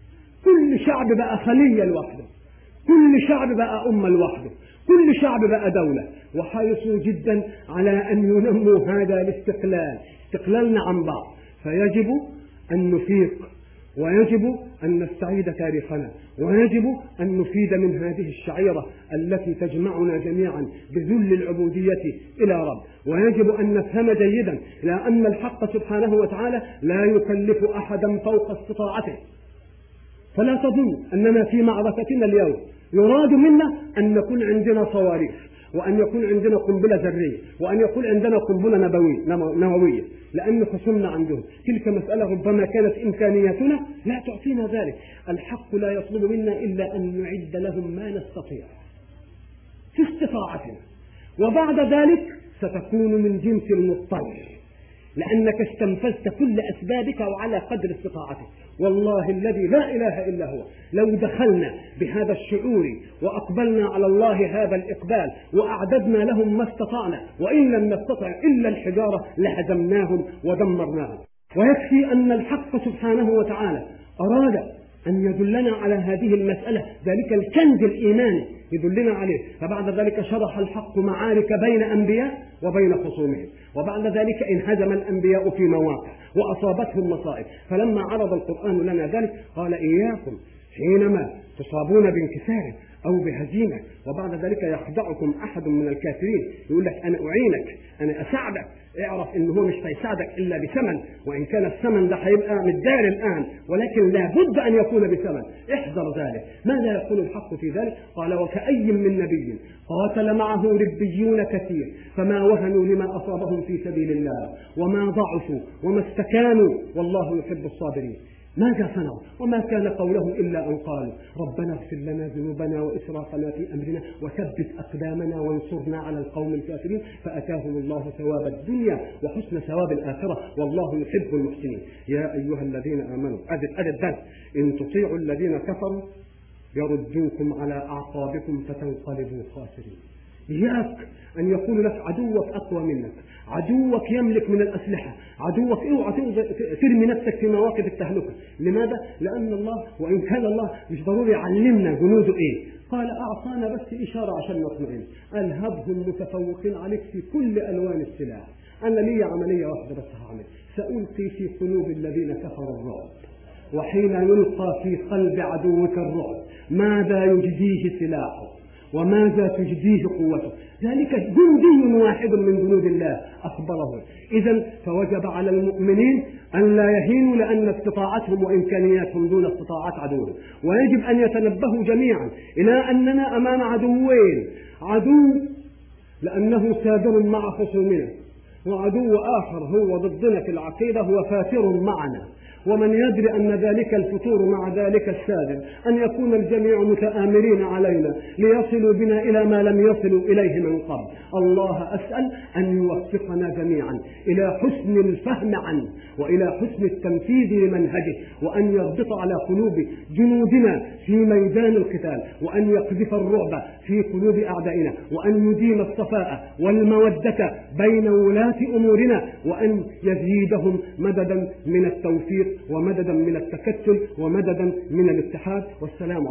كل شعب بقى خلية لوحده، كل شعب بقى أمة لوحده، كل شعب بقى دولة، وحرصوا جدا على أن ينموا هذا الاستقلال، استقلالنا عن بعض. فيجب أن نفيق، ويجب أن نستعيد تاريخنا، ويجب أن نفيد من هذه الشعيرة التي تجمعنا جميعا بذل العبودية إلى رب. ويجب أن نفهم جيدا لأن الحق سبحانه وتعالى لا يكلف أحدا فوق استطاعته. فلا تظن أننا في معركتنا اليوم يراد منا أن نكون عندنا صواريخ، وأن يكون عندنا قنبلة ذرية، وأن يكون عندنا قنبلة نووية، لأن خصمنا عندهم تلك مسألة ربما كانت إمكانياتنا لا تعطينا ذلك. الحق لا يطلب منا إلا أن نعد لهم ما نستطيع في استطاعتنا، وبعد ذلك ستكون من جنس المضطر، لأنك استنفذت كل أسبابك وعلى قدر استطاعتك. والله الذي لا إله إلا هو لو دخلنا بهذا الشعور وأقبلنا على الله هذا الإقبال وأعددنا لهم ما استطعنا، وإن لم نستطع إلا الحجارة لهزمناهم ودمرناهم. ويكفي أن الحق سبحانه وتعالى أراد أن يدلنا على هذه المسألة، ذلك الكنز الإيماني يدلنا عليه. فبعد ذلك شرح الحق معارك بين أنبياء وبين خصومهم، وبعد ذلك انهزم الأنبياء في مواقع وأصابتهم مصائب. فلما عرض القرآن لنا ذلك قال إياكم حينما تصابون بانكسار أو بهزيمة وبعد ذلك يخدعكم أحد من الكافرين يقول لك أنا أعينك، أنا أساعدك، اعرف إنه هو مش هيساعدك إلا بثمن، وإن كان الثمن ده هيبقى متدار الآن، ولكن لا بد أن يكون بثمن، احذر ذلك. ماذا يقول الحق في ذلك؟ قال وكأي من نبي قاتل معه ربيون كثير فما وهنوا لما أصابهم في سبيل الله وما ضعفوا وما استكانوا والله يحب الصابرين. ماذا صنعوا؟ وما كان قولهم إلا أن قالوا ربنا اغفر لنا ذنوبنا وإسرافنا في أمرنا وثبت أقدامنا وانصرنا على القوم الكافرين فأتاهم الله ثواب الدنيا وحسن ثواب الآخرة والله يحب المحسنين. يا أيها الذين آمنوا أدب أدب الدرس إن تطيعوا الذين كفروا يردوكم على أعقابكم فتنقلبوا خاسرين. إياك أن يكون لك عدوك أقوى منك، عدوك يملك من الأسلحة، عدوك اوعى ترمي نفسك في مواقف التهلكة. لماذا؟ لأن الله وإن كان الله مش ضروري يعلمنا جنوده إيه، قال أعطانا بس إشارة عشان نطمئن. ألهبهم متفوقين عليك في كل ألوان السلاح. أنا لي عملية واحدة بس هعمل، سألقي في قلوب الذين كفروا الرعب، وحين يلقى في قلب عدوك الرعب ماذا يجديه سلاحه وماذا تجديه قوته؟ ذلك جندي واحد من جنود الله أخبره. إذن فوجب على المؤمنين أن لا يهينوا لأن استطاعتهم وإمكانياتهم دون استطاعات عدوهم، ويجب أن يتنبهوا جميعا إلى أننا أمام عدوين، عدو لأنه سادر مع خصومنا، وعدو آخر هو ضدنا في العقيدة هو فاتر معنا. ومن يدري أن ذلك الفتور مع ذلك السادر أن يكون الجميع متآمرين علينا ليصلوا بنا إلى ما لم يصلوا إليه من قبل. الله أسأل أن يوفقنا جميعا إلى حسن الفهم عنه وإلى حسن التنفيذ لمنهجه، وأن يربط على قلوب جنودنا في ميدان القتال، وأن يقذف الرعب في قلوب أعدائنا، وأن يديم الصفاء والمودة بين ولاة أمورنا، وأن يزيدهم مددا من التوفيق ومددا من التكتل ومددا من الاتحاد. والسلام